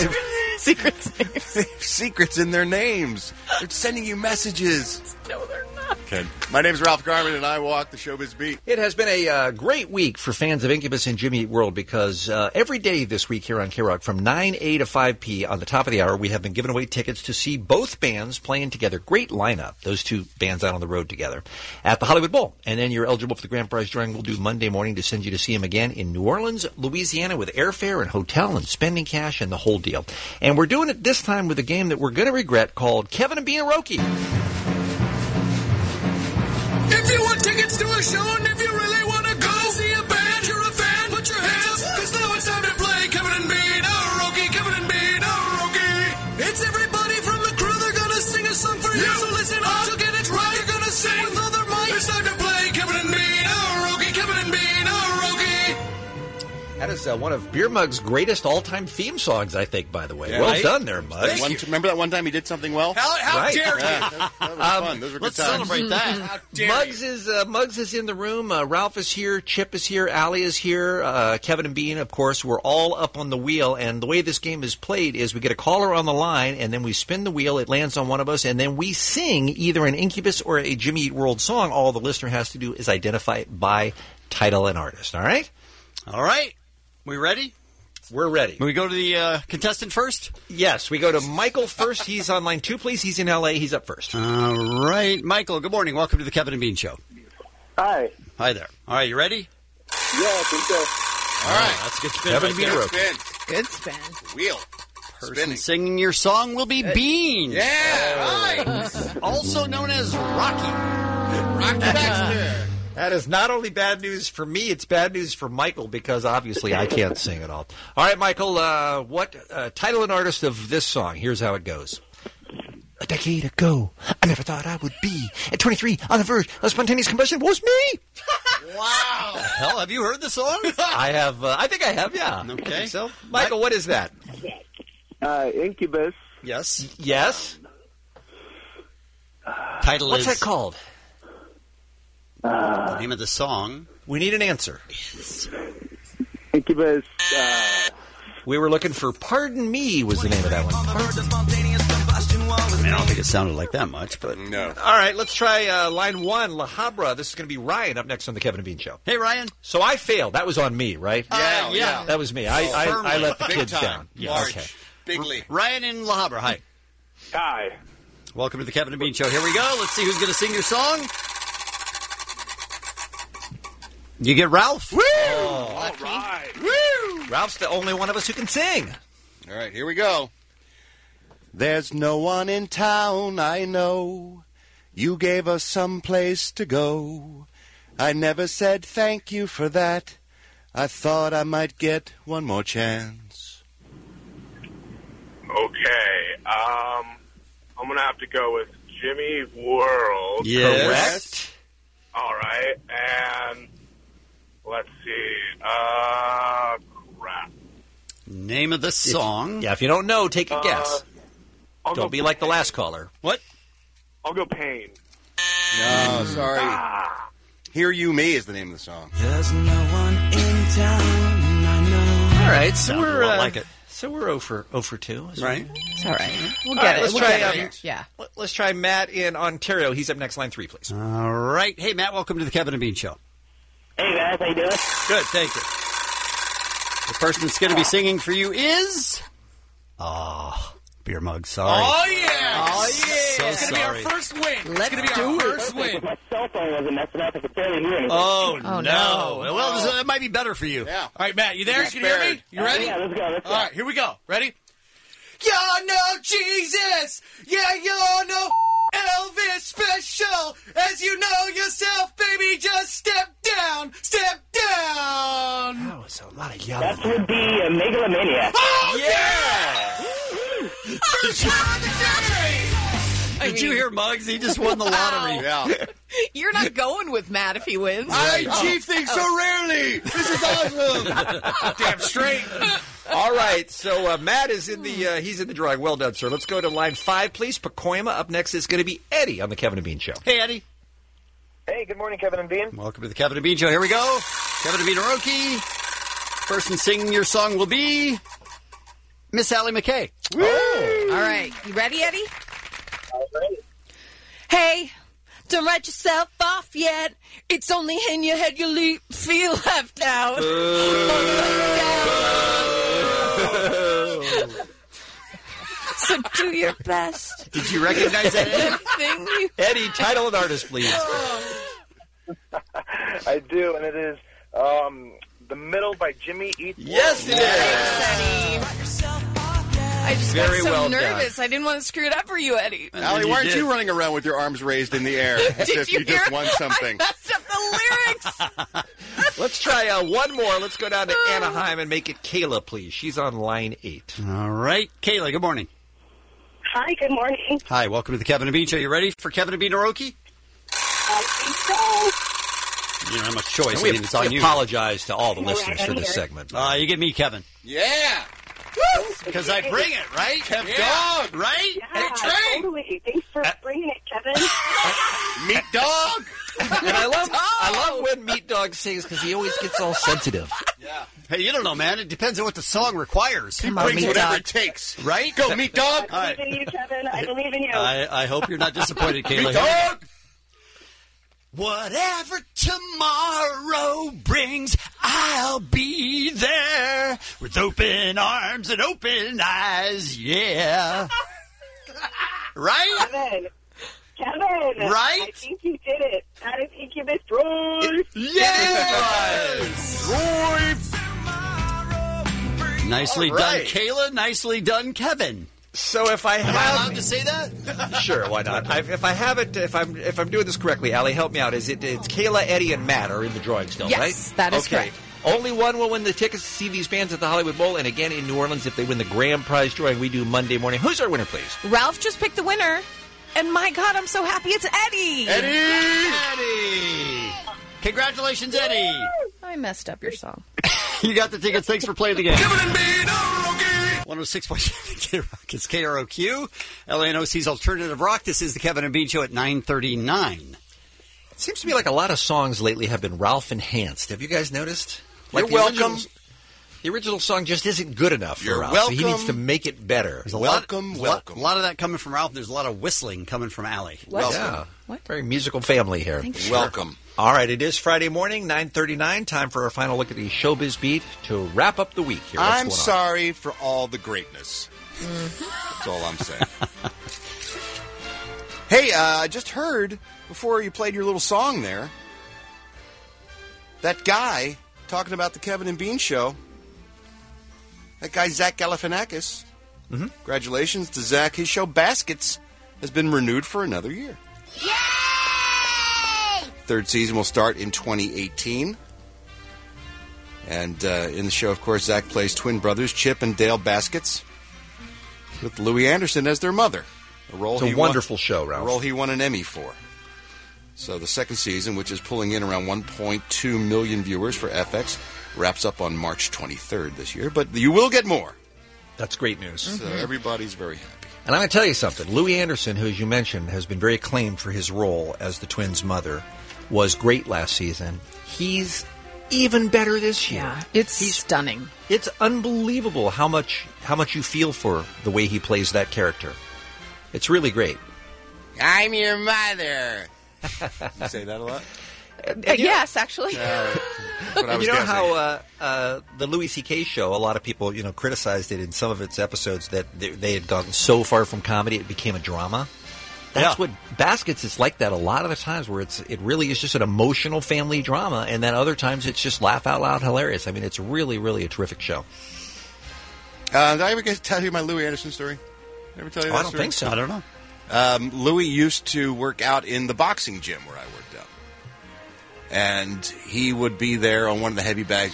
Secrets in their names. They're sending you messages. No, they're not. Okay. My name's Ralph Garman, and I walk the Showbiz Beat. It has been a great week for fans of Incubus and Jimmy Eat World because every day this week here on K-Rock from 9A to 5P on the top of the hour, we have been giving away tickets to see both bands playing together. Great lineup, those two bands out on the road together at the Hollywood Bowl. And then you're eligible for the grand prize drawing we'll do Monday morning to send you to see them again in New Orleans, Louisiana with airfare and hotel and spending cash and the whole deal. And we're doing it this time with a game that we're going to regret called Kevin and Bean Aroki. If you want tickets to a show and if you really want to go see a band, you're a fan, put your hands up, because now it's time to play Kevin and Bean Aroki, Kevin and Bean Aroki. It's everybody from the crew, they're going to sing a song for you, so listen up to get it right, you're going to sing with all their might. It's time to play Kevin and Bean Aroki, Kevin and Bean Aroki. That is one of Beer Mug's greatest all-time theme songs, I think, by the way. Yeah, well right? done there, Mug. Remember that one time he did something well? How Right. dare you? Yeah, that was fun. Those were Let's good times. celebrate that. Muggs is in the room. Ralph is here. Chip is here. Allie is here. Kevin and Bean, of course. We're all up on the wheel. And the way this game is played is we get a caller on the line, and then we spin the wheel. It lands on one of us, and then we sing either an Incubus or a Jimmy Eat World song. All the listener has to do is identify it by title and artist. All right? All right. We ready? We're ready. Can we go to the contestant first? Yes, we go to Michael first. He's on line 2, please. He's in L.A. He's up first. All right. Michael, good morning. Welcome to the Kevin and Bean Show. Hi. Hi there. All right, you ready? Yeah, I think so. All right. That's a good spin. Kevin right Bean there. Aroki. Good spin. Wheel. Person Spinning. singing your song will be Bean. Yeah, right. Also known as Rocky. Rocky Baxter. That is not only bad news for me, it's bad news for Michael because obviously I can't sing at all. All right, Michael, what title and artist of this song? Here's how it goes. A decade ago, I never thought I would be at 23 on the verge of spontaneous combustion was me. Wow. The hell, have you heard the song? I have. I think I have, yeah. Okay. So, Michael, what is that? Incubus. Yes. Yes? Title What's is... that called? The name of the song. We need an answer. Incubus. We were looking for Pardon Me was the name of that one. I mean, I don't think it sounded like that much, but... No. All right, let's try line 1, La Habra. This is going to be Ryan up next on the Kevin and Bean Show. Hey, Ryan. So I failed. That was on me, right? Yeah. That was me. I let the Big kids time. down. Yeah, Large. okay. Bigly. Ryan in La Habra. Hi. Hi. Welcome to the Kevin and Bean Show. Here we go. Let's see who's going to sing your song. You get Ralph. Woo! All right. Woo! Ralph's the only one of us who can sing. All right, here we go. There's no one in town I know. You gave us some place to go. I never said thank you for that. I thought I might get one more chance. Okay, I'm going to have to go with Jimmy World. Yes. Correct. All right, and let's see. Crap. Name of the song. Yeah, if you don't know, take a guess. I'll Don't go be like the last caller. What? I'll go Pain. No, sorry. Hear You Me is the name of the song. There's no one in town I know. All right, so Sounds a we're lot like it. So we're 0 for 2. Right. It's all right. We'll All get right, it. let's We'll try, get it. Yeah. Let's try Matt in Ontario. He's up next, line 3, please. All right. Hey, Matt, welcome to the Kevin and Bean Show. Hey, guys. How you doing? Good, thank you. The person that's going to be singing for you is... Beer Mug, sorry. Oh, yeah. Oh, yeah. So It's going to be our sorry. first win. Let's It's going to be our first win. My cell phone wasn't messing up. I could barely hear anything. Oh, Oh, no. no. Well, it might be better for you. Yeah. All right, Matt, you there? You can hear me? You ready? Yeah, let's go. All right, here we go. Ready? You're no Jesus. Yeah, you're no Elvis special. As you know yourself, baby, just step down. Step down. That was a lot of yelling. That would be a Megalomaniac. Oh, yeah. Yeah! First one of the day. I mean, you hear, Muggs? He just won the lottery. Yeah. You're not going with Matt if he wins. I achieve things so rarely. This is awesome. Damn straight. All right, so Matt is in the he's in the drawing. Well done, sir. Let's go to line 5, please. Pacoima. Up next is going to be Eddie on the Kevin and Bean Show. Hey, Eddie. Hey, good morning, Kevin and Bean. Welcome to the Kevin and Bean Show. Here we go. Kevin and Bean Naroki. Person singing your song will be Miss Allie McKay. Oh. All right. You ready, Eddie? All right. Hey, don't write yourself off yet. It's only in your head you feel left out. So do your best. Did you recognize that, Eddie? Eddie, title and artist, please. I do, and it is The Middle by Jimmy Eats World. Yes, it is. I just Very got so well nervous. done. I didn't want to screw it up for you, Eddie. Allie, why aren't you running around with your arms raised in the air as if you just won something? I messed up the lyrics. Let's try one more. Let's go down to Anaheim and make it Kayla, please. She's on line 8. All right. Kayla, good morning. Hi, good morning. Hi, welcome to the Kevin and Bean Show. You ready for Kevin and Bean Naroki? I think so. You don't have much choice. And I mean, it's on we you. apologize to all the listeners for this segment. You give me Kevin. Yeah. Because I bring it, right? Kev Dog, right? Yeah, totally. Thanks for bringing it, Kevin. Meat Dog. And I love when Meat Dog sings because he always gets all sensitive. Yeah. Hey, you don't know, man. It depends on what the song requires. He brings whatever it takes. Right? Go, Meat Dog. I believe in you, Kevin. I believe in you. I hope you're not disappointed, Kayla. Meat Dog. Whatever tomorrow brings, I'll be there with open arms and open eyes, yeah. Right? Kevin. Right? I think you did it. That is Incubus Roy. Yes! Nicely done, Kayla. Nicely done, Kevin. So if I have, am I allowed to say that? Sure, why not? If I have it, if I'm doing this correctly, Allie, help me out. It's Kayla, Eddie, and Matt are in the drawing still, right? Yes, that is correct. Only one will win the tickets to see these bands at the Hollywood Bowl, and again in New Orleans if they win the grand prize drawing we do Monday morning. Who's our winner, please? Ralph just picked the winner, and my God, I'm so happy it's Eddie. Eddie! Congratulations, Eddie! I messed up your song. You got the tickets. Thanks for playing the game. 106.7 K-Rock is KROQ, LANOC's Alternative Rock. This is the Kevin and Bean Show at 9:39. It seems to me like a lot of songs lately have been Ralph enhanced. Have you guys noticed? Like You're welcome. The original song just isn't good enough for You're Ralph, welcome. so he needs to make it better. There's a welcome. A lot of that coming from Ralph. There's a lot of whistling coming from Allie. What? Yeah. What? Very musical family here. Welcome. All right, it is Friday morning, 9:39. Time for our final look at the Showbiz Beat to wrap up the week here. What's I'm going on? sorry for all the greatness. That's all I'm saying. Hey, I just heard before you played your little song there, that guy talking about the Kevin and Bean Show, that guy Zach Galifianakis. Mm-hmm. Congratulations to Zach. His show Baskets has been renewed for another year. Yay! Third season will start in 2018. And in the show, of course, Zach plays twin brothers Chip and Dale Baskets with Louis Anderson as their mother. A role It's a wonderful show, Ralph. A role he won an Emmy for. So the second season, which is pulling in around 1.2 million viewers for FX, wraps up on March 23rd this year. But you will get more. That's great news. So everybody's very happy. And I'm going to tell you something. Louis Anderson, who, as you mentioned, has been very acclaimed for his role as the twins' mother, was great last season. He's even better this year. Yeah, he's stunning. It's unbelievable how much you feel for the way he plays that character. It's really great. I'm your mother. You say that a lot? Yes, actually. You know how the Louis C.K. show, a lot of people, criticized it in some of its episodes that they had gotten so far from comedy it became a drama. That's what Baskets is like that a lot of the times, where it really is just an emotional family drama, and then other times it's just laugh out loud hilarious. I mean, it's really, really a terrific show. Did I ever tell you my Louis Anderson story? Ever tell you that I don't story? think so. I don't know. Louis used to work out in the boxing gym where I worked out. And he would be there on one of the heavy bags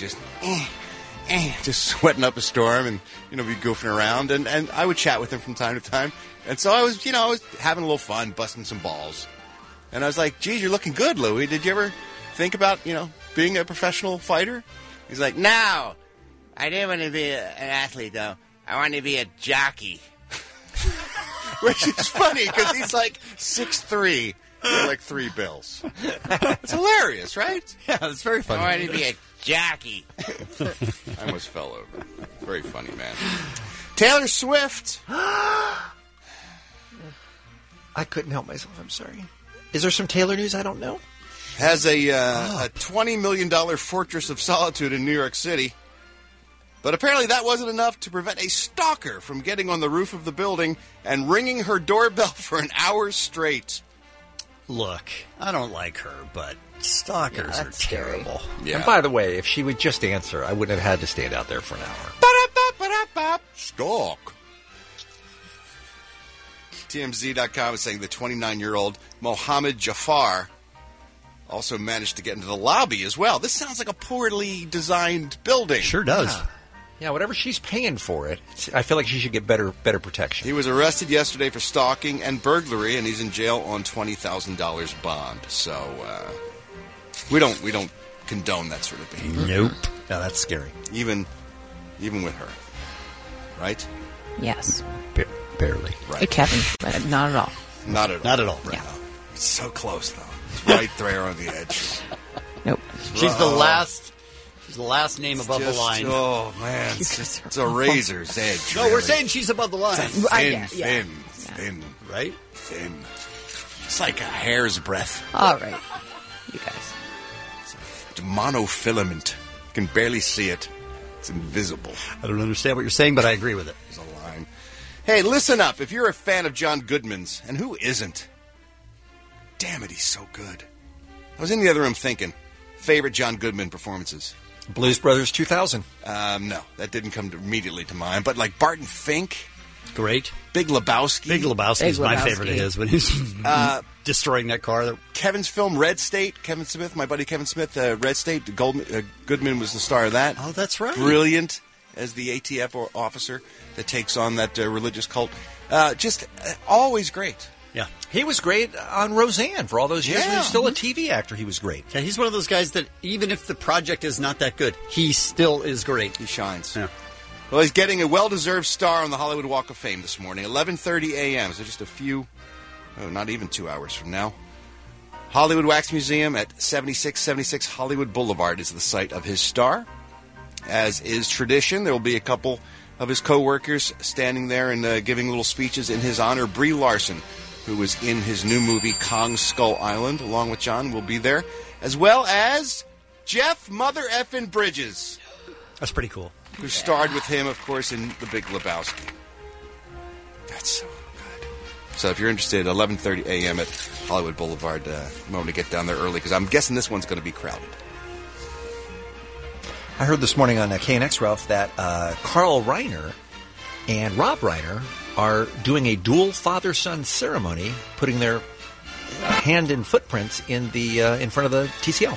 just sweating up a storm and, be goofing around. And I would chat with him from time to time. And so I was having a little fun, busting some balls. And I was like, geez, you're looking good, Louie. Did you ever think about, being a professional fighter? He's like, no. I didn't want to be an athlete, though. I wanted to be a jockey. Which is funny, because he's like 6'3", like $3 bills. It's hilarious, right? Yeah, it's very funny. I wanted to be a jockey. I almost fell over. Very funny, man. Taylor Swift. I couldn't help myself. I'm sorry. Is there some Taylor news I don't know? Has a $20 million fortress of solitude in New York City. But apparently that wasn't enough to prevent a stalker from getting on the roof of the building and ringing her doorbell for an hour straight. Look, I don't like her, but stalkers are terrible. Yeah. And by the way, if she would just answer, I wouldn't have had to stand out there for an hour. Stalk. TMZ.com is saying the 29-year-old Mohammed Jafar also managed to get into the lobby as well. This sounds like a poorly designed building. Sure does. Yeah, whatever she's paying for it, I feel like she should get better protection. He was arrested yesterday for stalking and burglary, and he's in jail on $20,000 bond. So we don't condone that sort of behavior. Nope. No, that's scary. Even with her, right? Yes. Barely. Right. Kevin, but not at all. Not at all. Not at all. Right. Yeah. It's so close, though. It's right there on the edge. Nope. She's the last name above the line. Oh, man. It's a razor's edge. No, we're saying she's above the line. Thin. Right? Thin. It's like a hair's breadth. All right. You guys. It's a monofilament. You can barely see it. It's invisible. I don't understand what you're saying, but I agree with it. There's a line. Hey, listen up. If you're a fan of John Goodman's, and who isn't? Damn it, he's so good. I was in the other room thinking, favorite John Goodman performances? Blues Brothers 2000. No, that didn't come immediately to mind. But like Barton Fink. Great. Big Lebowski. Big Lebowski is my favorite of his when he's destroying that car. Kevin's film Red State. Kevin Smith, my buddy Kevin Smith, Red State. Goodman was the star of that. Oh, that's right. Brilliant as the ATF officer that takes on that religious cult. Just always great. Yeah. He was great on Roseanne for all those years. When he was still a TV actor. He was great. Yeah, he's one of those guys that even if the project is not that good, he still is great. He shines. Yeah. Well, he's getting a well-deserved star on the Hollywood Walk of Fame this morning, 11:30 a.m., so just not even 2 hours from now. Hollywood Wax Museum at 7676 Hollywood Boulevard is the site of his star. As is tradition, there will be a couple of his co-workers standing there and giving little speeches in his honor. Brie Larson, who was in his new movie Kong Skull Island, along with John, will be there, as well as Jeff Mother Effin' Bridges. That's pretty cool. Who starred with him, of course, in The Big Lebowski. That's so good. So if you're interested, 11:30 a.m. at Hollywood Boulevard, I'm going to get down there early because I'm guessing this one's going to be crowded. I heard this morning on KNX, Ralph, that Carl Reiner and Rob Reiner are doing a dual father-son ceremony, putting their hand and footprints in front of the TCL.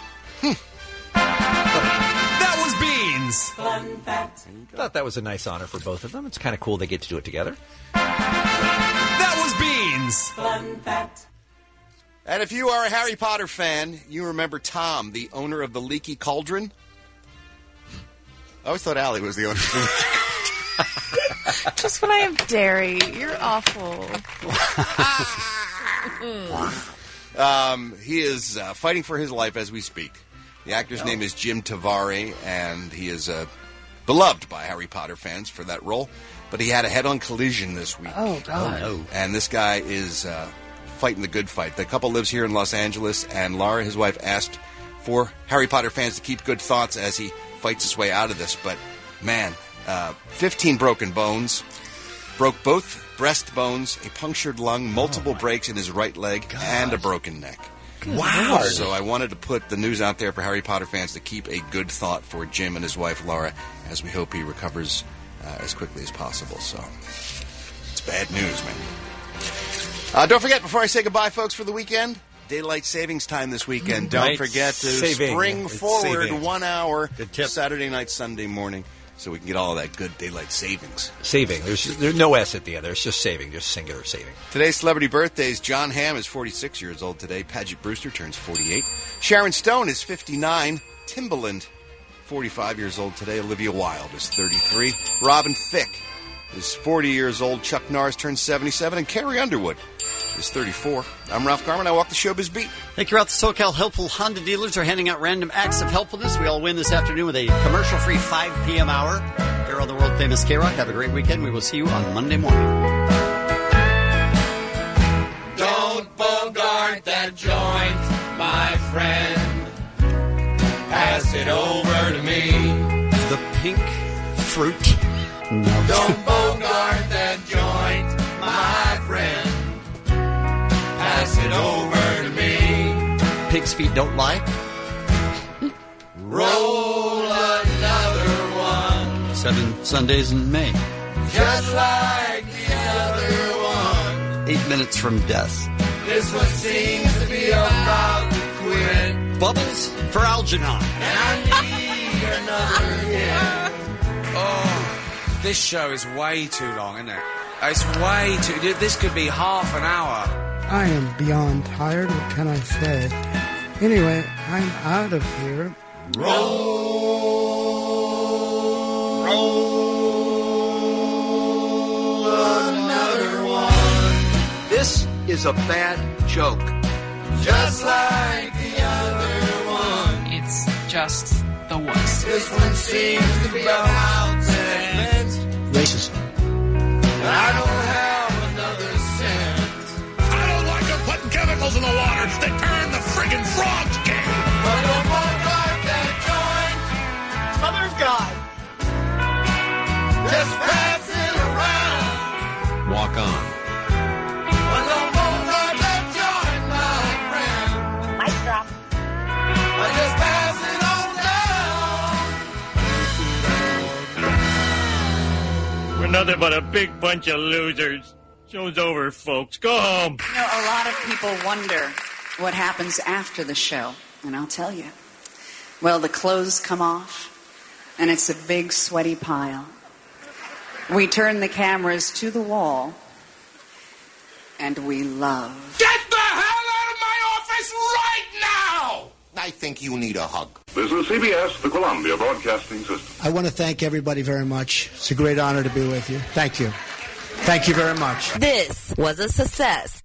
That was Beans. Fun fact. Thought that was a nice honor for both of them. It's kind of cool they get to do it together. That was Beans. Fun fact. And if you are a Harry Potter fan, you remember Tom, the owner of the Leaky Cauldron. I always thought Allie was the owner of the Leaky Cauldron. Just when I have dairy, you're awful. He is fighting for his life as we speak. The actor's name is Jim Tavari, and he is beloved by Harry Potter fans for that role. But he had a head-on collision this week. Oh, God. Oh, no. And this guy is fighting the good fight. The couple lives here in Los Angeles, and Laura, his wife, asked for Harry Potter fans to keep good thoughts as he fights his way out of this. But, man, 15 broken bones, broke both breast bones, a punctured lung, multiple breaks in his right leg, and a broken neck. Wow. So I wanted to put the news out there for Harry Potter fans to keep a good thought for Jim and his wife, Laura, as we hope he recovers as quickly as possible. So it's bad news, man. Don't forget, before I say goodbye, folks, for the weekend, daylight savings time this weekend. Don't forget to spring forward 1 hour, Saturday night, Sunday morning. so we can get all of that good daylight savings. Saving. There's no S at the end. There's just saving, just singular saving. Today's celebrity birthdays. John Hamm is 46 years old today. Paget Brewster turns 48. Sharon Stone is 59. Timbaland, 45 years old today. Olivia Wilde is 33. Robin Thicke is 40 years old. Chuck Norris turns 77. And Carrie Underwood is 34. I'm Ralph Garman. I walk the Showbiz Beat. Thank you, Ralph. The SoCal Helpful Honda dealers are handing out random acts of helpfulness. We all win this afternoon with a commercial-free 5 p.m. hour here on the world-famous K-Rock. Have a great weekend. We will see you on Monday morning. Don't bogart that joint, my friend. Pass it over to me. The pink fruit. No. Don't bogart that joint, my friend. Pass it over to me. Pig's feet don't lie. Roll another one. 7 Sundays in May. Just like the other one. 8 minutes from death. This one seems to be about to quit. Bubbles for Algernon. And I need another hit. Oh, this show is way too long, isn't it? It's way too... This could be half an hour. I am beyond tired. What can I say? Anyway, I'm out of here. Roll another one. This is a bad joke. Just like the other one. It's just the worst. This one seems to be about to end. Racism. I don't have another cent. I don't like them putting chemicals in the water. They turn the friggin' frogs gay. But don't bogart that joint. Mother of God. Just pass it around. Walk on. But don't bogart that joint, my friend. Mic drop. I just pass it on down. We're nothing but a big bunch of losers. Show's over, folks. Go home. You know, a lot of people wonder what happens after the show, and I'll tell you. Well, the clothes come off, and it's a big sweaty pile. We turn the cameras to the wall, and we love. Get the hell out of my office right now! I think you need a hug. This is CBS, the Columbia Broadcasting System. I want to thank everybody very much. It's a great honor to be with you. Thank you. Thank you very much. This was a success.